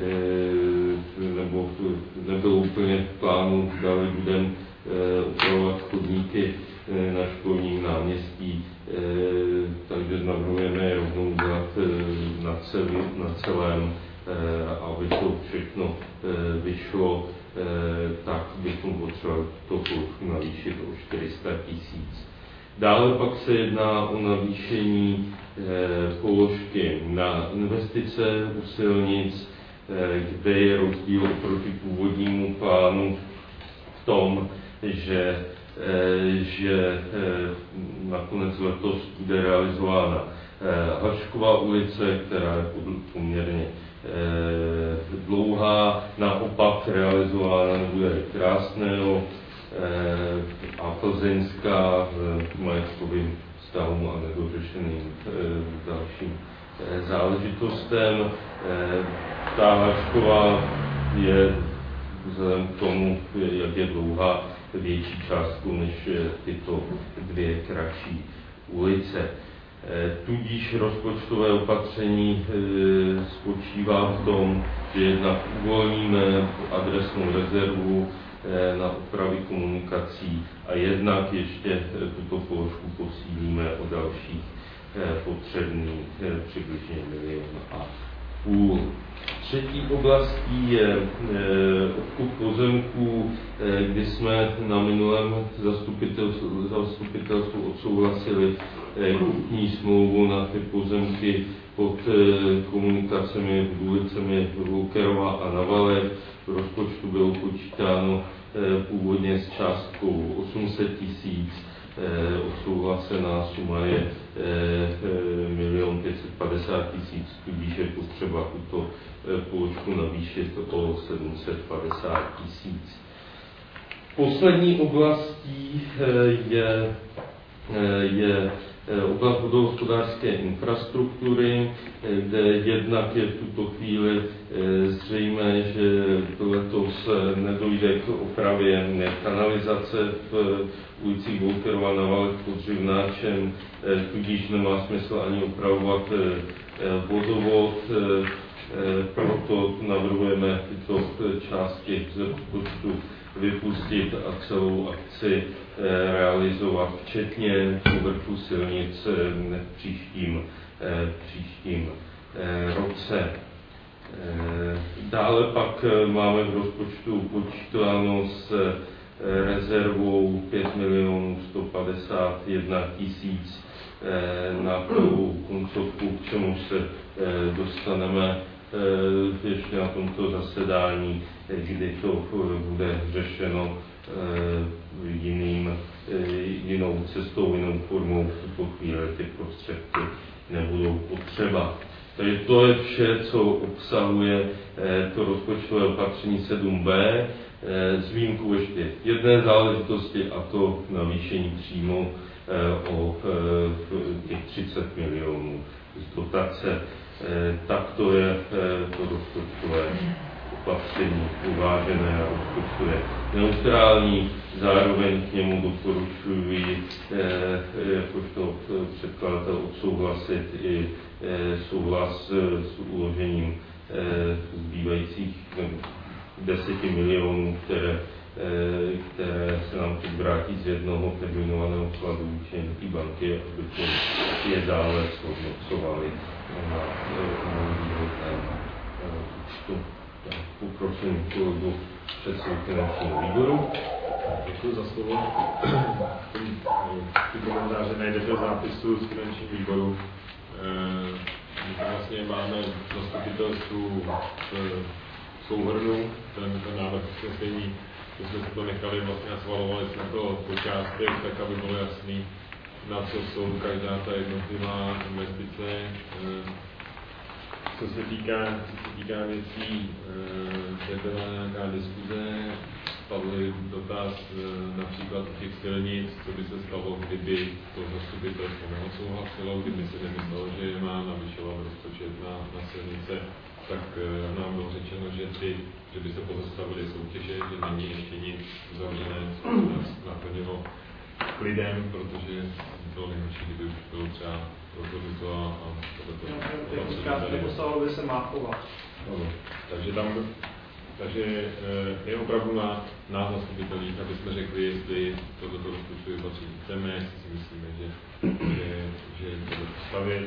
nebo nebylo úplně v plánu, dále budeme opravovat chodníky na Školním náměstí, takže navrhujeme je rovnou dělat na celém, aby to všechno vyšlo, tak bychom potřebovali to položku navýšit o 400 tisíc. Dále pak se jedná o navýšení položky na investice u silnic, kde je rozdíl oproti původnímu plánu v tom, že nakonec letos bude realizována Haškova ulice, která je poměrně dlouhá, naopak realizována bude Krásného a Plzeňská majetkovým vztahům a nedořešeným dalším záležitostem. Ta Hašková je vzhledem k tomu, jak je dlouhá, větší částku než tyto 2 kratší ulice. Tudíž rozpočtové opatření spočívá v tom, že jednak uvolníme adresnou rezervu na opravy komunikací a jednak ještě tuto položku posílíme o dalších potřebných přibližně 1,5 milionu. Třetí oblastí je odkup pozemků, kdy jsme na minulém zastupitelstvu odsouhlasili kupní smlouvu na ty pozemky pod komunikacemi v ulicemi Volkerova a Navalek. V rozpočtu bylo počítáno původně s částkou 800 tisíc, odsouhlasená suma je 1 550 000, tudíž je potřeba tuto položku navýšit o 750 tisíc. Poslední oblastí je oblast vodohospodářské infrastruktury, kde jednak je v tuto chvíli zřejmé, že letos nedojde k opravě kanalizace v ulicích Volkerova Navalek pod Řivnáčem, tudíž nemá smysl ani opravovat vodovod, proto navrhujeme tyto části z rozpočtu vypustit a celou akci realizovat, včetně povrchu silnic v příštím roce. Dále pak máme v rozpočtu počítáno s rezervou 5 151 000 na tu koncovku, k čemu se dostaneme ještě na tomto zasedání, kdy to bude řešeno jinou cestou, jinou formou. V tuto chvíli ty prostředky nebudou potřeba. Takže to je vše, co obsahuje to rozpočtové opatření 7b, s výjimkou ještě jedné záležitosti, a to navýšení příjmu o těch 30 milionů z dotace. Tak to je to rozpočtové opatření uvážené a rozpočtu je neutrální. Zároveň k němu doporučuji jakožto předkladatel odsouhlasit i souhlas s uložením zbývajících 10 milionů, které se nám teď vrátí z jednoho terminovaného vkladu účetní banky, abychom je dále zhodnocovali na výhodném účtu. Poprosím kolegu předsedu finančního výboru. Děkuji za slovo. Ty komentáře najdete v zápisu z finančního výboru. My vlastně máme zastupitelstvu v souhrnu, ten návrh usnesení, že jsme si to nechali, vlastně schvalovali jsme to po částech, tak aby bylo jasný, na co jsou každá ta jednotlivá investice. Co se týká věcí, kde byla nějaká diskuze, padl dotaz například těch silnic, co by se stalo, kdyby to zastupitelstvo neodsouhlasilo, kdyby se nemyslelo, že má navyšovat rozpočet na silnice, tak nám bylo řečeno, že by se pozastavily soutěže, že není ještě nic uzavřené, co by nás naplnilo klidem, protože bylo nejhorší, kdyby už bylo třeba rozhodnuto a tohle postavilo by se Máchova. Takže je opravdu na nás zastupitelích, aby jsme řekli, jestli toto rozpočtové opatření chceme, jestli si myslíme, že to postavit.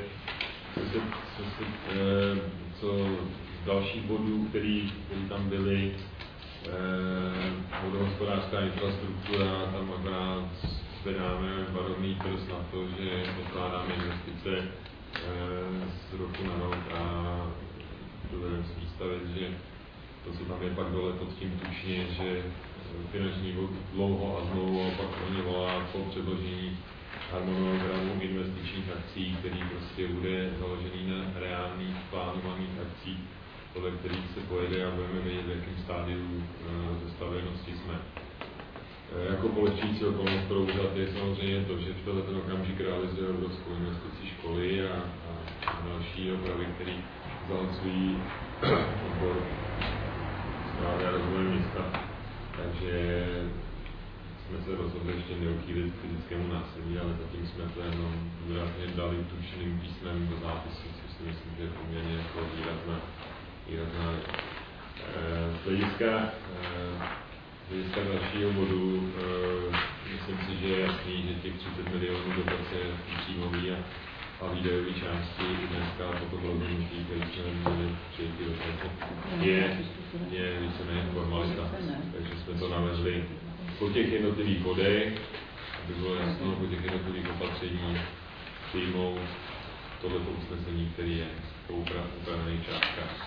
Co z dalších bodů, který tam byly, vodohospodářská infrastruktura, tam akorát zvedáme varovný prst na to, že odkládáme investice z roku na rok a dovedeme si představit, že to, co tam je pak dole pod tím tučně, že finanční dlouho a znovu opakovaně volá po předložení harmonogramu investičních akcí, který prostě bude založený na reálných plánovaných akcích, podle kterých se pojede a budeme vědět, v jakém stádiu zestavěnosti jsme. Jako polehčující okolnost pro úřad je samozřejmě to, že v ten okamžik realizuje obrovskou investici školy a další opravy, které zahlcují odbor správy a rozvoje města. Takže jsme se rozhodli ještě neuchýlit k fyzickému násilí, ale zatím jsme to jenom výrazně dali tučným písmem do zápisu, což si myslím, že je poměrně jako výrazná věc. Z hlediska dalšího bodu, myslím si, že je jasný, že těch 30 milionů dotace příjmový a výdajové části i dneska po tom rozhodnutí, který jsme měli přijetí do je víceméně formalita. Takže jsme to navezli po těch jednotlivých bodech, aby bylo jasno, po těch jednotlivých opatření přijmout tohleto usnesení, který je po upravených částkách.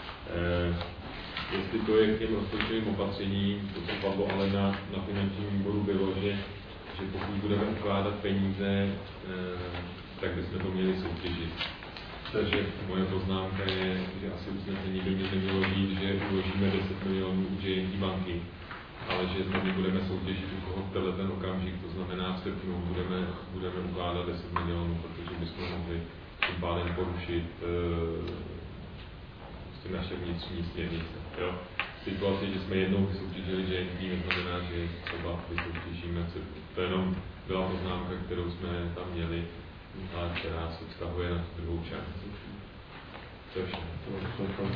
Jestli to je k těm rozpočtovým opatřením, to, co padlo ale na finančním výboru bylo, že pokud budeme ukládat peníze, tak bychom to měli soutěžit. Takže moje poznámka je, že asi usnesení by nemělo být, že uložíme 10 milionů u JNT banky, ale že tady budeme soutěžit u koho v ten okamžik, to znamená v srpnu budeme ukládat 10 milionů, protože bychom mohli tím pádem porušit naše vnitřní směrnice. Situace, že jsme jednou vysoutěžili JNT, neznamená, že třeba vysoutěžíme srpnu. To jenom byla poznámka, kterou jsme tam měli, a která se vztahuje na druhou část. To je všechno.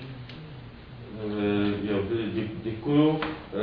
Děkuju.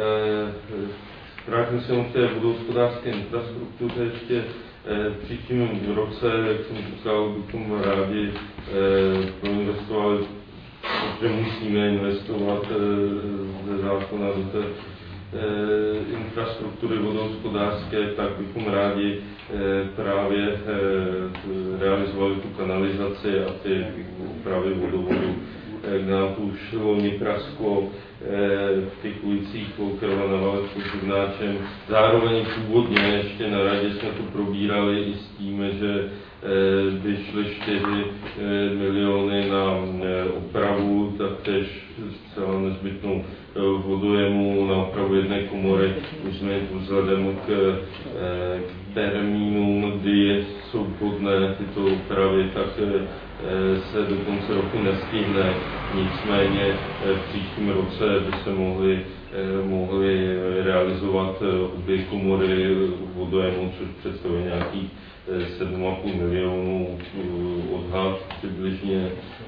Vrátím se k té vodohospodářské infrastruktuře ještě v příštím roce, jak jsem říkal, bychom rádi proinvestovali že musíme investovat ze zákona do té infrastruktury vodohospodářské, tak bychom rádi právě realizovali tu kanalizaci a ty úpravy vodovodu. K nám tu už loni prasklo v těch ulicích Loukrova na Valech pod Žurnáčem. Zároveň původně ještě na radě jsme to probírali i s tím, že vyšly 4 miliony na opravu, taktéž zcela nezbytnou vodojemu na opravu jedné komory. My jsme vzhledem k termínům, kdy jsou vhodné tyto opravy, tak se do konce roku nestihne. Nicméně v příštím roce by se mohly realizovat obě komory vodojemu, což představuje nějakých 7,5 milionů odhad přibližně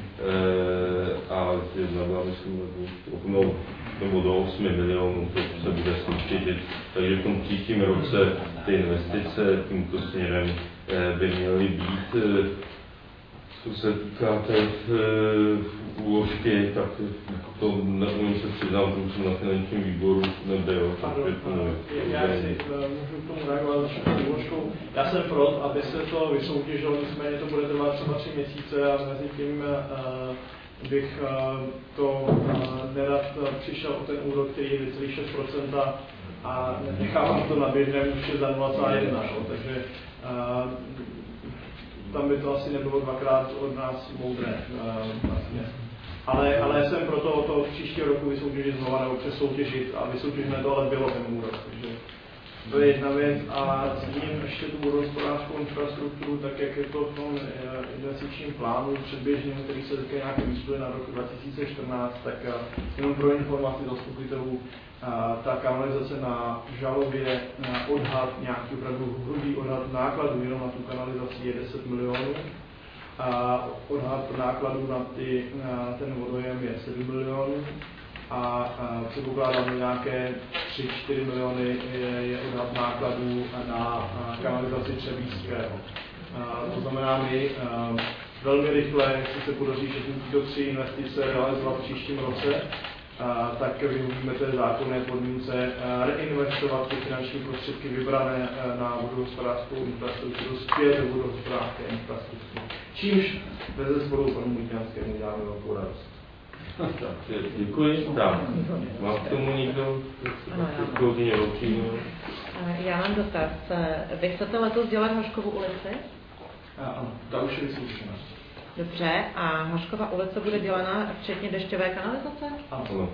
a jedna byla, myslím, nebo do 8 milionů, to se bude soutěžit. Takže v tom příštím roce ty investice tímto směrem by měly být. Co se týká té úložky, tak to neumím se přiznám, protože jsem na finančním výboru nebyl. Já si můžu k tomu reagovat s úložkou. Já jsem pro, aby se to vysoutěžilo, nicméně to bude trvat třeba 3 měsíce a mezi tím bych to nerad přišel o ten úrok, který je 2,6% a nechávám to na běžném účtu za 0,1, takže tam by to asi nebylo dvakrát od nás moudré vlastně. Ale jsem proto to příštího roku vysoutěžit znova nebo přesoutěžit a vysoutěžíme to, ale bylo ten úrok. Takže to je jedna věc a zmíním ještě tu vodohospodářskou infrastrukturu, tak jak je to v tom investičním plánu předběžným, který se týká nějaké výstupy na rok 2014, tak jenom pro informaci zastupitelů, ta kanalizace na Žalově odhad, nějaký opravdu hrubý odhad nákladů jenom na tu kanalizaci je 10 milionů. A odhad nákladů na ten vodojem je 7 milionů a předpokládáme nějaké 3-4 miliony je odhad nákladů na kanalizaci Třebíčského. To znamená, my velmi rychle, jestli se podaří všechny tyto 3 investice realizovat v příštím roce, tak využijeme té zákonné podmínce reinvestovat ty finanční prostředky vybrané na vodohospodářskou infrastrukturu zpět do vodohospodářské infrastruktury. Čímž bezesporu panu Buťanskému dáme velkou radost. Děkuji. Tak, má k tomu někdo? Já mám dotaz. Vy chcete letos dělat Haškovu ulici? Ano, ta už je vysoutěžena. Dobře, a Haškova ulice bude dělaná včetně dešťové kanalizace? Ano.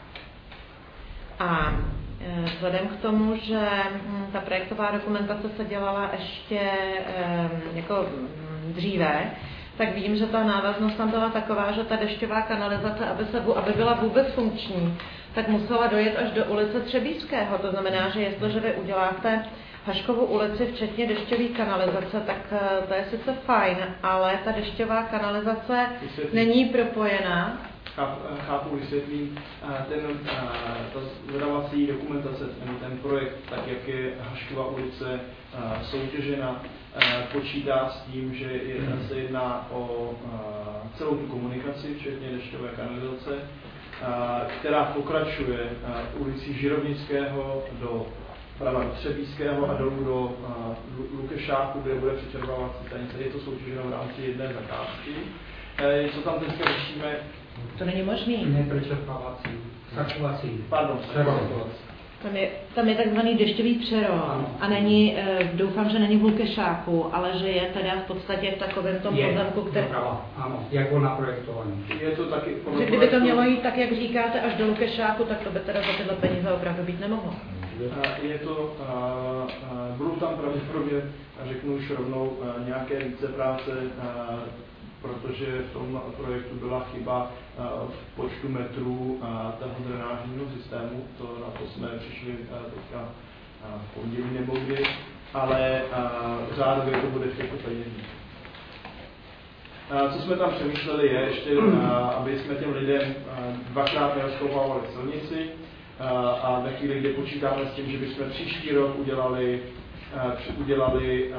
A vzhledem k tomu, že ta projektová dokumentace se dělala ještě jako dříve, tak vím, že ta návaznost tam byla taková, že ta dešťová kanalizace, aby byla vůbec funkční, tak musela dojet až do ulice Třebíčského. To znamená, že jestliže vy uděláte Haškovu ulici včetně dešťové kanalizace, tak to je sice fajn, ale ta dešťová kanalizace není propojená. Chápu, vysvětlím. Ta zadávací dokumentace, ten projekt, tak jak je Haškova ulice soutěžena, počítá s tím, že se jedná o celou tu komunikaci, včetně dešťové kanalizace, která pokračuje ulicí Žirovnického do Třebíčského a dolů do Lukešáku, kde bude přečerpávací stanice. Je to soutěženo v rámci jedné zakázky. Co tam teďka řešíme? To není možný. Neprečerpávací, sačovací. Pardon, sačovací. Tam je takzvaný dešťový přeron a není, doufám, že není v Lukešáku, ale že je teda v podstatě v takovém tom pozemku, který... Ano, jak byl naprojektovaný. Je to taky... Kdyby to mělo jít tak, jak říkáte, až do Lukešáku, tak to by teda za tyhle peníze opravdu být nemohlo. Je to, budou tam pravděpodobně, řeknu už rovnou, nějaké vícepráce, protože v tom projektu byla chyba v počtu metrů toho drenážního systému, na to jsme přišli teďka v pondělí nebo kdy, ale řádově to bude v těchto penězích. Co jsme tam přemýšleli je ještě, aby jsme těm lidem dvakrát nerozkopávali silnici a ve chvíli, kdy počítáme s tím, že bychom příští rok udělali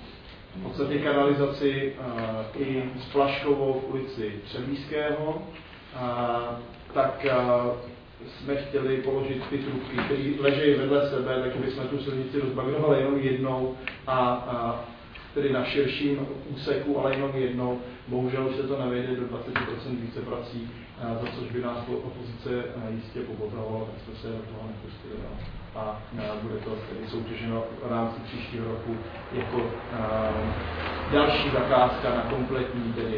v podstatě kanalizaci i z Plaškovou v ulici Třebíčského tak jsme chtěli položit ty trubky, které leží vedle sebe, takže bychom tu silnici rozbagrovali jenom jednou a tedy na širším úseku, ale jenom jednou. Bohužel už se to nevejde do 20% více prací, za což by nás opozice jistě popotravovala, tak jsme se do toho nepustili. A bude to tedy soutěženo v rámci příštího roku jako další zakázka na kompletní tedy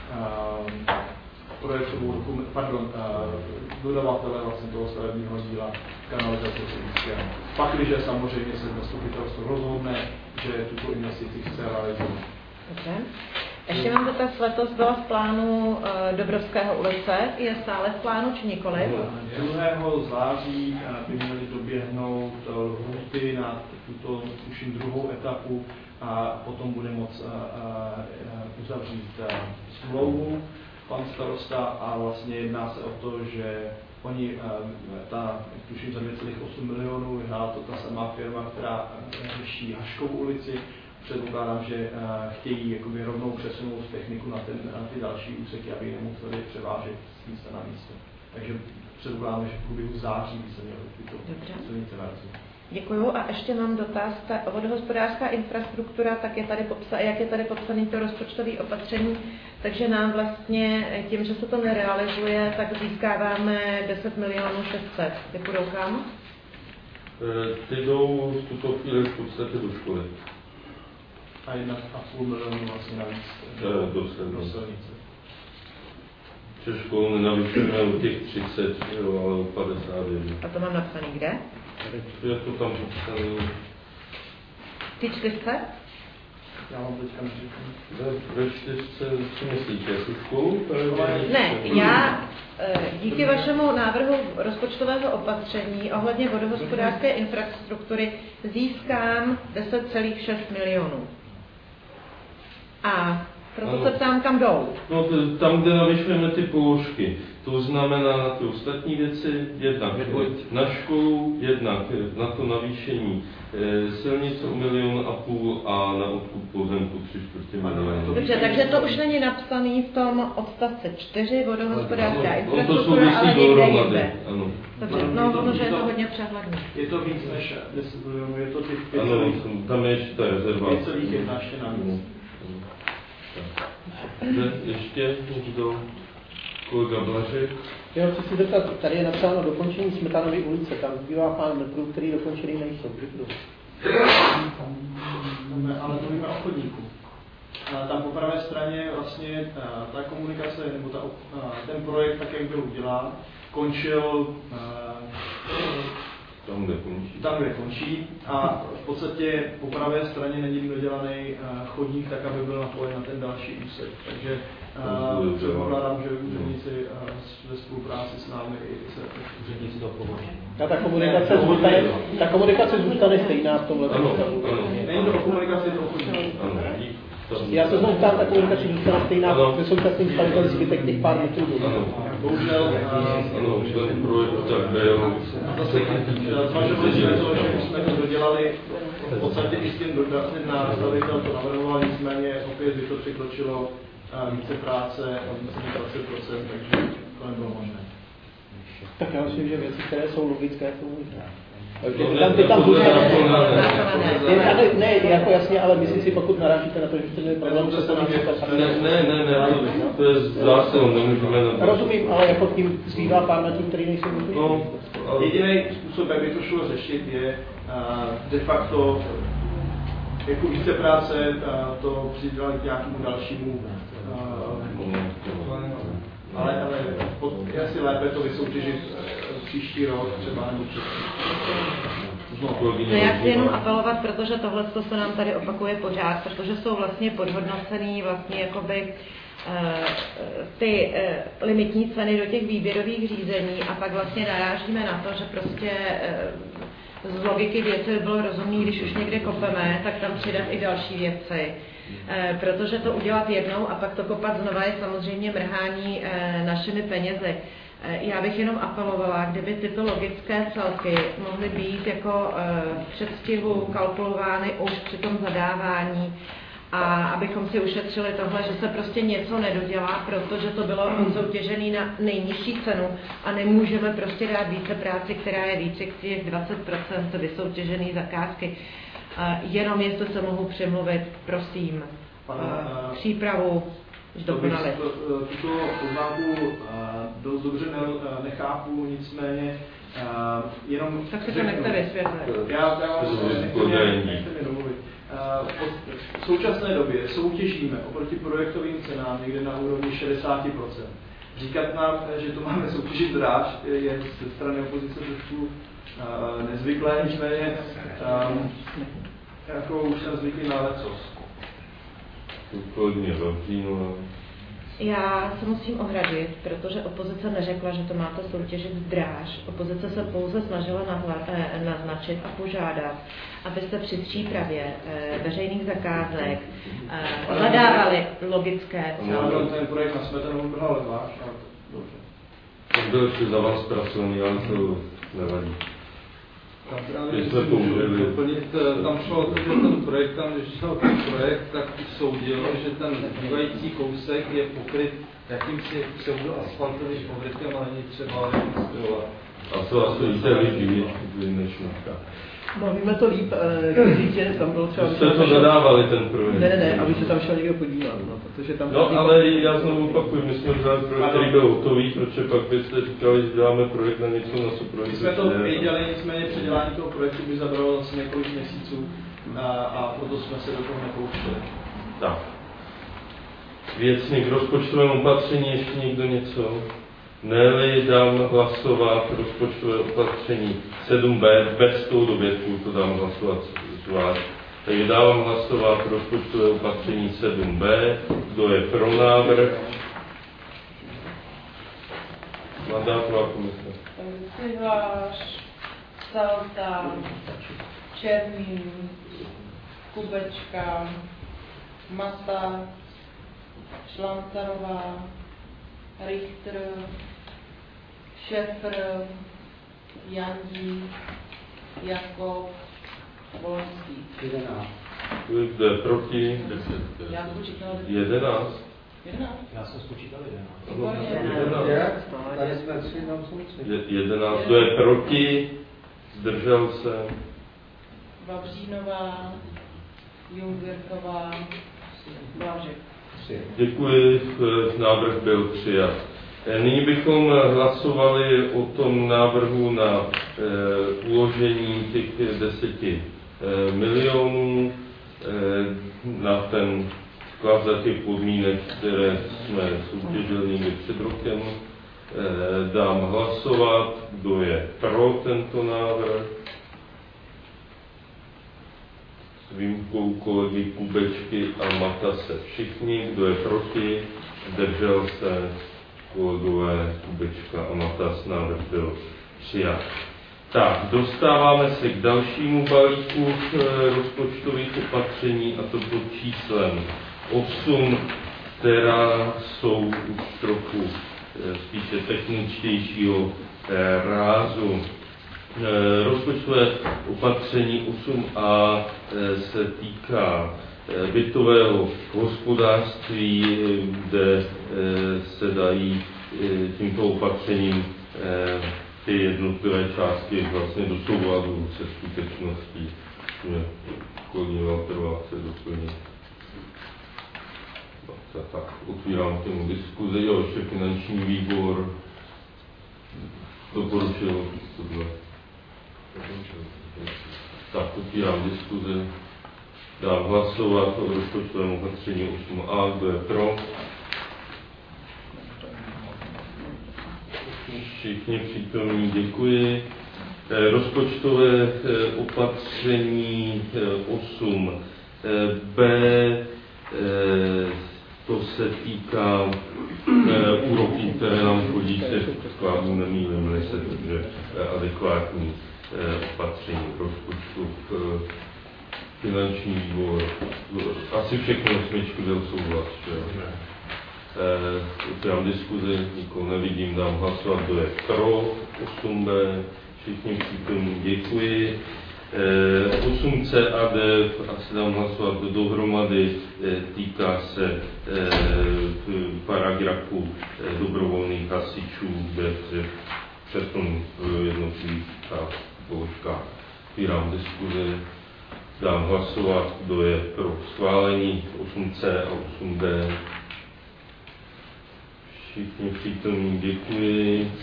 projektovou dodavatele vlastně toho stavebního díla kanalizace Sudíska. Pak, když samozřejmě se zastupitelstvo rozhodne, že tuto investici chce realizovat. Dobře. Ještě mám dotaz, letos byla v plánu Dobrovského ulice, je stále v plánu či nikoliv? 2. září by měly doběhnout lhůty na tuto, tuším, druhou etapu a potom bude moct uzavřít smlouvu pan starosta a vlastně jedná se o to, že oni, tuším za 2,8 milionů, vyhrála to ta samá firma, která řeší Haškovou ulici. Předpokládám, že chtějí jakoby rovnou přesunout techniku na ty další úseky, aby ji nemuseli převážet z místa na místo. Takže předpokládám, že v průběhu září by se měly tyto silnice vracet. Děkuju a ještě mám dotaz. Ta vodohospodářská infrastruktura, tak je tady jak je tady popsaný to rozpočtové opatření, takže nám vlastně tím, že se to nerealizuje, tak získáváme 10 milionů 600. Ty půjdou kam? Ty jdou v tuto chvíli v podstatě do školy. A 1,5 milionu vlastně navíc do silnice. Přes školu nenavýšíme o těch 30, ale o 51. A to mám napsaný kde? Je to tam popsaný. Ty 400? Já mám teďka neříkám. Ve 400, co myslíte, jako školu? Ne, já díky vašemu návrhu rozpočtového opatření ohledně vodohospodářské infrastruktury získám 10,6 milionů. A proto se ptám, kam jdou. No, tam, kde navyšujeme ty položky, to znamená na ty ostatní věci, jednak na školu, jednak na to navýšení silnice o 1,5 milionu a na odkup pozemku 3/4 milionu. Dobře, takže to už není napsaný v tom odstavce 4, vodohospodářská infrastruktura, ale někde jinde. Dobře, no, protože je to hodně přehledné. Je to víc než 10 milionů, je to těch 5, ano, tam je ještě ta rezerva. 5,1 ještě navíc. Ještě někdo? Kolega Blažek? Já chci si zeptat, tady je napsáno dokončení Smetanovy ulice, tam zbývá pár metrů, který dokončený nejsou. Ale to víme o chodníku. Tam po pravé straně vlastně ta komunikace, nebo ten projekt, tak jak byl udělán, končil tam, kde končí a v podstatě po pravé straně není dodělaný chodník tak, aby byl napojen na ten další úsek. Takže předpokládám, že úředníci ve spolupráci s námi i se úředníci to pomohou. A ta komunikace zůstane stejná v tomhle. Ano. Není to o komunikaci, je to o chodníku. Já se znovu ptám, ta komunikace zůstane stejná ve současným stavitelem zbytek těch pár metrů. Bohužel, ten projekt tak byl. Zvažovali jsme to, že jsme to dodělali, v podstatě i s tím stavitel to navrhoval, nicméně opět by to překročilo více práce o více než 20%, takže to nebylo možné. Tak já myslím, že věci, které jsou logické, jsou logické. Ne, jako jasně, ale myslím si, pokud narážíte na to, že jste měli problém se to Ne, to je zásadou, nemůžeme na to. Rozumím, ale jako tím zbývá pár metrů, který nejsou možný. Jediný způsob, jak by to šlo řešit, je de facto jako více práce to přidělat k nějakému dalšímu ale je asi lépe to vysoutěžit příští rok třeba nebo No já chci jenom apelovat, protože tohle se nám tady opakuje pořád, protože jsou vlastně podhodnocený vlastně jakoby ty limitní ceny do těch výběrových řízení a pak vlastně narážíme na to, že prostě z logiky věci by bylo rozumný, když už někde kopeme, tak tam přidat i další věci. Protože to udělat jednou a pak to kopat znova je samozřejmě mrhání našimi penězi. Já bych jenom apelovala, kdyby tyto logické celky mohly být jako v předstihu kalkulovány už při tom zadávání A abychom si ušetřili tohle, že se prostě něco nedodělá, protože to bylo odsoutěžené na nejnižší cenu a nemůžeme prostě dát více práci, která je více k těch 20% vysoutěžené zakázky. Jenom jestli se mohu přemluvit, prosím, přípravu dokonalit. Tuto poznámku dost dobře nechápu, nicméně jenom... Tak si to nechte vysvětlit. Já vám nechte mi domluvit. V současné době soutěžíme oproti projektovým cenám někde na úrovni 60%. Říkat nám, že to máme soutěžit dráž, je ze strany opozice trošku nezvyklé, nicméně jako už jsem zvyklý na lecos. Já se musím ohradit, protože opozice neřekla, že to máte soutěžit dráž. Opozice se pouze snažila naznačit a požádat, abyste při přípravě veřejných zakázek hledávali logické celé. Ten projekt na Smetanu byl ale váš, ale dobře. To byl ještě za vás pracovný, ale to nevadí. Tam šlo o to, že ten projekt, když šel ten projekt, tak soudil, že ten zbývající kousek je pokryt jakýmsi pseudoasfaltovým povrchem, ale není třeba rekonstruovat. A to asi víte líbí, než dneska. No, víme to líp, že tam bylo třeba... Jste to zadávali, ten projekt. Ne, aby se tam šel někdo podívat, no, protože tam... No, ale já znovu opakuju, my jsme vzali projekt, který byl hotový, protože pak byste říkali, že děláme projekt na něco, na co projekt. My jsme to věděli, nicméně předělání toho projektu by zabralo asi několik měsíců a proto jsme se do toho nepouštěli. Tak. Věcně k rozpočtovému opatření ještě někdo něco? Ne-li dám hlasovat rozpočtové opatření 7b, bez toho dovětku, to dám hlasovat zvlášť. Takže dávám hlasovat rozpočtové opatření 7b. Kdo je pro návrh? Mandátová komise. Cihlář, Salta, Černý, Kubečka, Mata, Šlancarová, Richter, Šefr, Jandí, Jakob, Volský. 11. Kdo je proti? 10. Já spočítal 11. 11? Já jsem spočítal 11. Tady jsme 3, tam jsou 3. 11. Kdo je proti? Zdržel se. Vavřínová, Jungerková, Blažek. Děkuji, návrh byl přijat. Nyní bychom hlasovali o tom návrhu na uložení těch 10 milionů na ten vklad za těch podmínek, které jsme soutěžili někdy před rokem. Dám hlasovat, kdo je pro tento návrh. S výjimkou kolegy Kubečky a Matase všichni, kdo je proti, zdržel se, kolegové Kubečka a Matas, návrh byl přijat. Tak, dostáváme se k dalšímu balíku rozpočtových opatření, a to pod číslem 8, která jsou už trochu spíše techničtějšího rázu. Rozpočtové opatření 8a se týká bytového hospodářství, kde se dají tímto opatřením ty jednotlivé části vlastně do souladu se skutečností. Kolegyně Valterová chce doplnit. Tak otvírám k tomu diskuzi. Jo, ještě finanční výbor doporučil tohle. Tak otvírám diskuzi. Dám hlasovat o rozpočtovém opatření 8a. Kdo je pro? Všichni přítomní, děkuji. Rozpočtové opatření 8b, to se týká úroků, které nám chodí z těch vkladů, nemýlím-li se, takže adekvátní opatření rozpočtu. Finanční výbor, asi všechno smyčky byl souhlas, že jo? Otvírám diskuzi, nikoho nevidím, dám hlasovat, kdo je pro 8b, všichni přítomní, děkuji. 8C a D asi dám hlasovat dohromady, týká se paragrafu dobrovolných hasičů, kde se přesun v jednotlivých položkách. Vírám diskuzi, dám hlasovat, kdo je pro schválení 8C a 8D. Všichni přítomní děkuji.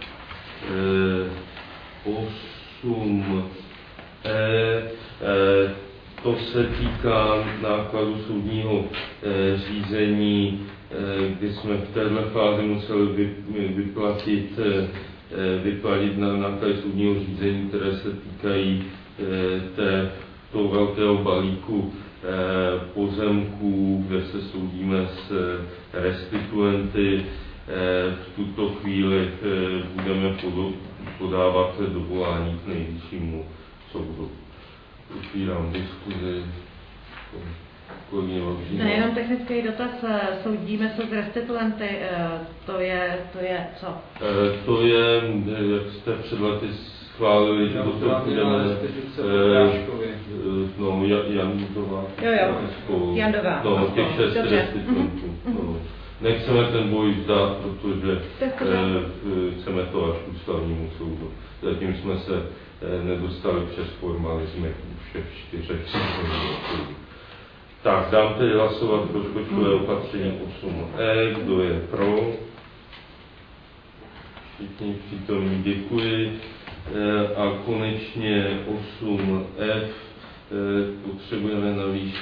8E, to se týká nákladu soudního řízení, kdy jsme v této fázi museli vyplatit na náklady soudního řízení, které se týkají toho velkého balíku pozemků, kde se soudíme s restituenty. V tuto chvíli budeme podávat dovolání k nejvyššímu soudu. Otvírám diskuzi. Jenom technický dotaz, soudíme se s restituenty, to je co? To je, jak jste před lety schválili, že to budeme, Jandová. No, těch 6 restituentů. No. Nechceme ten boj vzdát, protože chceme to až k ústavnímu soudu. Zatím jsme se nedostali přes formalismy všech 4 soudů. Tak, dám tedy hlasovat rozpočtové opatření 8E. Kdo je pro? Všichni přítomní děkuji. A konečně 8F. Potřebujeme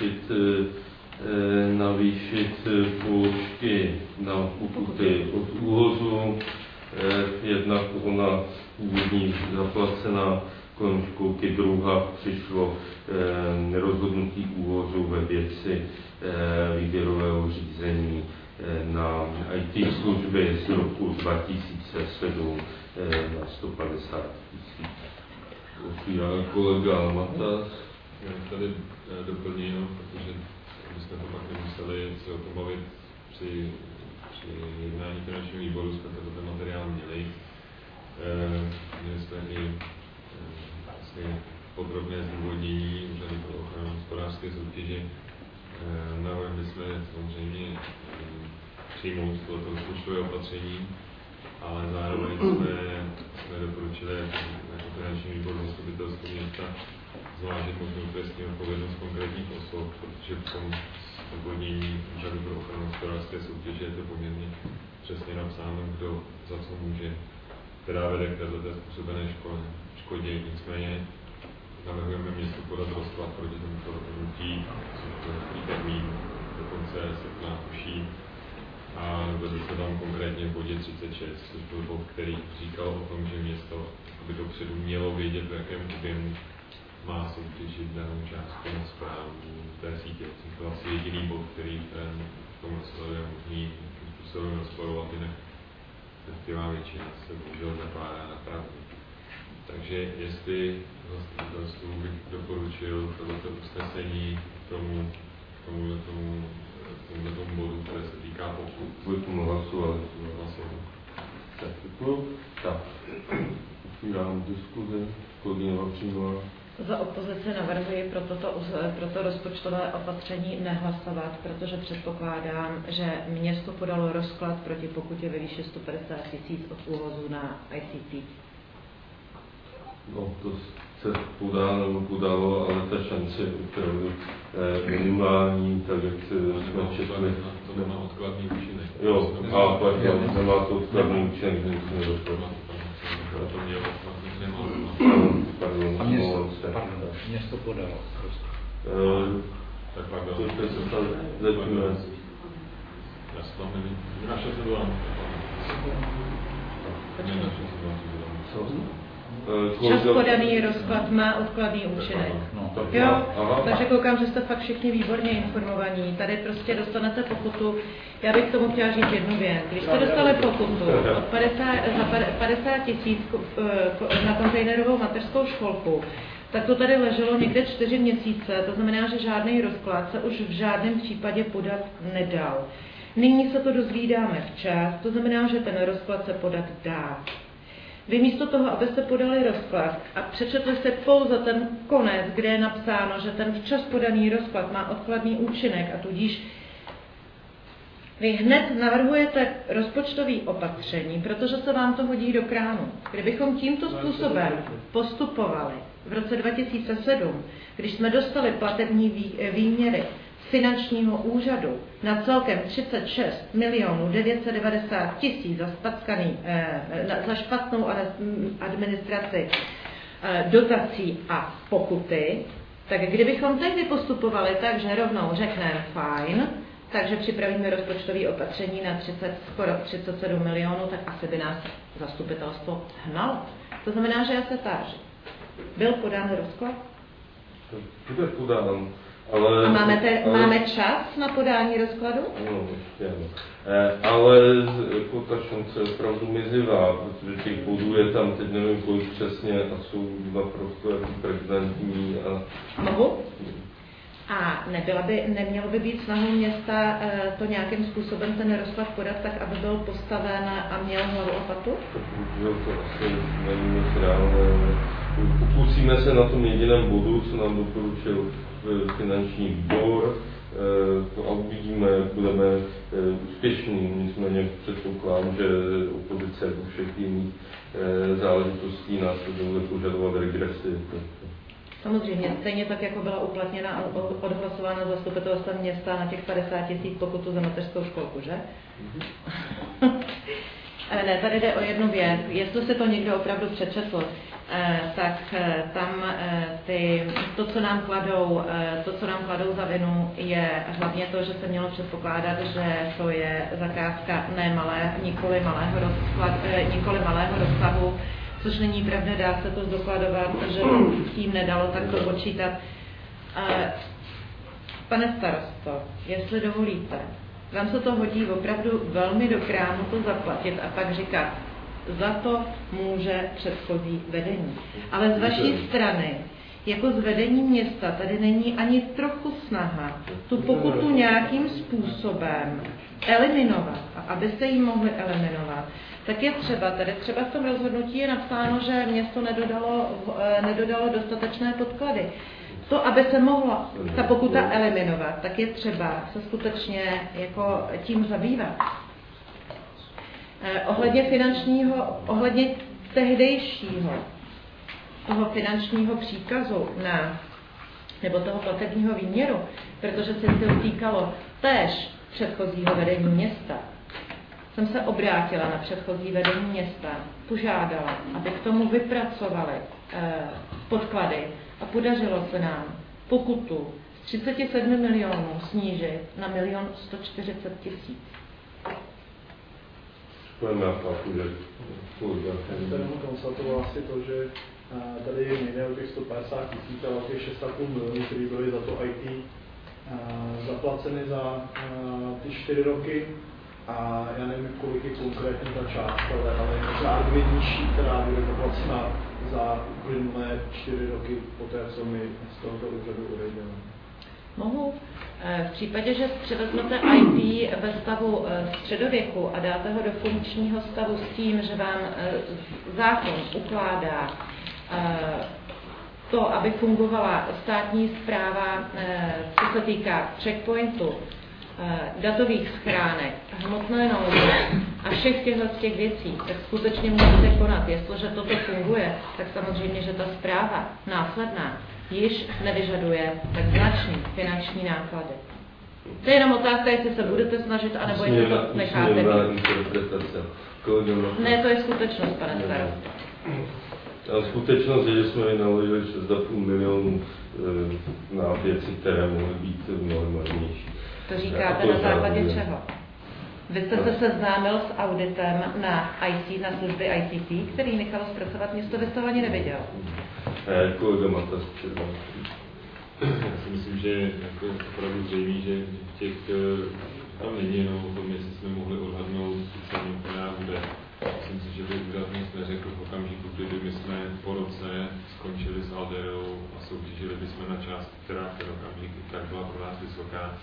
navýšit položky na pokuty od ÚOHSu. Jednak ona původní zaplacená kolem školky, druhá přišlo rozhodnutí ÚOHSu ve věci výběrového řízení na IT služby z roku 2007 na 150 000. Otvírá kolega Matas. Já tady doplním, protože bychom to pak nemuseli se o tom bavit při jednání finančního výboru, jsme ten materiál měli. Měli jsme i vlastně podrobné zdůvodnění Úřadu pro ochranu hospodářské soutěže. Navrhli jsme samozřejmě přijmout toto rozpočtové opatření, ale zároveň jsme doporučili jako finanční výbor zastupitelstva města zvážit možnou trestní odpovědnost konkrétních osob, protože v tom zdůvodnění Úřadu pro ochranu hospodářské soutěže je to poměrně přesně napsáno, kdo za co může, která vede k této způsobené škodě. Nicméně navrhujeme městu podat rozklad proti tomuto rozhodnutí, což termín do konce srpna tuší. A vedl se tam konkrétně v bodě 36, což byl bod, který říkal o tom, že město by dopředu mělo vědět, v jakém objemu má soutěžit danou částku na správu té sítě. Což byl asi jediný bod, který v tom rozsleduje možný způsobem rozporovat, jinak drtivá většina se bohužel zakládá na pravdu. Takže jestli zastupitelstvu bych doporučil tohleto usnesení k tomuto bodu, které se týká pokud. Budeme hlasovat. Tak, děkuji. Tak, otvírám diskuzi. Kolegyně Vavřínová. Za opozici navrhuji pro to rozpočtové opatření nehlasovat, protože předpokládám, že město podalo rozklad proti pokutě ve výši 150 000 od ÚOHSu na ICT. No, to se podalo, ale ta šance je opravdu minimální, tak jak jsme četli. To nemá odkladný účinek. Jo, pardon, nemá to odkladný účinek, že musíme dostat. To mělo odkladný, nemá. A město podalo. Tak pardon. To je se tam lepíme. Já se tam nevím. Naše se dolám. Čas podaný rozklad má odkladný účinek. Jo, takže koukám, že jste fakt všichni výborně informovaní. Tady prostě dostanete pokutu. Já bych k tomu chtěla říct jednu věc. Když jste dostali pokutu od 50 000 na kontejnerovou mateřskou školku, tak to tady leželo někde 4 měsíce, to znamená, že žádný rozklad se už v žádném případě podat nedal. Nyní se to dozvídáme včas, to znamená, že ten rozklad se podat dá. Vy místo toho, abyste podali rozklad a přečetli jste pouze ten konec, kde je napsáno, že ten včas podaný rozklad má odkladný účinek a tudíž vy hned navrhujete rozpočtové opatření, protože se vám to hodí do krámu. Kdybychom tímto způsobem postupovali v roce 2007, když jsme dostali platební výměry z finančního úřadu na celkem 36 990 000 za špatnou administraci dotací a pokuty, tak kdybychom tehdy postupovali tak, že rovnou řekneme fajn, takže připravíme rozpočtové opatření na skoro 37 milionů, tak asi by nás zastupitelstvo hnalo. To znamená, že já se táži. Byl podán rozklad? Bude podán. Ale, a máme čas na podání rozkladu? No, ještě ano. Ale jako ta šance je opravdu mizivá, protože těch bodů je tam, teď nevím kolik přesně, a jsou naprosto prezidentní. Mohu? A nemělo by být snahou města to nějakým způsobem ten rozklad podat tak, aby byl postaven a měl hlavu a patu? To asi není moc reálné. Pokusíme se na tom jediném bodu, co nám doporučil finanční výbor, a uvidíme, jak budeme úspěšní. Nicméně předpokládám, že opozice jako všech jiných záležitostí nás bude požadovat regresi. Samozřejmě, stejně tak, jako byla uplatněna a odhlasována zastupitelstvem města na těch 50 000 pokutu za mateřskou školku, že? Ne, tady jde o jednu věc. Jestli se to někdo opravdu přečetl, tak tam to, co nám kladou za vinu, je hlavně to, že se mělo předpokládat, že to je zakázka nikoli malého rozsahu, což není pravda, dá se to zdokladovat, že s tím nedalo tak to počítat. Pane starosto, jestli dovolíte, vám se to hodí opravdu velmi do krámu to zaplatit a pak říkat, za to může předchozí vedení. Ale z vaší strany, jako z vedení města, tady není ani trochu snaha tu pokutu nějakým způsobem eliminovat. A abyste ji mohli eliminovat, tak je třeba v tom rozhodnutí je napsáno, že město nedodalo dostatečné podklady. To, aby se mohla ta pokuta eliminovat, tak je třeba se skutečně jako tím zabývat. Ohledně tehdejšího toho finančního příkazu nebo toho platebního výměru, protože se to týkalo též předchozího vedení města, jsem se obrátila na předchozí vedení města, požádala, aby k tomu vypracovali podklady a podařilo se nám pokutu z 37 milionů snížit na 1 140 000. Tady konstatoval asi to, že tady nejde o těch 150 000, ale o těch 6,5 milionů, které byly za to IT zaplaceny za ty 4 roky. A já nevím, kolik je konkrétně ta částka, ale řádově nižší, která bude zaplacena za uplynulé 4 roky poté, co my z tohoto úřadu odejdeme. Mohu. V případě, že převezmete IT ve stavu středověku a dáte ho do funkčního stavu s tím, že vám zákon ukládá to, aby fungovala státní správa, co se týká checkpointu, datových schránek, hmotné nouze a všech těch věcí, tak skutečně musíte konat. Jestliže toto funguje, tak samozřejmě, že ta správa následná již nevyžaduje tak značný finanční náklady. To je jenom otázka, jestli se budete snažit, anebo jestli to necháte. Ne, to je skutečnost, pane starosto. A skutečnost je, že jsme vynaložili 6,5 milionů na věci, které mohly být mnohem levnější. To říkáte na základě čeho? Vy jste se seznámil s auditem na IT, na služby ICT, který nechalo zpracovat město, vy jste ho ani neviděl. Kolega Matas. Já si myslím, že jako je opravdu zřejmé, že tam není jenom o tom, jestli jsme mohli odhadnout tu cenu, která bude. Myslím si, že by úřad nic neřekl v okamžiku, kdyby my jsme po roce skončili s Alderou a soutěžili bychom na část, která v ten okamžik tak byla pro nás vysoká,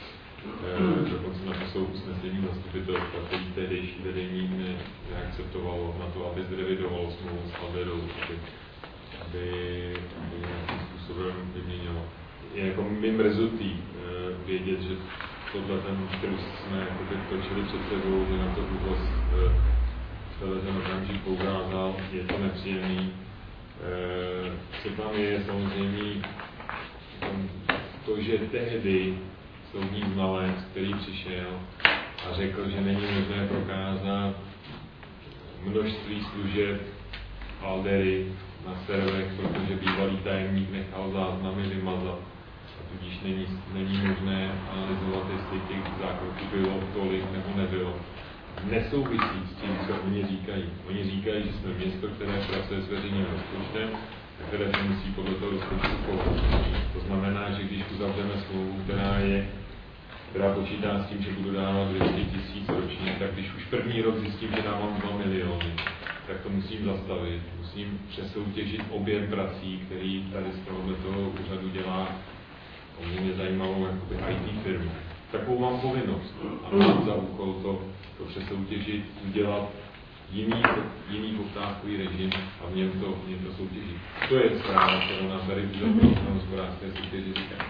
Dokonce na to jsou usnesení zastupitelstva, který tehdejší vedení neakceptovalo na to, aby zrevidovalo smlouvu s Alderou, aby nějakým způsobem vyměnilo. Je jako mi mrzutý vědět, že tohle ten trus jsme točili před sebou, že na to ÚOHS ten okamžik poukázal, je to nepříjemný. Co tam je samozřejmě to, že tehdy soudní znalec, který přišel a řekl, že není možné prokázat množství služeb Aldery na serverech, protože bývalý tajemník nechal záznamy vymazat. A tudíž není možné analyzovat, jestli těch zákroků bylo tolik nebo nebylo. Nesouvisí s tím, co oni říkají. Oni říkají, že jsme město, které pracuje s veřejným rozpočtem, které se musí podle toho rozpočtu chovat. To znamená, že když uzavřeme smlouvu, která počítá s tím, že budu dávat 200 000 ročně, tak když už první rok zjistím, že dávám 2 miliony, tak to musím zastavit. Musím přesoutěžit objem prací, který tady z toho úřadu dělá poměrně zajímavou IT firmu. Takovou mám povinnost a mám za úkol to přesoutěžit, udělat jiný poptávkový režim a v něm to soutěžit. To je zpráva, kterou nám tady Úřad pro hospodářské soutěži říká.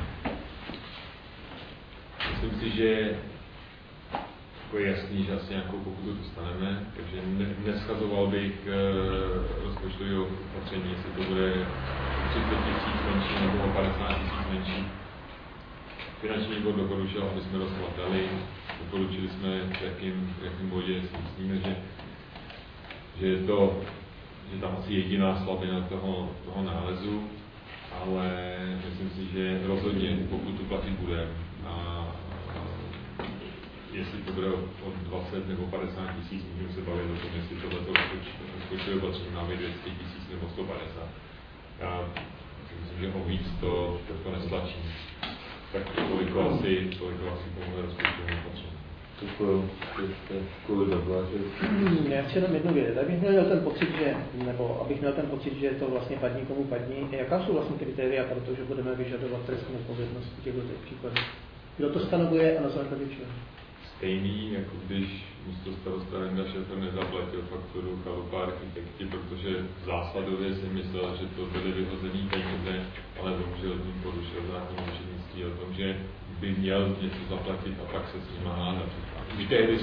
Myslím si, že je jasný, že asi nějakou pokutu dostaneme, takže neschazoval bych rozpočtový opatření, jestli to bude 30 000 menší nebo 50 000 menší. Finanční výbor doporučil, aby jsme rozhledali, doporučili jsme, v jakém bodě si myslíme, že tam asi jediná slabina toho nálezu, ale myslím si, že rozhodně pokutu platit bude. A jestli to bude od 20 nebo 50 000, můžeme se bavit o tom, jestli tohleto rozpočtové opatření má být 200 000 nebo 150. Já myslím, že o víc to nestlačí. Tak toliko asi pomohle rozpočtovým opatření. Já chci jenom jednu věc. Abych měl ten pocit, že je to vlastně padni komu padni. Jaká jsou vlastně kritéria, protože budeme vyžadovat trestní odpovědnost v těchto příkladech? Kdo to stanovuje a na základě čeho? Stejný, jako když místo starosta Renda Šefer nezaplatil fakturu Chalupa architekti, protože zásadově si myslel, že to byly vyhozený peníze, ale bohužel tím porušil zákon o účetnictví o tom, že by měl něco zaplatit a pak se s nima hádat. Už tehdy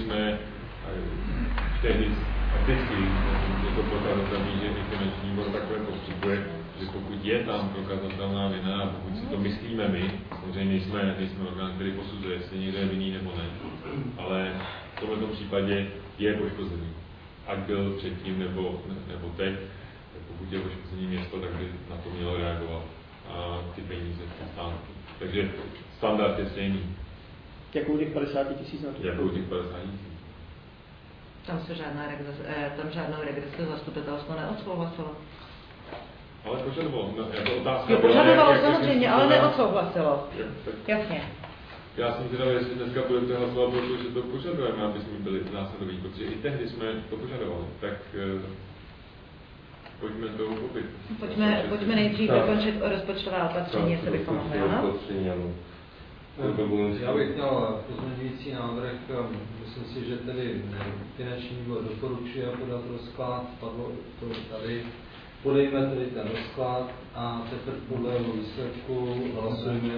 vždycky je to prokazatelný, že i finanční výbor takové postupuje, že pokud je tam prokazatelná vina a pokud si to myslíme my, samozřejmě nejsme orgán, který posuzuje, jestli někdo je vinný nebo ne, ale v tomto případě je poškozený. Ať byl předtím nebo teď, pokud je poškozený město, tak by na to mělo reagovat a ty peníze státky. Takže standard je stejný. Jako u těch 50 000 na to? Jako u těch 50 000. Tam žádnou regresi zastupitelstvo neodsouhlasilo. Ale požadovalo. Jako otázka požadovalo samozřejmě, ale neodsouhlasilo. Jasně. Já jsem zvědavý, jestli dneska budete hlasovat, protože to požadujeme, aby jsme byli zásadoví, protože i tehdy jsme to požadovali. Tak pojďme to uchopit. Pojďme nejdřív dokončit rozpočtová opatření, jestli bychom mohli, ano? Já bych měl pozměňující návrh, myslím si, že tedy finanční výbor doporučuje podat rozklad, padlo to tady, podejme tedy ten rozklad a teprve podle výsledku hlasujeme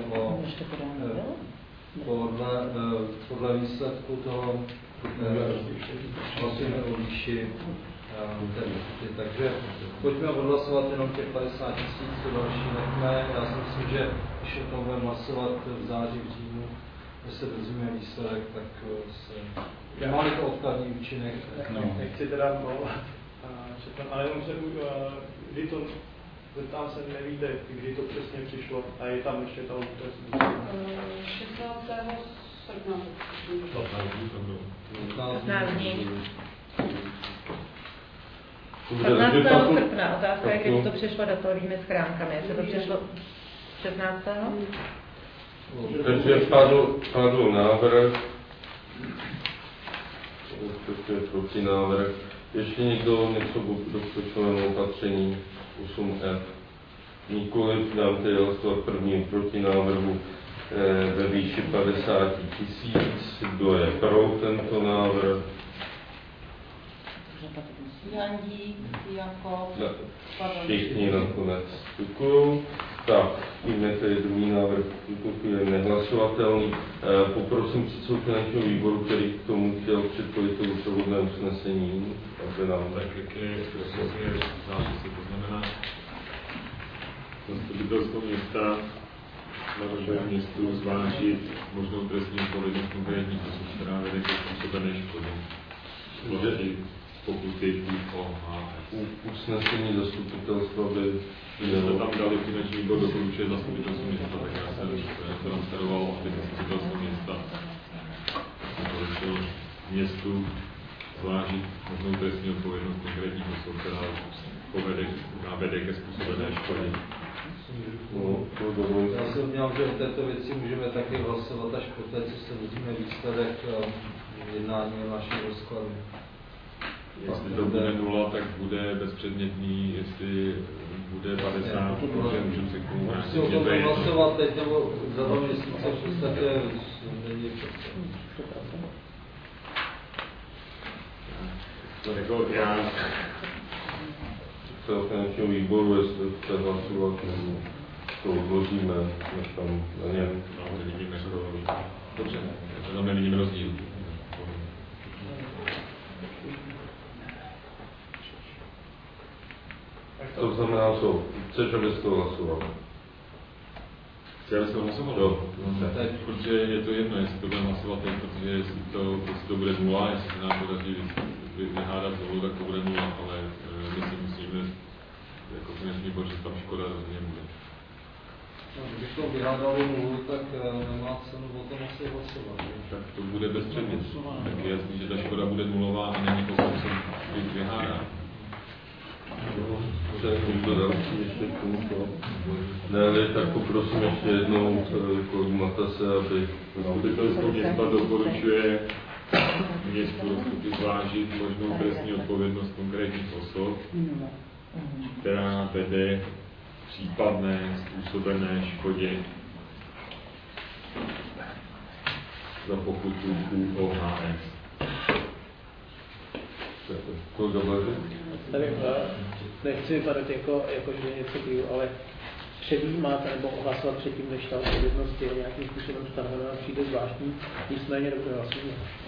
podle výsledku toho hlasujeme o výši takže pojďme odhlasovat jenom těch 50 000, co další nechme. Já si myslím, že když o tom budeme hlasovat v září, v říjnu, když se dozvíme výsledek, tak se... Má to odkladný účinek. Nechci teda mluvat, ale jenom se kdy to, zeptám se, nevíte, kdy to přesně přišlo a je tam ještě ta lhůta. 16. srpna. 15 dní. 15. srpna. Otázka je, kdy to přišlo datovými schránkami. Jestli to přišlo 16. Takže padl návrh, respektive protinávrh. Ještě někdo něco k rozpočtovému opatření 8F? Nikoliv dám tedy hlasovat prvním protinávrhu. ve výši 50 000. Kdo je pro tento návrh? Jandík, Jakob, Všichni nakonec. Děkuju. Tak, tím je tedy druhý návrh je nehlasovatelný. Poprosím předsedu finančního výboru, který k tomu chtěl předpovědět to doprovodné usnesení, aby nám tak je zápisy, to znamená zastupitelstvo města navrhuje městu zvážit možnou trestní odpovědnost konkrétních osob, která vede ke způsobené škody. Pokuty usnesení zastupitelstva by jsme tam dali finanční výbor, doporučuje zastupitelstvo města, tak já jsem to nastaroval, aby zastupitelstvo města doporučil městu zvážit možnou trestní odpovědnost konkrétních osob, která vede ke způsobené škodě. Já jsem měl, že v této věci můžeme taky hlasovat až poté, co se dozvíme výsledek jednání o našem rozkladu. Jestli to bude 0, tak bude bezpředmětný, jestli bude 50, můžeme se k tomu vrátit. Musím o tom hlasovat teď, nebo za 2 měsíce v podstatě není jako já finančního výboru, jestli chce hlasovat, nebo to odložíme, než tam na něm. No, nevidíme rozdíl. Dobře, tam nevidíme rozdíl. To znamená, co? Chceš, abys to hlasoval? Chci, abys to hlasoval? Jo. Teď, protože je to jedno, jestli to bude hlasovat, protože jestli to bude 0, jestli se nám podaří vyhádat 0, tak to bude 0, ale my si musíme jako finanční výbor, že tam škoda rozhodně bude. No, když to vyhádali 0, tak nemá cenu o tom asi hlasovat. Tak to bude bezpředmětné. Tak je jasný, že ta škoda bude 0 a není pokud se vyhádá. Někdo další ještě k tomuto? Ne, tak poprosím ještě jednou kolegu Matase, aby... Zastupitelstvo města doporučuje městu zvážit možnou trestní odpovědnost konkrétních osob, která vede případné způsobené škodě za pokutu QOHS. Tady nechci vypadat jako že něco piju, ale předjímat nebo hlasovat předtím, než ta odpovědnost je nějakým způsobem stanovená, přijde zvláštní, nicméně dobře hlasujeme.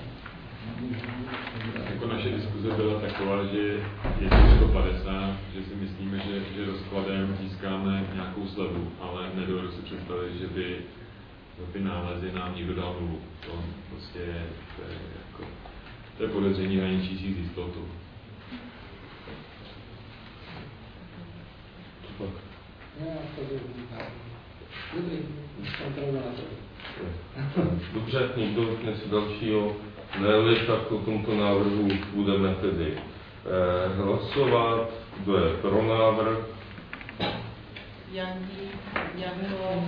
Jako naše diskuze byla taková, že je to 150, že si myslíme, že rozkladem získáme nějakou slevu, ale nedovedu si představit, že by za ty nálezy nám někdo dal 0. To prostě to je podezření hraničící z jistotu. Dobře, někdo něco dalšího ne, tak o tomto návrhu budeme tedy hlasovat. Kdo je pro návrh? Jandík, Janko,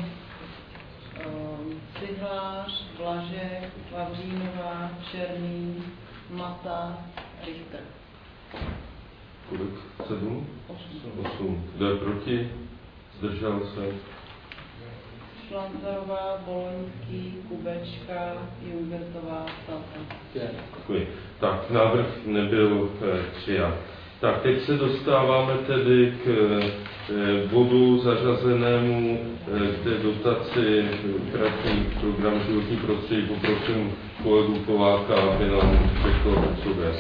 Cihlář, Blažek, Vavřínová, Černý, Mata, Richter. Kolik? 7? 8. Kdo je proti? Zdržel se? Šlanzarová, Boloňský, Kubečka, Jungertová, Salka. Děkuji. Tak, návrh nebyl přijat. Tak, teď se dostáváme tedy k bodu zařazenému k té dotaci operačních programů životní prostředí. Poprosím kolegu Kováka, aby nám řekl, co jde.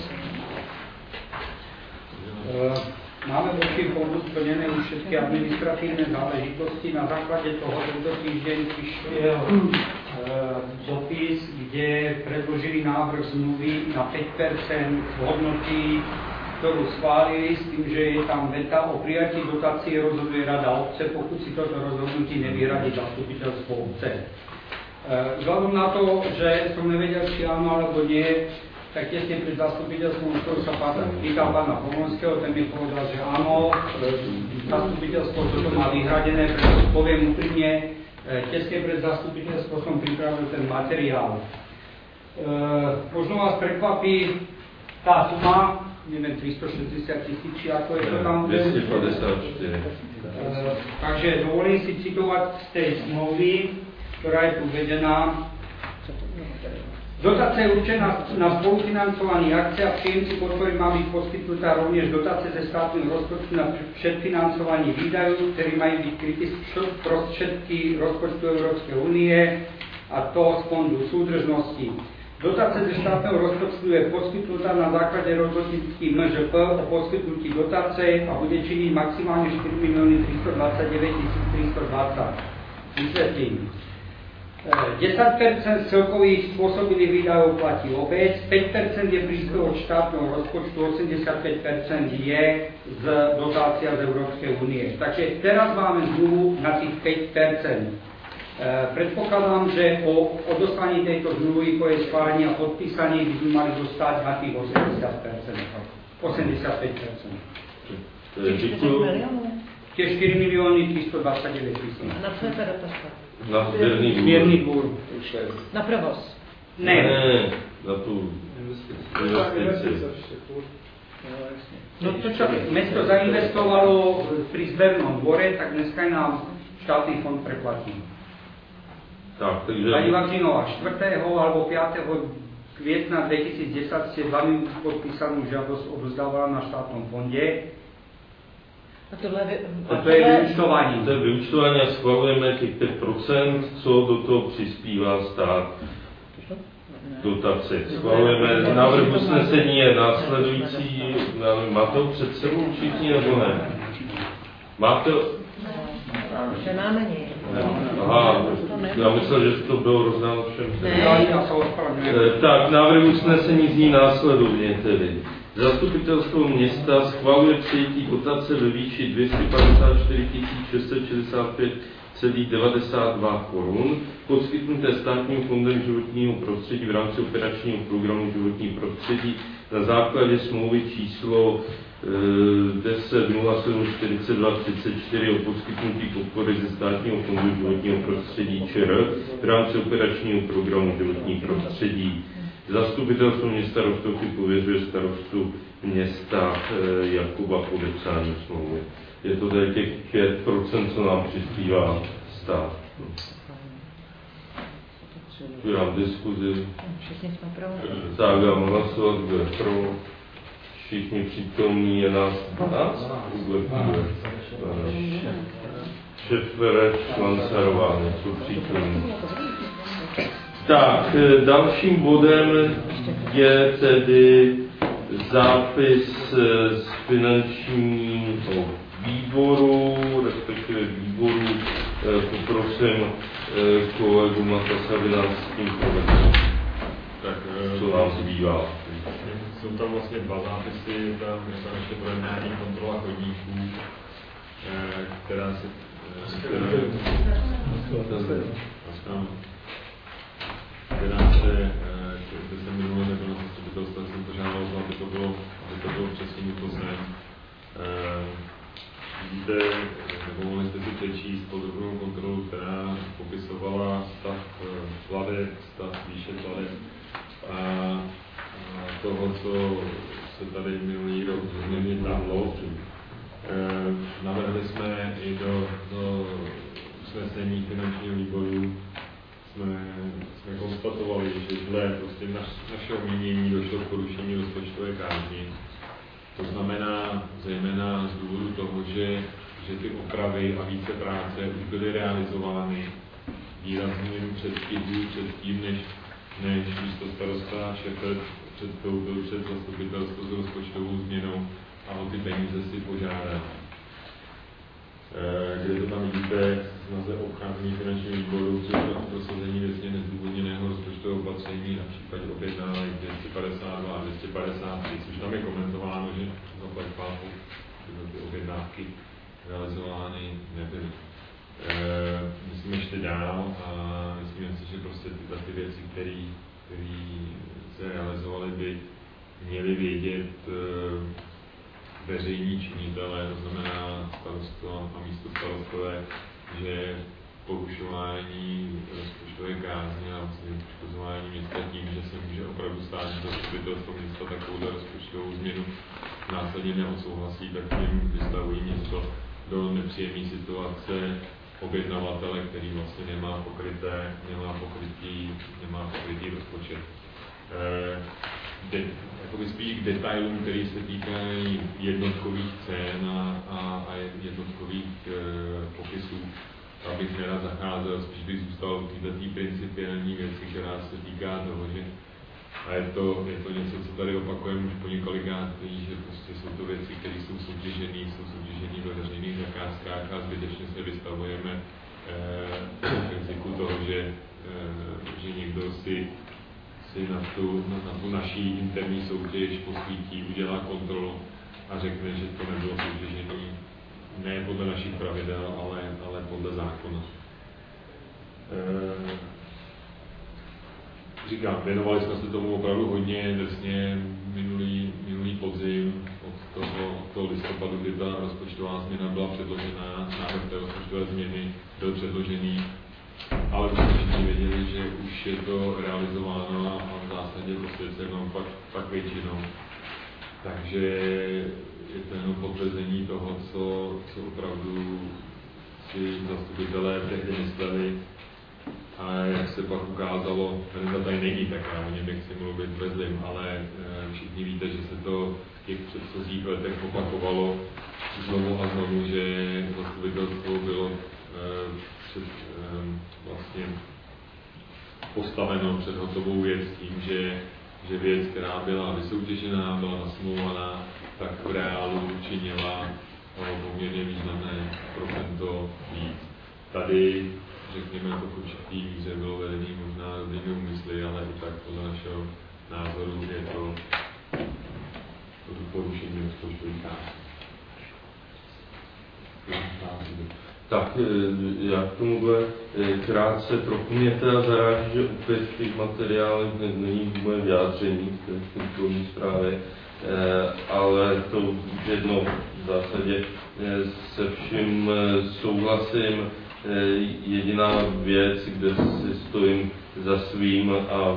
Máme v Občím fondu splněné už všechny administrativní záležitosti. Na základě toho tento týždeň přišel dopis, kde předložili návrh smlouvy na 5% hodnoty, kterou schválili s tím, že je tam veta o přijatí dotací rozhoduje rada obce, pokud si toto rozhodnutí nevyhradí zastupitelstvo obce. Vzhledem na to, že jsem nevěděl, či ano alebo nie, tak těsně před zastupitelstvem, kterou se týká pana Pomonského, ten mi povedal, že ano, zastupitelstvo toto má vyhraděné, protože povím upřímně, těsně před zastupitelstvo jsem připravil ten materiál. Možno vás překvapí ta suma, nevím, 360 000, či jako je to tam. 254. Takže dovolím si citovat z té smlouvy. ktorá je tu uvedená. Dotace je určená na spolufinancovanie akcie a príjemci podpory má byť poskytnutá rovnež dotace ze státneho rozpočtu na předfinancovanie výdajov, ktoré majú byť krytí z prostriedky rozpočtu Európskej únie, a to z fondu súdržnosti. Dotace ze štátneho rozpočtu je poskytnutá na základe rozhodnutí MŽP o poskytnutí dotace a bude činiť maximálne 4 329 320. Vysvetlím. 10% z celkových spôsobilých výdajov platí obec, 5% je blízko od štátneho rozpočtu, 85% je z dotácia z Európskej únie. Takže teraz máme zmluvu na tých 5%. Predpokladám, že po odoslaní tejto zmluvy, po jej schválení a podpísaní by sme mali dostať na tých 80%, 85%. Tie 4 milióny 329 tisíc. Na co je ta dotace? Na Sběrný dvůr. Na provoz? Ne. Na tu investici. No to, čo mesto zainvestovalo pri zbernom dvore, tak dneska je nám štátny fond preplatí. Tak, takže... Pani Vavřinová, 4. alebo 5. května 2010 ste 2 minúty podpísanú žiadosť odozdávala na štátnom fonde. A tohle to je vyúčtování. To je vyúčtování a schvalujeme těch 5%, co do toho přispívá stát dotaci. Schvalujeme, návrh usnesení je následující, máte ho před sebou všichni nebo ne? Máte? Že máme nic. Aha, já myslel, že to bylo rozdáno všem. Tak, návrh usnesení zní následovně tedy. Zastupitelstvo města schvaluje přijetí dotace ve výši 254 665,92 korun poskytnuté Státním fondem životního prostředí v rámci operačního programu životní prostředí na základě smlouvy číslo 10.07.42.34 o poskytnutí podpory ze Státního fondu životního prostředí ČR v rámci operačního programu životní prostředí. Zastupitelstvo města Roztoky pověřuje starostu města Jakuba podepsání smlouvy. Je to tady těch 5%, co nám přispívá stát. Dám diskuzi. Všichni jsme pro. Tak, dám hlasovat, kdo je pro. Všichni přítomní, je nás 12. Šefere, Švancarová, jsou přítomní. Tak, dalším bodem je tedy zápis z finančního výboru, respektive výboru. Poprosím kolegu Matasa, aby nás s tím provedl. Tak, co nám zbývá. Jsou tam vlastně dva zápisy, je tam ještě projednání kontrola chodníků, která se... kde se minule nebylo zastupitelstvo, jsem požádal, aby to bylo přesunuto sem. Vidíte, nebo mohli jste si přečíst podrobnou kontrolu, která popisovala stav pladeb, stav výše pladeb a toho, co se tady minulý rok změnit dalo. Navrhli jsme i do usnesení finančního výboru, jsme konstatovali, že dle prostě našeho mínění došlo k porušení rozpočtové kázně. To znamená zejména z důvodu toho, že ty opravy a více práce už byly realizovány výrazným předstihu předtím, než místo starosta Šefet předstoupil před zastupitelstvo s rozpočtovou změnou a o ty peníze si požádal. Kde to tam vidíte, snaze obcházení finančního výboru, což je prosazení věcně nezdůvodněného rozpočtového opatření na případě objednávek 252 a 253, což tam je komentováno, že zaplať pápu ty objednávky realizovány nebyly. Musíme ještě dál a myslím si, že prostě ty věci, které se realizovaly, by měly vědět veřejní činitelé, to znamená starosto a místo starostové, že porušování rozpočtové kázně a vlastně poškozování města tím, že se může opravdu stát, že zastupitelstvo města takovou rozpočtovou změnu následně neodsouhlasí, tak tím vystavují město do nepříjemné situace objednavatele, který vlastně nemá pokrytý rozpočet. Jakoby spíš k detailům, které se týkají jednotkových cen a jednotkových popisů. Tam bych nerad zacházel, spíš bych zůstal v této principiální věci, která se týká toho, že a je to něco, co tady opakujeme už po několikátý, že prostě jsou to věci, které jsou soutěžené ve veřejných zakázkách a zbytečně se vystavujeme riziku toho, že někdo si na tu naší interní soutěž posvítí, udělá kontrolu a řekne, že to nebylo soutěžené ne podle našich pravidel, ale podle zákona. Říkám, věnovali jsme se tomu opravdu hodně drsně minulý podzim od toho listopadu, kdy ta rozpočtová změna byla předložena, návrh té rozpočtové změny byl předložený, ale už všichni věděli, že už je to realizováno a v zásadě posvěceno pak většinou. Takže je to jenom potvrzení toho, co opravdu si zastupitelé tehdy mysleli. A jak se pak ukázalo, ten tady není, tak já o něm nechci mluvit bez zlým, ale všichni víte, že se to v těch předchozích letech opakovalo znovu a znovu, že zastupitelstvo bylo vlastně postaveno před hotovou věc tím, že věc, která byla vysoutěžená, byla nasmlouvaná, tak v reálu činila poměrně významné procento víc. Tady, řekněme, to v určitý míře bylo vedený možná dobrými úmysly, ale i tak podle našeho názoru je to porušení rozpočtových kázní. Tak já k tomuhle krátce trochu mě teda zaráží, že opět v těch materiálech není moje vyjádření v té kontrolní zprávě, ale to jedno v zásadě se vším souhlasím. Jediná věc, kde si stojím za svým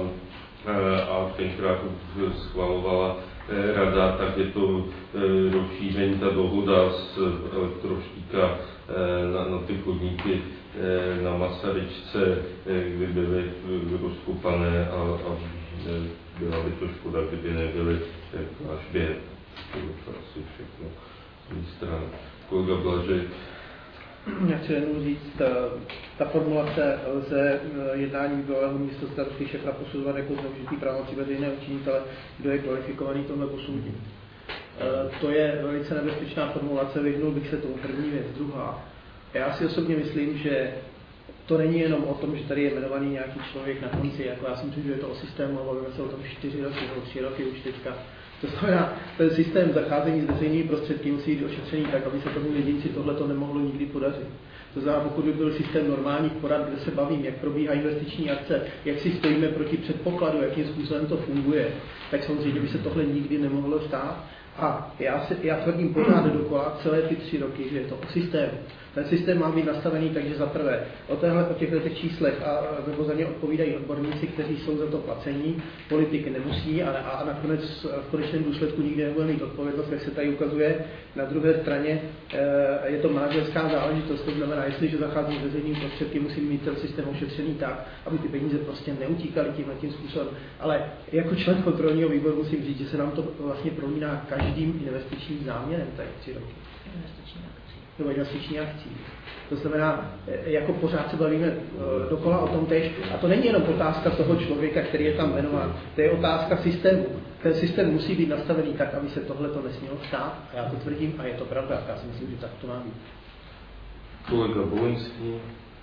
a tenkrát schvalovala rada, tak je to rozšíření, ta dohoda z Elektroštíka na ty chodníky na Masaryčce, kdy byly rozkopané a byla by to škoda, kdyby nebyly až během. To asi všechno z mé strany. Kolega Blažek. Já chci jenom říct, ta formulace lze jednání bývalého místostarosty šéfa posuzovat jako zneužití pravomocí veřejného činitele, kdo je kvalifikovaný tohle posoudit. To je velice nebezpečná formulace, vyhnul bych se tomu. První věc. Druhá. Já si osobně myslím, že to není jenom o tom, že tady je jmenovaný nějaký člověk na konci, jako já si myslím, že je to o systému, a bavíme se o tom 4 roky nebo 3 roky už teďka. To znamená, ten systém zacházení s veřejnými prostředky musí být ošetřený tak, aby se tomu jedinci tohleto nemohlo nikdy podařit. To znamená, pokud by byl systém normálních porad, kde se bavím, jak probíhá investiční akce, jak si stojíme proti předpokladu, jakým způsobem to funguje, tak samozřejmě by se tohle nikdy nemohlo stát. A já tvrdím pořád dokola celé ty 3 roky, že je to o systému. Ten systém má být nastavený, takže za prvé o těchto číslech nebo za ně odpovídají odborníci, kteří jsou za to placení, politiky nemusí a nakonec v konečném důsledku nikdy nebude mít odpovědnost, jak se tady ukazuje. Na druhé straně je to manažerská záležitost, to znamená, jestliže zachází s veřejnými prostředky, musí mít ten systém ošetřený tak, aby ty peníze prostě neutíkaly tím způsobem. Ale jako člen kontrolního výboru musím říct, že se nám to vlastně prolíná každým investičním záměrem tady 3 roky. Nebo investiční akcí. To znamená, jako pořád se bavíme dokola o tom též. A to není jenom otázka toho člověka, který je tam jmenován. To je otázka systému. Ten systém musí být nastavený tak, aby se tohle to nesmělo stát. A já to tvrdím a je to pravda. Já si myslím, že tak to má být. Kolega Bolinský.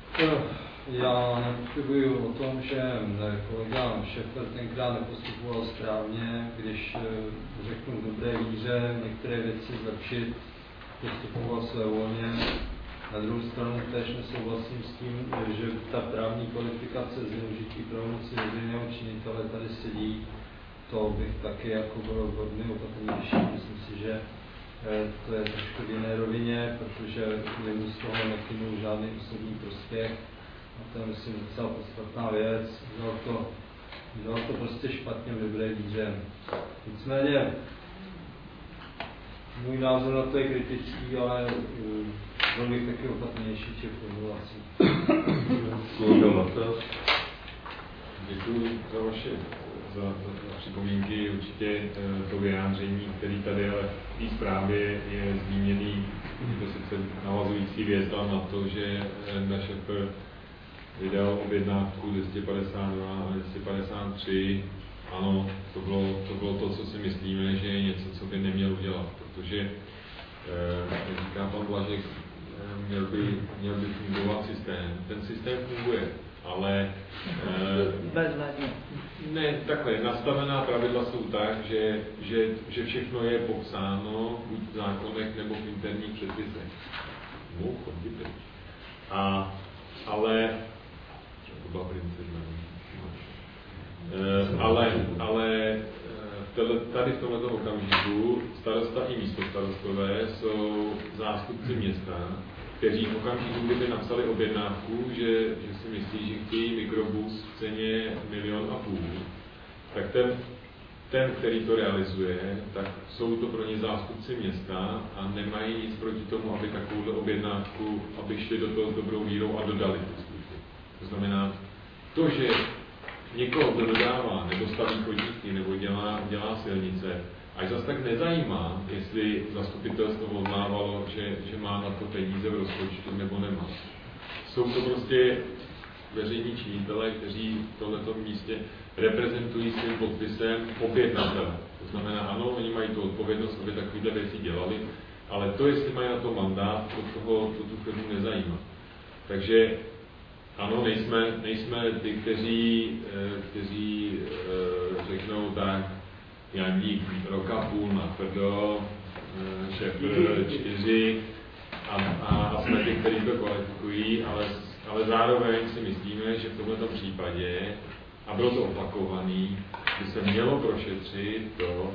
Já nepochybuji o tom, že kolega Šefer tenkrát nepostupoval správně, když řeknu v dobré víře některé věci zlepšit, postupoval se volně. Na druhou stranu též nesouhlasím s tím, že ta právní kvalifikace zneužití pravomoci veřejného činitele tady sedí. To bych taky jako byl hodně opatrnější. Myslím si, že to je trošku v jiné rovině, protože nemůžu z toho nekynul žádný osobní prospěch. A to je, myslím, docela podstatná věc. Dělal to prostě špatně v dobré víře. Nicméně, můj názor na to je kritický, ale byl bych taky opatrnější těch formulací. Děkuji za vaše za připomínky. Určitě to vyjádření, který tady ale v té zprávě je zmíněný, je to sice navazující věta na to, že NDŠP vydal objednávku 252 a 253. Ano, to bylo to, co si myslíme, že je něco, co by neměl udělat, protože, jak říká pan Blažek, měl by fungovat systém. Ten systém funguje, ale ne, takhle, nastavená pravidla jsou tak, že všechno je popsáno buď v zákonech nebo v interních předpisech. Ale to byla princezna. Ale tady v tomto okamžiku starosta i místostarostové jsou zástupci města, kteří v okamžiku, kdyby napsali objednávku, že si myslí, že chtějí mikrobus v ceně 1,5 milionu, tak ten, který to realizuje, tak jsou to pro ně zástupci města a nemají nic proti tomu, aby takovou objednávku, aby šli do toho s dobrou vírou a dodali tu službu. To znamená, to, že někoho, kdo dodává, nebo staví chodníky, nebo dělá silnice, až zase tak nezajímá, jestli zastupitelstvo oznávalo, že má na to peníze v rozpočtu, nebo nemá. Jsou to prostě veřejní činitelé, kteří v tomto místě reprezentují svým podpisem objednatele. To znamená, ano, oni mají tu odpovědnost, aby takovéhle věci dělali, ale to, jestli mají na to mandát, to tu firmu nezajímá. Takže ano, nejsme ty, kteří řeknou tak, Jandík roka půl na tvrdo, Šefr 4 a jsme ty, kteří to kvalifikují, ale zároveň si myslíme, že v tomto případě, a bylo to opakovaný, by se mělo prošetřit to,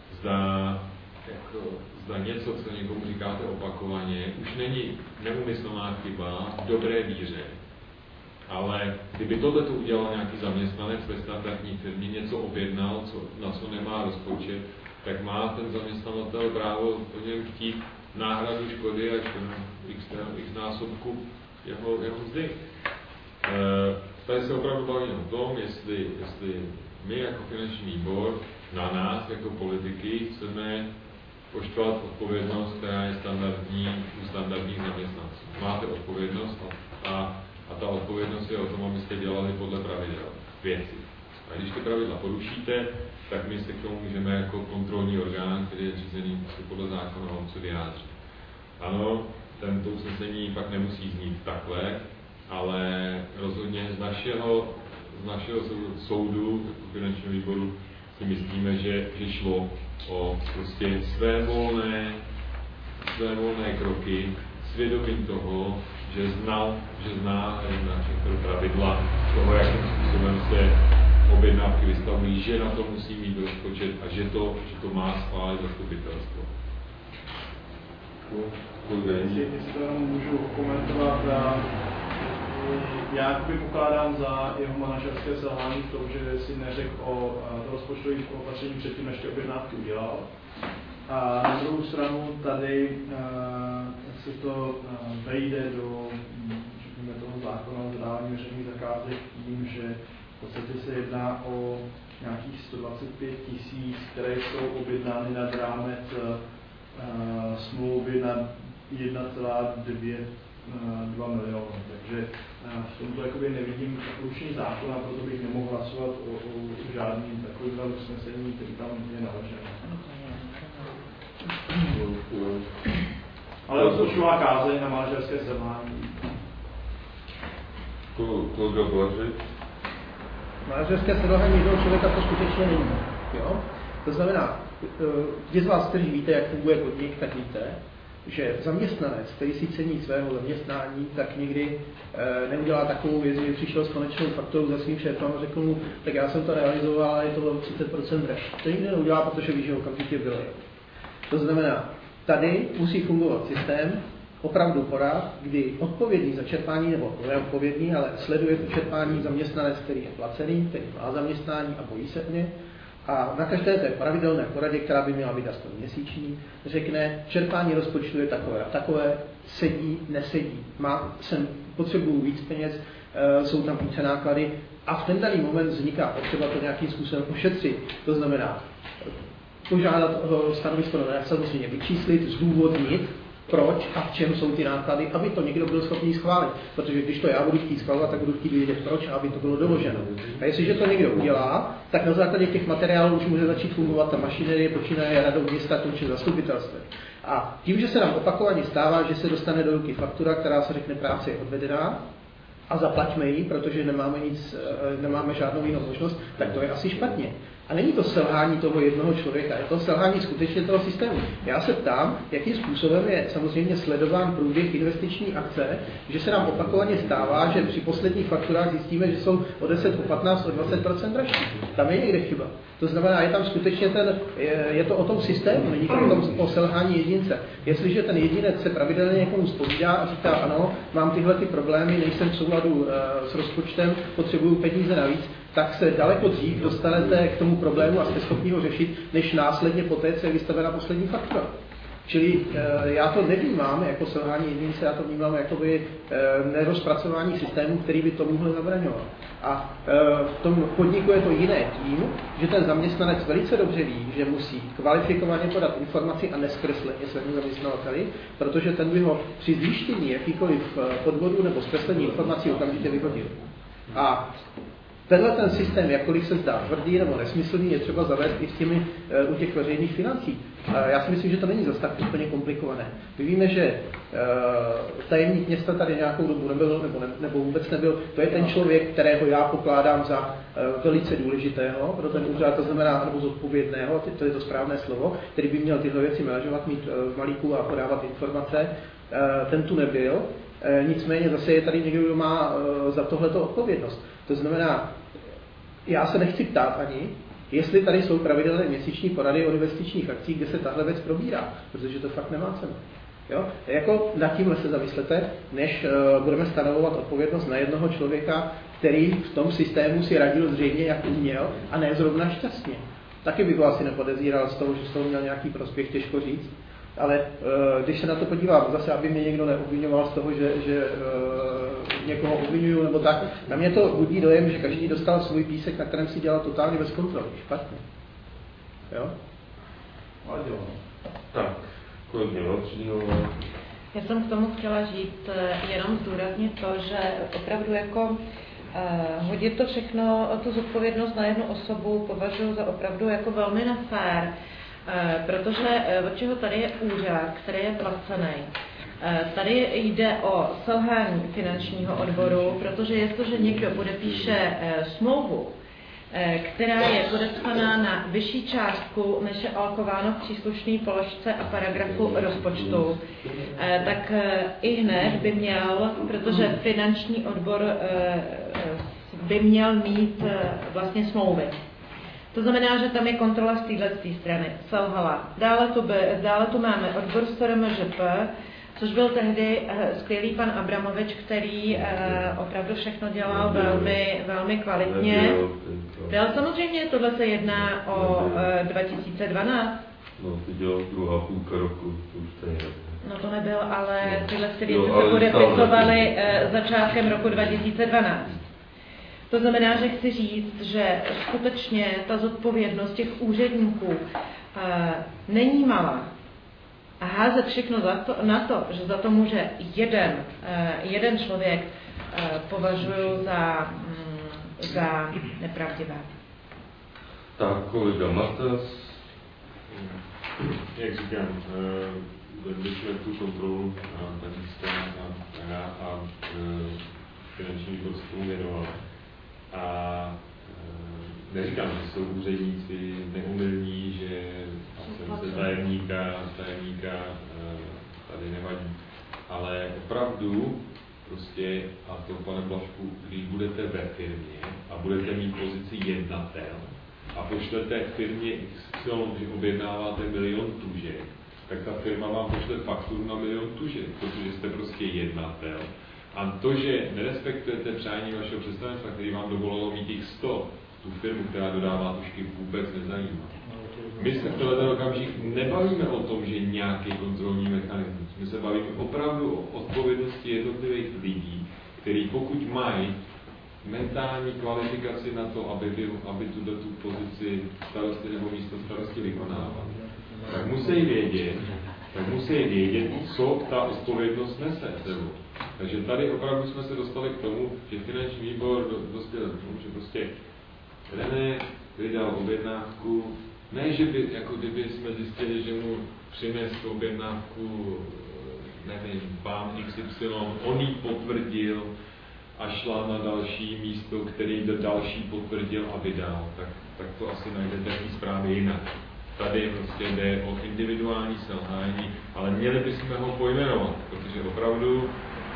zda něco, co někomu říkáte opakovaně, už není neúmyslná chyba v dobré víře. Ale kdyby tohle udělal nějaký zaměstnanec ve standardní firmě, něco objednal, na co nemá rozpočet, tak má ten zaměstnavatel právo po něm chtít náhradu škody až x násobku jeho mzdy. Tady se opravdu bavíme o tom, jestli my jako finanční výbor na nás jako politiky chceme poštovat odpovědnost, která je standardní u standardních zaměstnanců. Máte odpovědnost a ta odpovědnost je o tom, abyste dělali podle pravidel věci. A když ty pravidla porušíte, tak my se k tomu můžeme jako kontrolní orgán, který je řízený podle zákona, vám se vyjádřit. Ano, tento usnesení pak nemusí znít takhle, ale rozhodně z našeho soudu, finančního výboru, si myslíme, že šlo o prostě svévolné kroky, svědomím toho, že zná všechny pravidla toho, jakým způsobem se objednávky vystavují, že na to musí mít rozpočet a že to má schválit zastupitelstvo. Jestli to jenom můžu komentovat, já pokládám za jeho manažerské selhání v tom, že si neřekl o rozpočtových opatření předtím, než ty objednávky udělal. A na druhou stranu tady se to vejde do toho zákona o zadávání veřejných zakázek tím, že v podstatě se jedná o nějakých 125 000, které jsou objednány nad rámec smlouvy na 1,2 milionu. Takže v tomto jakoby nevidím porušení zákona, proto bych nemohl hlasovat o žádným takovým usnesení, který tam je navržen. Ale rozpočtová kázeň na manažerské selhání. Kolega Blažek? Manažerské selhání jednoho člověka to skutečně není. Jo? To znamená, ti z vás, kteří víte, jak funguje podnik, tak víte, že zaměstnanec, který si cení svého zaměstnání, tak nikdy neudělá takovou věc, že přišel s konečnou fakturou za svým šéfem a řekl mu, tak já jsem to realizoval, ale je to 30% dražší. To nikdy neudělá, protože ví, že okamžitě byl. To znamená, tady musí fungovat systém, opravdu porad, kdy odpovědný za čerpání, nebo neodpovědný, ale sleduje to čerpání zaměstnanec, který je placený, který má zaměstnání a bojí se mě. A na každé té pravidelné poradě, která by měla být aspoň měsíční, řekne, čerpání rozpočtu je takové a takové, sedí, nesedí. Potřebuju víc peněz, jsou tam více náklady a v ten daný moment vzniká potřeba to nějakým způsobem ošetřit. To znamená požádat o stanovisko novináře, samozřejmě vyčíslit, zdůvodnit, proč a v čem jsou ty náklady, aby to někdo byl schopný schválit. Protože když to já budu chtít schvalovat, tak budu chtít vědět proč, aby to bylo doloženo. A jestliže to někdo udělá, tak na základě těch materiálů už může začít fungovat ta mašinerie, počínaje radou města, končí zastupitelstvem. A tím, že se nám opakovaně stává, že se dostane do ruky faktura, která se řekne práce je odvedená, a zaplaťme ji, protože nemáme žádnou jinou možnost, tak to je asi špatně. A není to selhání toho jednoho člověka, je to selhání skutečně toho systému. Já se ptám, jakým způsobem je samozřejmě sledován průběh investiční akce, že se nám opakovaně stává, že při posledních fakturách zjistíme, že jsou o 10, o 15, o 20% dražší. Tam je někde chyba. To znamená, je tam skutečně je to o tom systému, není to o selhání jedince. Jestliže ten jedinec se pravidelně někomu zpovídá a říká, ano, mám tyhle ty problémy, nejsem v souladu s rozpočtem, potřebuju peníze navíc, tak se daleko dřív dostanete k tomu problému a jste schopni ho řešit, než následně poté, co je vystavena poslední faktura. Čili já to nevnímám jako selhání jedince, já to vnímám jakoby nerozpracování systému, který by tomuhle zabraňoval. A v tom podniku je to jiné tím, že ten zaměstnanec velice dobře ví, že musí kvalifikovaně podat informaci a neskresleně svému zaměstnavateli, protože ten by ho při zjištění jakýkoliv podvodu nebo zkreslení informací okamžitě vyhodil. A tenhle ten systém, jakkoliv se zdá tvrdý nebo nesmyslný, je třeba zavést i u těch veřejných financí. Já si myslím, že to není zase tak úplně komplikované. My víme, že tajemník města tady nějakou dobu nebyl nebo vůbec nebyl. To je ten člověk, kterého já pokládám za velice důležitého pro ten úřad, to znamená nebo zodpovědného, to je to správné slovo, který by měl tyhle věci manažovat, mít v malíku a podávat informace. Ten tu nebyl. Nicméně zase je tady někdo, kdo má za tohleto odpovědnost. To znamená, já se nechci ptát ani, jestli tady jsou pravidelné měsíční porady o investičních akcích, kde se tahle věc probírá, protože to fakt nemá cenu. Jo? Jako nad tímhle se zamyslete, než budeme stanovovat odpovědnost na jednoho člověka, který v tom systému si radil zřejmě, jak uměl, a ne zrovna šťastně. Taky bych ho asi nepodezíral z toho, že z toho měl nějaký prospěch, těžko říct. Ale když se na to podívám, zase, aby mě někdo neobvinoval z toho, že někoho obvinuju nebo tak, na mě to budí dojem, že každý dostal svůj písek, na kterém si dělal totálně bez kontroly. Špatně. Jo? Tak, kolegyně Valtřínová. Já jsem k tomu chtěla říct jenom zdůraznit to, že opravdu jako hodit to všechno, tu zodpovědnost na jednu osobu považuji za opravdu jako velmi nefér. Protože od čeho tady je úřad, který je placený. Tady jde o selhání finančního odboru, protože jestliže někdo podepíše smlouvu, která je podepsaná na vyšší částku, než je alokováno v příslušné položce a paragrafu rozpočtu, tak i hned by měl, protože finanční odbor by měl mít vlastně smlouvy. To znamená, že tam je kontrola z této strany. Selhala. Dále tu máme odbor SRMŽP, což byl tehdy skvělý pan Abramovič, který opravdu všechno dělal velmi kvalitně. Samozřejmě tohle se jedná o 2012. No, ty dělal druhá půlka roku, to už to je. No to nebyl, ale tyhle věci se podepisovaly začátkem roku 2012. To znamená, že chci říct, že skutečně ta zodpovědnost těch úředníků není malá. A házet všechno na to, že za to může jeden člověk, považuji za nepravdivé. Tak, kolega Matas. Jak říkám, vedli jsme tu kontrolu a finanční výbor se tomu věnoval. A neříkám, že jsou úředníci neumilní, že absence tajemníka tady nevadí. Ale opravdu, prostě, a to pane Blažku, když budete ve firmě a budete mít pozici jednatel a pošlete firmě XY, že objednáváte 1 000 000 tužek, tak ta firma vám pošle fakturu na 1 000 000 tužek, protože jste prostě jednatel. A to, že nerespektujete přání vašeho představenstva, který vám dovolilo mít jich 100, tu firmu, která dodává tužky, vůbec nezajímá. My se v tenhle okamžik nebavíme o tom, že nějaký kontrolní mechanismus. My se bavíme opravdu o odpovědnosti jednotlivých lidí, kteří pokud mají mentální kvalifikaci na to, aby tu pozici starosty nebo místo starosti vykonávali, tak musí vědět, co ta odpovědnost nese sebou. Takže tady opravdu jsme se dostali k tomu, že finanční výbor dospěl k tomu, že prostě René vydal objednávku, ne, že by, jako kdyby jsme zjistili, že mu přinesl objednávku, nevím, pán XY, on ji potvrdil a šla na další místo, který další potvrdil a vydal, tak to asi najdete v té zprávě jinak. Tady prostě jde o individuální selhání, ale měli bychom ho pojmenovat, protože opravdu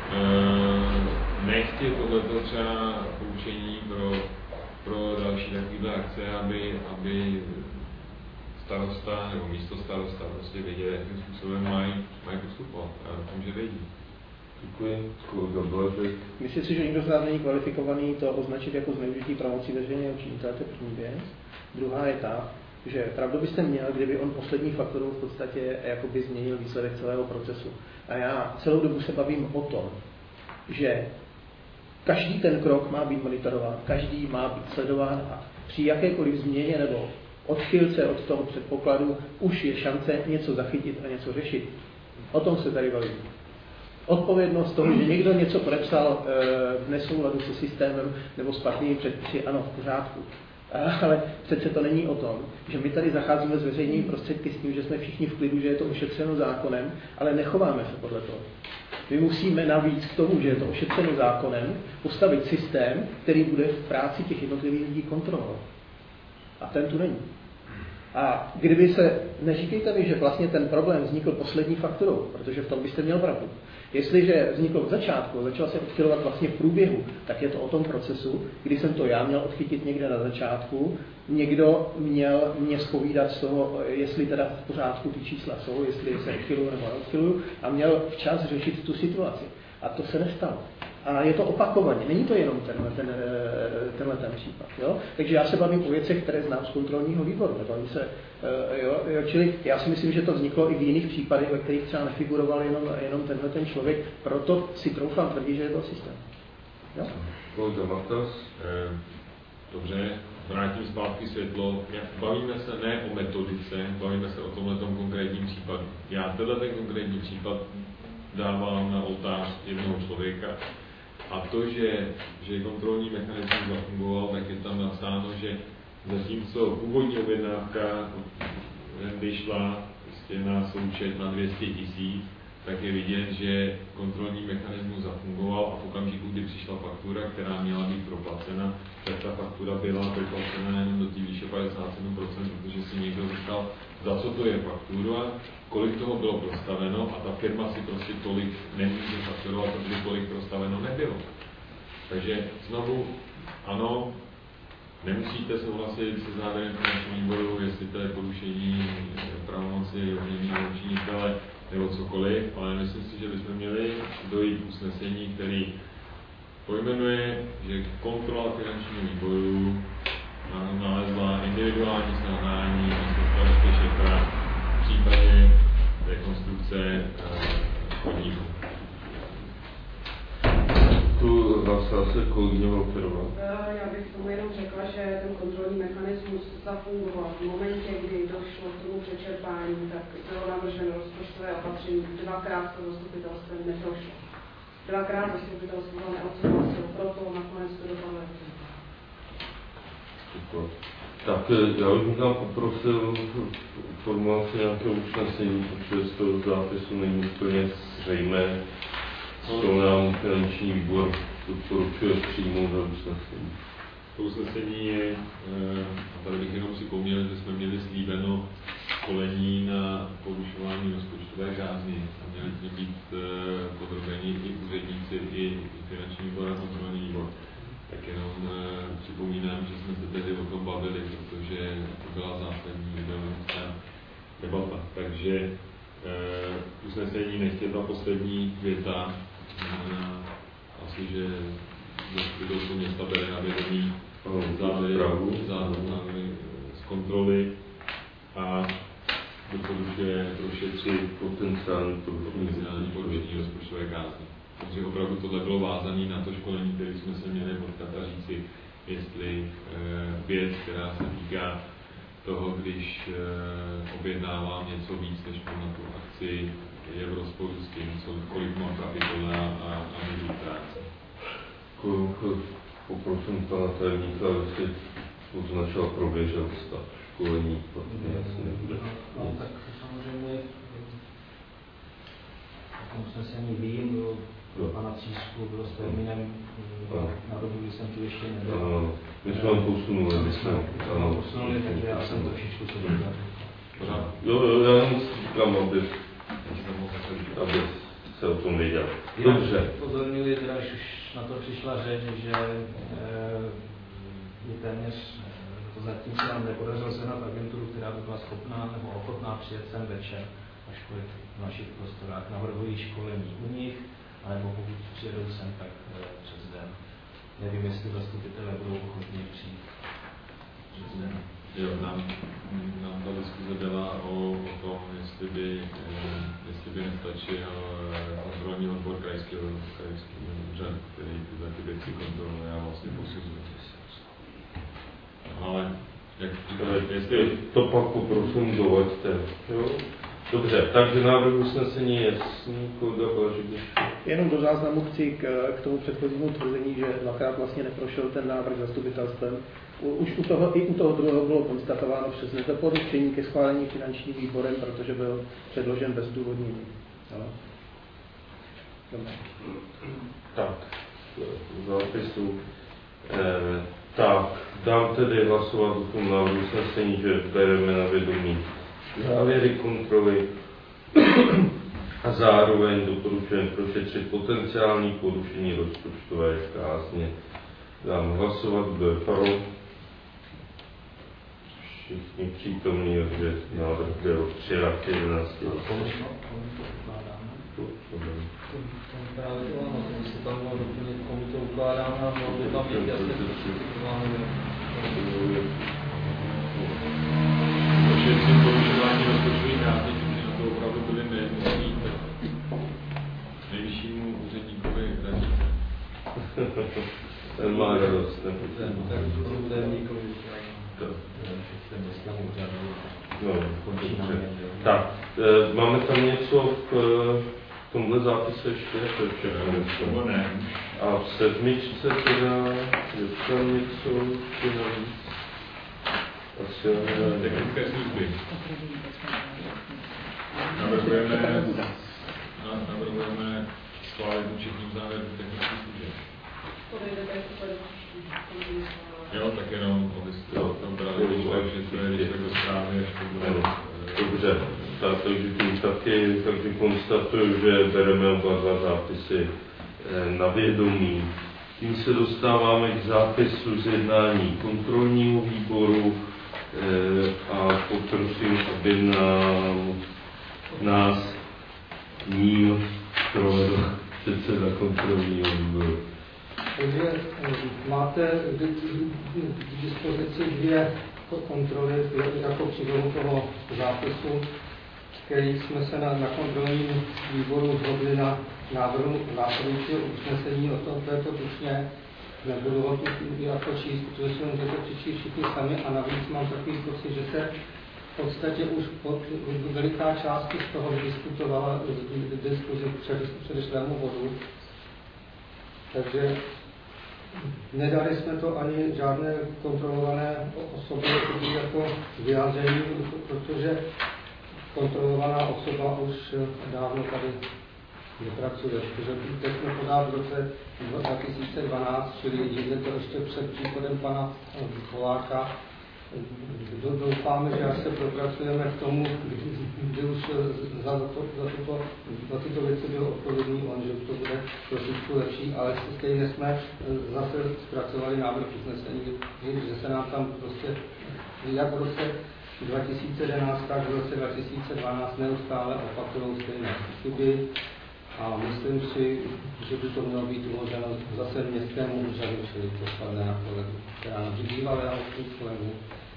nechť je tohleto třeba poučení pro další takovýhle akce, aby starosta nebo místo starosta prostě věděli, jakým způsobem mají postupovat. A doufám, že vědí. Děkuji. Kolega. Myslím si, že nikdo z nás není kvalifikovaný to označit jako zneužití pravomocí veřejného činitele, to je první věc. Druhá je ta, že pravdu byste měl, kdyby on poslední faktorou v podstatě jakoby změnil výsledek celého procesu. A já celou dobu se bavím o tom, že každý ten krok má být monitorován, každý má být sledován a při jakékoliv změně nebo odchylce od toho předpokladu už je šance něco zachytit a něco řešit. O tom se tady bavím. Odpovědnost toho, že někdo něco podepsal v nesouladu se systémem nebo s platnými předpisy, ano, v pořádku. Ale přece to není o tom, že my tady zacházíme s veřejnými prostředky s tím, že jsme všichni v klidu, že je to ošetřeno zákonem, ale nechováme se podle toho. My musíme navíc k tomu, že je to ošetřeno zákonem, postavit systém, který bude v práci těch jednotlivých lidí kontrolovat. A ten tu není. A kdyby se, neříkejte mi, že vlastně ten problém vznikl poslední faktorou, protože v tom byste měl pravdu. Jestliže vzniklo v začátku, začal se odchylovat vlastně v průběhu, tak je to o tom procesu, kdy jsem to já měl odchytit někde na začátku, někdo měl mě zpovídat z toho, jestli teda v pořádku ty čísla jsou, jestli se odchyluju nebo neodchyluju, a měl včas řešit tu situaci. A to se nestalo. A je to opakovaně, není to jenom tenhle ten případ. Jo? Takže já se bavím o věcech, které znám z kontrolního výboru. Čili já si myslím, že to vzniklo i v jiných případech, ve kterých třeba nefiguroval jenom tenhle ten člověk, proto si troufám tvrdit, že je to systém. Jo? Dobře, vrátím zpátky světlo. Bavíme se ne o metodice, bavíme se o tomhletom konkrétním případu. Já ten konkrétní případ dávám na oltář jednoho člověka. A to, že kontrolní mechanismus zafungoval, tak je tam napsáno, že zatímco původní objednávka vyšla na součet na 200 000, tak je vidět, že kontrolní mechanismus zafungoval a v okamžiku, kdy přišla faktura, která měla být proplacena, tak ta faktura byla proplacena jenom do té výše 57%, protože si někdo říkal, za co to je faktura, kolik toho bylo prostaveno a ta firma si prostě tolik nemůže fakturovat, protože tolik prostaveno nebylo. Takže znovu, ano, nemusíte souhlasit se závěrem finančního výboru, jestli to je porušení pravomoci veřejného činitele nebo cokoliv, ale myslím si, že bychom měli dojít k usnesení, který pojmenuje, že kontrola finančního výboru nalezla individuální selhání místo starosty Šefra v případě rekonstrukce podniku. Tu zase kolegyně Volkerová. Já bych tomu jenom řekla, že ten kontrolní mechanismus zafungoval v momentě, kdy došlo k tomu přečerpání, tak bylo navrženo rozpočtové opatření, dvakrát to zastupitelstvem neprošlo. Dvakrát zastupitelstvo neodsouhlasilo, proto nakonec to dopadlo. Tak já bych možná poprosil formulaci nějakého usnesení, protože z toho zápisu není úplně zřejmé, co nám finanční výbor doporučuje přijmout za usnesení. To usnesení je, a tady bych jenom připomněl, že jsme měli slíbeno školení na porušování rozpočtové kázně a měli jsme být podrobeni i úředníci, i finanční výbor a kontrolní výbor. Tak jenom připomínám, že jsme se tedy o tom bavili, protože to byla zásadní debata. Takže usnesení nechtěl ta poslední věta, asi, že do města bere na vědomí závěry z kontroly a doporučuje prošetřit potenciální porušení rozpočtové kázně. Takže opravdu tohle bylo vázané na to školení, které jsme se měli potkat a říci, jestli věc, která se týká toho, když objednávám něco víc než na tu akci, je v rozporu s tím, kolik mám kapitola a míru práce. Poprosím pana tajemníka, jestli označil proběžel stav školení, protože asi nebude. No, tak samozřejmě v tom usnesení vím, bylo pro pana Třísku, bylo s termínem na dobu, kdy jsem tu ještě nebyl. My jsme vám posunuli, takže já jsem trošičku se dovedl. Jo, já jenom říkám, aby se o tom věděl. Dobře. Pozorňuji, teda, když už na to přišla řeč, že je téměř to zatím se nám nepodařilo sehnat agenturu, která by byla schopná nebo ochotná přijet sem večer a školit v našich prostorách. Navrhují školení u nich, anebo pokud přijedou sem, tak přes den. Nevím, jestli zastupitelé budou ochotní přijít přes den. Jo, nám ta diskuze byla o tom, jestli by nestačil kontrolní odbor krajského úřadu, který tyhle ty věci kontroluje a vlastně posuzuje. Ale jak jestli... To pak poprosím dovoďte. Dobře, takže návrh usnesení je jasný, kolega Blažek. Jenom do záznamu chci k tomu předchozímu tvrzení, že dvakrát vlastně neprošel ten návrh zastupitelstvem. Už i u toho druhého bylo konstatováno přes nedoporučení ke schválení finančním výborem, protože byl předložen bez zdůvodnění. Tak, zápisu. Tak, dám tedy hlasovat o tom návrhu usnesení, že bereme na vědomí závěry kontroly a zároveň doporučujeme prošetřit potenciální porušení rozpočtové kázně. Dám hlasovat, kdo je pro. Všichni přítomní, že návrh byl přijat 11. Právě to ano, to se tam mohlo doplnit, komu to ukládáme a mohlo by tam být jasně Prošetřím porušování rozpočtových kázní, protože na to opravdu byli nemusí nejvyššímu úředníkovi radnice. Ten má radost, Tak, máme tam něco v tomhle zápise ještě? Ne. A v sedmičce teda je tam něco navíc? Asi technické služby. Navrhujeme schválit účetní závěr technických služeb. Jo, tak jenom, abyste tam brali, když tak do zprávy, až to bude. Dobře, takže tím taky konstatuju, že bereme oba dva zápisy na vědomí. Tím se dostáváme k zápisu z jednání kontrolního výboru a poprosím, aby nás ním provedl předseda kontrolního výboru. Takže máte k dispozici dvě kontroly jako přílohu toho zápisu, který jsme se na kontrolním výboru zhodli na návrhu následujícího usnesení. O tom to je to tučně, nebudu ho tu jako číst, protože si můžete přečíst všichni sami a navíc mám takový pocit, že se v podstatě už veliká část z toho vydiskutovala v diskuzi k předešlému bodu. Takže nedali jsme to ani žádné kontrolované osobě jako vyjádření, protože kontrolovaná osoba už dávno tady nepracuje. Protože teď jsme podáli v roce 2012, čili je to ještě před příchodem pana Koláka. Doufáme, že až se propracujeme k tomu, kdy už za tyto věci byl odpovědný on, že to bude trošičku lepší, ale stejně jsme zase zpracovali návrh usnesení, že se nám tam prostě jak v roce 2011, tak v roce 2012 neustále opakují stejné chyby A myslím si, že by to mělo být uloženo zase městskému úřadu, čili to spadne na kolegu, která bývalého kolegu.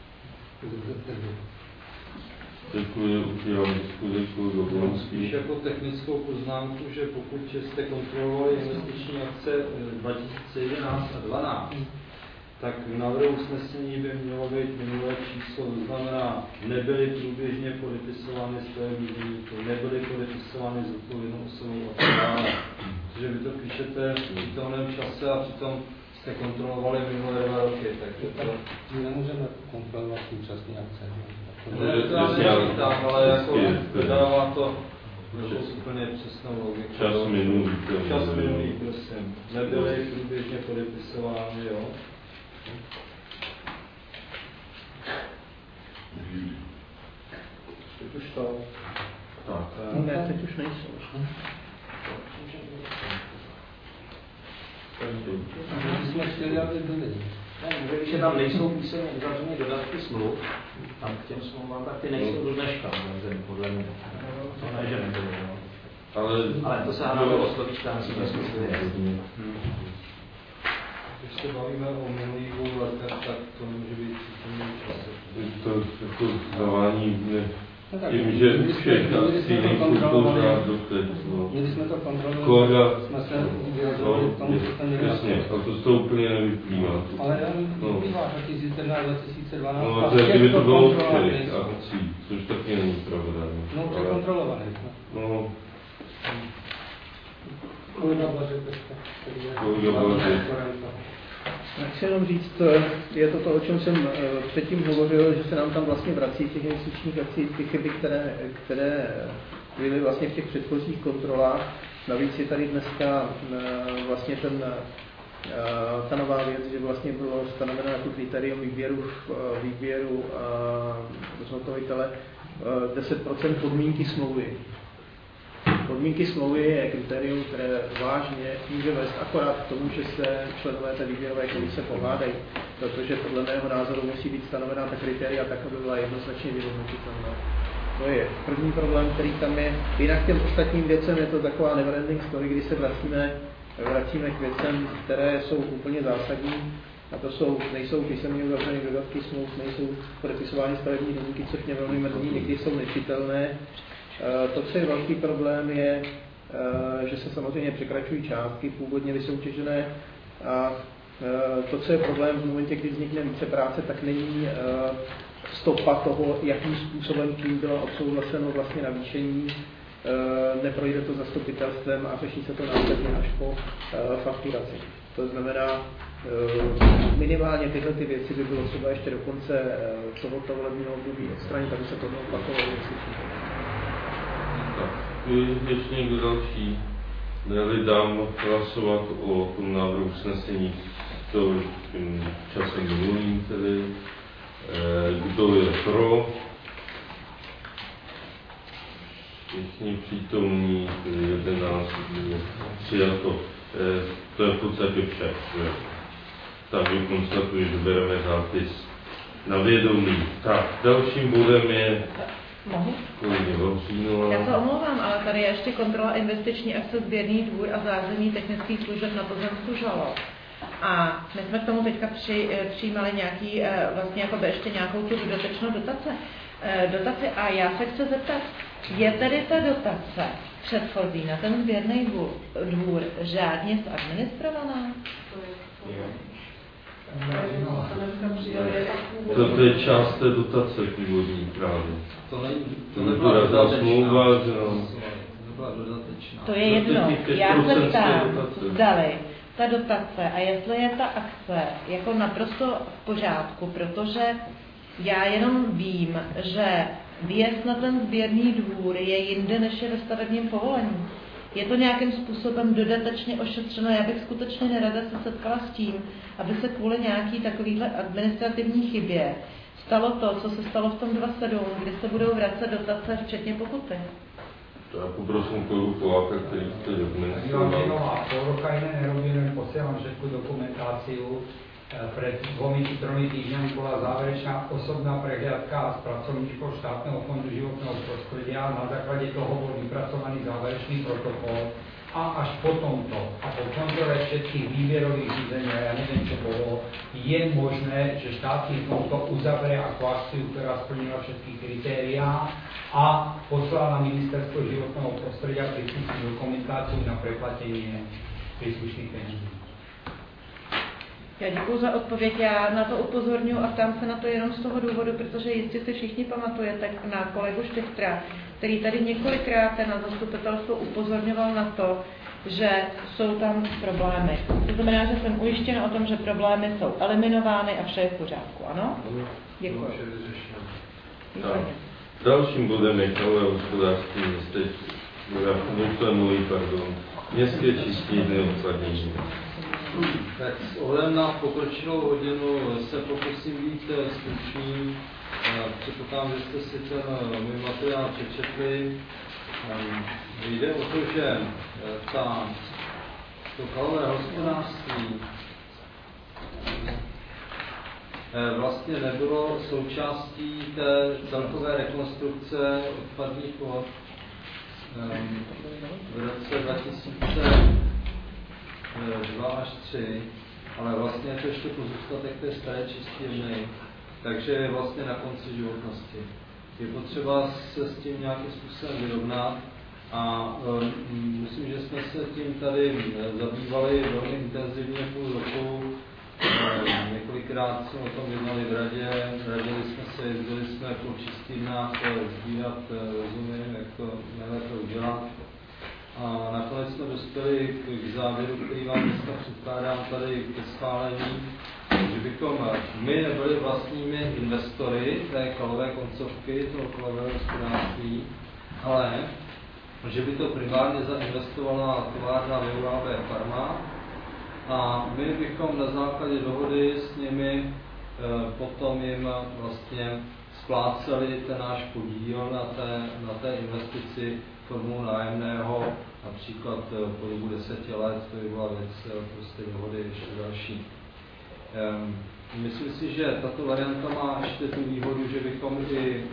Děkuji, udělám diskuzi do Bolonský. Spíš jako technickou poznámku, že pokud jste kontrolovali investiční akce 2011 a 2012, tak v návrhu usnesení by mělo být minulé číslo, to znamená, nebyly průběžně podepisovány stavební deníky, nebyly podepisovány zodpovědnou osobou a tak dále. Takže vy to píšete v přítomném čase a přitom jste kontrolovali minulé 2 roky, takže to... My nemůžeme kontrolovat současné akce. Ale jako dodává to úplně přesnou logiku. Čas minulý, prosím. Nebyly průběžně podepisovány, jo? Teď už to. Tak. Ne, teď už nejsou. Jsme chtěli, aby byli. Když tam nejsou písemně uzavřené dodatky smluv, tam k těm smlouvám, tak ty nejsou do dneška, podle mě. To ne, že nebyly, jo. Ale to se hádalo o slovíčka, musíme zkusit. Když se bavíme o minulých 2 letech, tak to může být přítomný čas. To jako zavání tím, že všechna síly pořád doteď. Měli jsme to kontrolovat, jsme se vyjadřovali k tomu, co ten jasně, ale to z toho úplně nevyplývá. Ale vyplývá 2014, 2012. No, a kdyby to bylo všech akcí, což taky není pravda. No, překontrolovaný. No. Kolega Blažek. Já chci jenom říct, je to, o čem jsem předtím hovořil, že se nám tam vlastně vrací těch investičních akcí, ty chyby, které byly vlastně v těch předchozích kontrolách. Navíc je tady dneska vlastně ta nová věc, že vlastně bylo stanoveno jako kritérium výběru zhotovitele 10% podmínky smlouvy. Podmínky smlouvy je kritérium, které vážně může vést akorát k tomu, že se členové té výběrové komise pohádají, protože podle mého názoru musí být stanovená ta kritéria tak, aby byla jednoznačně vyhodnotitelná. To je první problém, který tam je. Jinak těm ostatním věcem je to taková neverending story, kdy se vracíme k věcem, které jsou úplně zásadní. A to nejsou písemně uzavřené dodatky smluv, nejsou podepisovány stavební deníky, což mě velmi mrzí, někdy jsou nečitelné. To, co je velký problém, je, že se samozřejmě překračují částky původně vysoutěžené a to, co je problém v momentě, kdy vznikne více práce, tak není stopa toho, jakým způsobem tím bylo odsouhlaseno vlastně navýšení, neprojde to zastupitelstvem a řeší se to následně až po fakturaci. To znamená, minimálně tyhle ty věci by bylo třeba ještě do konce tohoto volebního období odstranit, aby se to neopakovalo. Ještě někdo další? Měli dám hlasovat o tom návrhu usnesení tím časem minulým tedy. Kdo je pro? Všichni přítomní, 11, přijato. To je v podstatě vše. Takže konstatuji, že bereme zápis na vědomí. Tak, dalším bodem je... Mohu? Já se omlouvám, ale tady je ještě kontrola investiční akce sběrný dvůr a zázemí technických služeb na pozemsku žalob. A my jsme k tomu teďka přijímali nějaký, vlastně jako by ještě nějakou tu dodatečnou dotaci a já se chci zeptat, je tedy ta dotace předchozí na ten sběrný dvůr řádně zadministrovaná? To je část té dotace původní právě. To nebyla ta smlouva, že no. To je jedno. Já se ptám, zdali ta dotace a jestli je ta akce jako naprosto v pořádku, protože já jenom vím, že vjezd na ten sběrný dvůr je jinde, než je ve stavebním povolení. Je to nějakým způsobem dodatečně ošetřeno? Já bych skutečně nerada se setkala s tím, aby se kvůli nějaký takovýhle administrativní chybě stalo to, co se stalo v tom 2.7, kdy se budou vracet dotace včetně pokuty. To já poprosím kolegu Poláka, který to dokumentoval. Ivan Žinová, pol roka iné nerobíme, posielam všetku dokumentáciu pred 2-3 týždňami bola záverečná osobná prehliadka s pracovníkov štátneho fondu životného prostredia. Na základe toho bol vypracovaný záverečný protokol a až po tomto a po kontrole všetkých výbierových řízení, a ja neviem čo bolo, je možné, že štátny fond to uzavrie ako akciu, ktorá splnila všetky kritériá a poslala na ministerstvo životného prostredia príslušnú dokumentáciu na preplatenie príslušných penězí. Já děkuji za odpověď, já na to upozorňuji a ptám se na to jenom z toho důvodu, protože jistě si všichni pamatujete na kolegu Štěchtra, který tady několikrát na zastupitelstvo upozorňoval na to, že jsou tam problémy. To znamená, že jsem ujištěna o tom, že problémy jsou eliminovány a vše je v pořádku, ano? Děkuji. Dalším bodem je kalové hospodářství městské čistírny odpadní. Tak s ohledem na pokročilou hodinu se pokusím být stručný. Předpokládám, že jste si ten můj materiál přečetli. Jde o to, že to kalové hospodářství vlastně nebylo součástí té celkové rekonstrukce odpadních vod v roce 2002 až 2003, ale vlastně je to ještě pozůstatek té staré čistírny, takže je vlastně na konci životnosti. Je potřeba se s tím nějakým způsobem vyrovnat a myslím, že jsme se tím tady zabývali velmi intenzivně půl roku. Několikrát jsme o tom jednali v radě, radili jsme se, jezdili jsme po čistírnách sbírat rozumy, jak to nejlépe udělat. A nakonec jsme dospěli k závěru, který vám dneska předkládám tady ke schválení, že bychom my nebyli vlastními investory té kalové koncovky, toho kalového hospodářství, ale že by to primárně zainvestovala továrna VUAB Pharma a my bychom na základě dohody s nimi potom jim vlastně spláceli ten náš podíl na té investici formou nájemného, například po dobu 10 let, to by byla věc prostě dohody ještě další. Myslím si, že tato varianta má ještě tu výhodu, že bychom i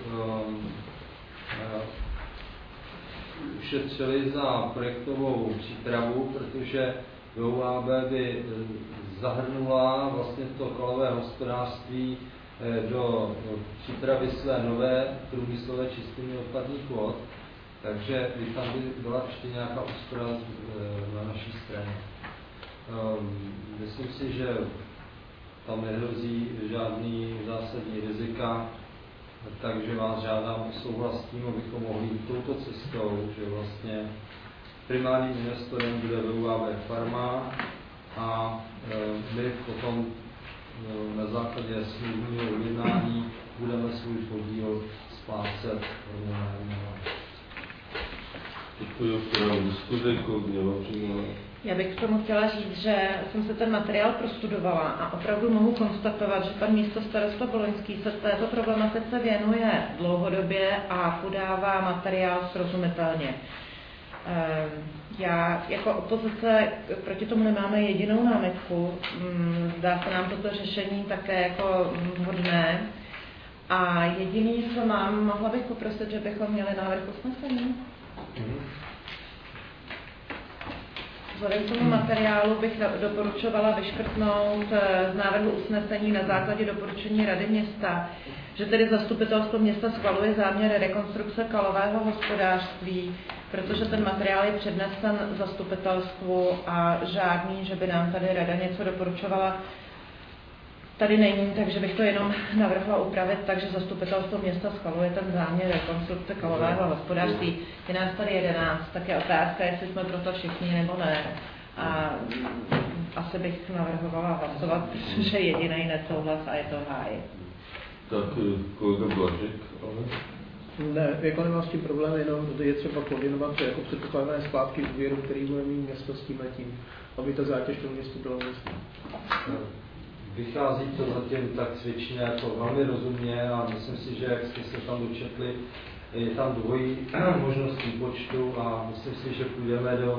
ušetřili za projektovou přípravu, protože VUAB by zahrnula vlastně to kalové hospodářství do přípravy své nové průmyslové čistírny odpadních vod, takže by tam byla ještě nějaká úspora na naší straně. Myslím si, že tam nehrozí žádný zásadní rizika, takže vás žádám o souhlas s tím, abychom mohli jít touto cestou, že vlastně primárním investorem bude VUAB Pharma a my potom na základě smluvního ujednání budeme svůj podíl splácet. Děkuji, diskuzi, Já bych k tomu chtěla říct, že jsem se ten materiál prostudovala a opravdu mohu konstatovat, že pan místostarosta Boloňský se této problematice věnuje dlouhodobě a podává materiál srozumitelně. Já jako opozice proti tomu nemáme jedinou námitku. Zdá se nám toto řešení také jako vhodné. A jediný, co mám, mohla bych poprosit, že bychom měli návrh usnesení. Vzhledem k tomu materiálu bych doporučovala vyškrtnout z návrhu usnesení na základě doporučení Rady města, že tedy zastupitelstvo města schvaluje záměr rekonstrukce kalového hospodářství, protože ten materiál je přednesen zastupitelstvu a žádný, že by nám tady Rada něco doporučovala, tady není, takže bych to jenom navrhla upravit, takže zastupitelstvo města schvaluje ten záměr rekonstrukce kalového hospodářství. Je nás tady 11, tak je otázka, jestli jsme proto všichni nebo ne. A asi bych navrhovala hlasovat, protože jediný nesouhlas a je to háj. Tak kolega Blažek, ale... Ne, jako nemám s tím problém, jenom je třeba koordinovat jako předpokládané splátky úvěru, který bude mít město s tímhletím, aby ta zátěž pro město byla vlastně. Vychází to zatím tak cvičně, jako velmi rozumně a myslím si, že jak jste se tam dočetli, je tam dvojí možnost výpočtu a myslím si, že půjdeme do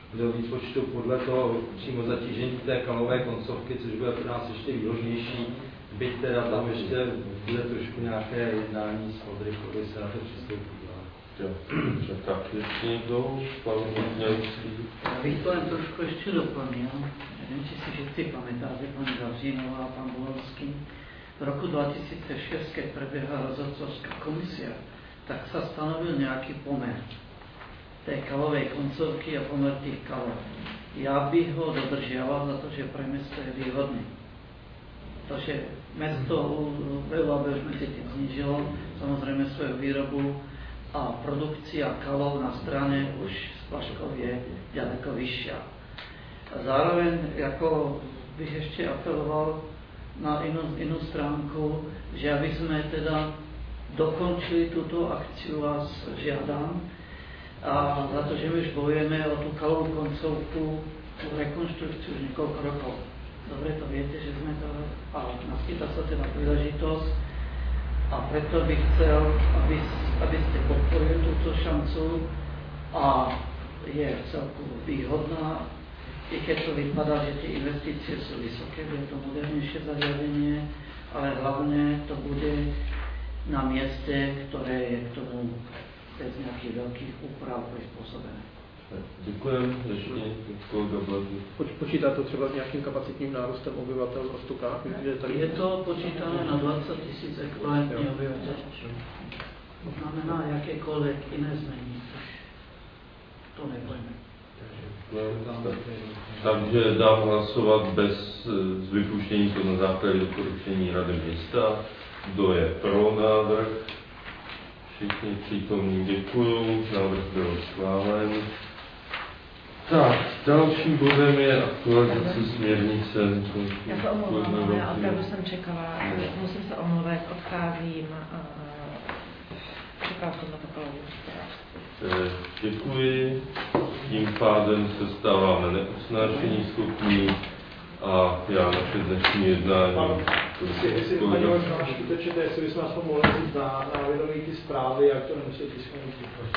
do výpočtu podle toho přímo zatížení té kalové koncovky, což bude pro nás ještě výhodnější, byť teda tam ještě bude trošku nějaké jednání s Oldřich, aby se na to přistoupí. Tak ještě někdo? Já bych to jen trošku ještě doplnil. Nevím, či si vždycky pamätáte, pan Gavřínová a pan Bolonský. V roku 2006, keď preběhla rozhodcovská komisia, tak se stanovil nějaký pomer té kalové koncovky a pomer těch kalov. Já bych ho dodržiaval za to, že pro město je výhodný. Takže město UAB už mezi tím znížilo samozřejmě svou výrobu a produkcia kalov na straně už z Plaškov je daleko vyšší. A zároveň jako bych ještě apeloval na jinou stránku, že aby jsme teda dokončili tuto akci, vás žádám, a za to, že my už bojujeme o tu kalovou koncovku, tu rekonstrukci už několik rokov. Dobre to viete, že jsme to, a naskytá se teda příležitost, a preto bych chcel, abyste podporili tuto šancu a je celku výhodná, i keď to vypadá, že ty investície jsou vysoké, bude to modernější zariadenie, ale hlavně to bude na městě, které je k tomu bez nějakých velkých úprav přizpůsobené. Děkujeme, ještě kolega Blatý. Počítá to třeba s nějakým kapacitním nárůstem obyvatel v Roztokách? Je to počítané na 20 000 ekvivalentní obyvatel. To znamená jakékoliv jiné změny. To nebojme. Takže dám hlasovat bez vypuštění to na základě doporučení Rady města. Kdo je pro návrh? Všichni přítomní děkuju, návrh byl schválen. Tak, dalším bodem je aktualizace směrnice. Já se omlouvám, já opravdu jsem čekala, musím se omlouvat, odcházím, čekala jsem na takovou. Děkuji, tím pádem se stáváme neusnášení schopní a já naše dnešní jednání. Jestli paní Vašnáš utečete, jestli bychom nás mohli říct na vědomí ty zprávy, jak to nemusí tisknout.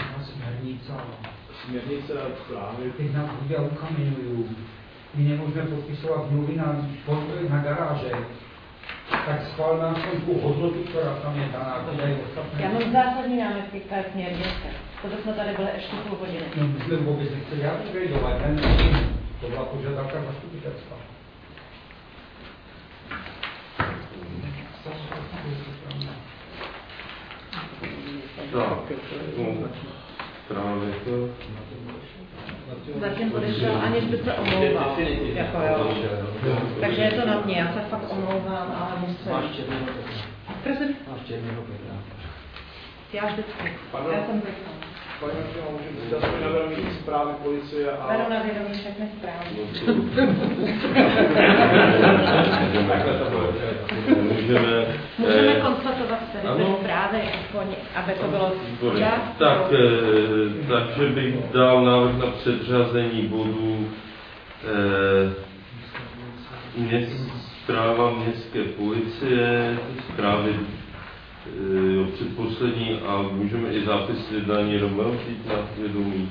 Směrnice a zprávy. Teď nás lidé ukamenují. My nemůžeme podpisovat mluvy na garáže. Tak schvál nám tu hodnotu, která tam je daná. Já mám zásadní námitky k té směrnice. Proto jsme tady byli ještě půl hodiny. No, my jsme vůbec nechceli upgradeovat, to byla požadavka zastupitelstva. Tak, právě to. Zatím odešel, aniž by se omlouval. Jako jo. Takže je to na mě, já se fakt omlouvám, ale musím. Máš černého Petra. Prosím? Máš černého Petra. Já vždycky. Já jsem zvyklá. Paní Martina, můžeme si dát na vědomí zprávy policie a... Beru na vědomí všechny zprávy. Můžeme konstatovat tady ty zprávy, aby to bylo takže bych dal návrh na předřazení bodů zpráva městské policie, zprávy předposlední a můžeme i zápis jednání Romeo vzít na vědomí.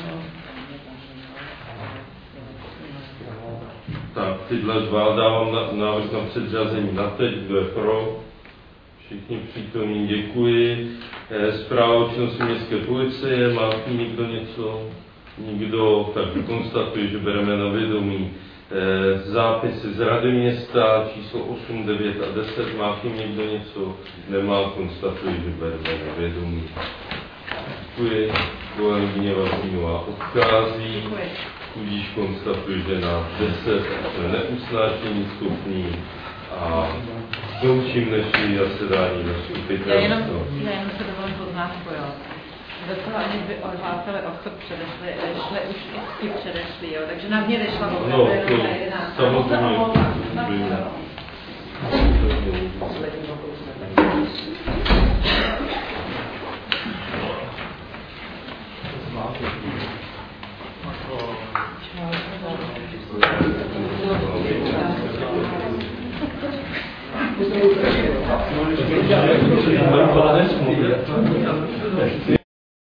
Tak, tyhle dva dávám návrh na předřazení na teď, kdo je pro. Všichni přítomní, děkuji. Zpráva o činnosti městské policie, má k ní někdo něco? Nikdo, tak konstatuji, že bereme na vědomí. Zápisy z Rady města číslo 8, 9 a 10, má k ním někdo něco? Nemá, konstatuji, že bereme na vědomí. Děkuji. Kolegyně Vašínová odchází. Tudíž konstatuji, že na 10 jsme neusnášení schopní a končím dnešní zasedání zastupitelstva. Já jenom se dovolím poznámku, jo. Do toho, aniž by odhlásili odchod předešli už i předešli, jo. Takže na mě vyšla opravdu jenom na 11. Samozřejmě. Thank you.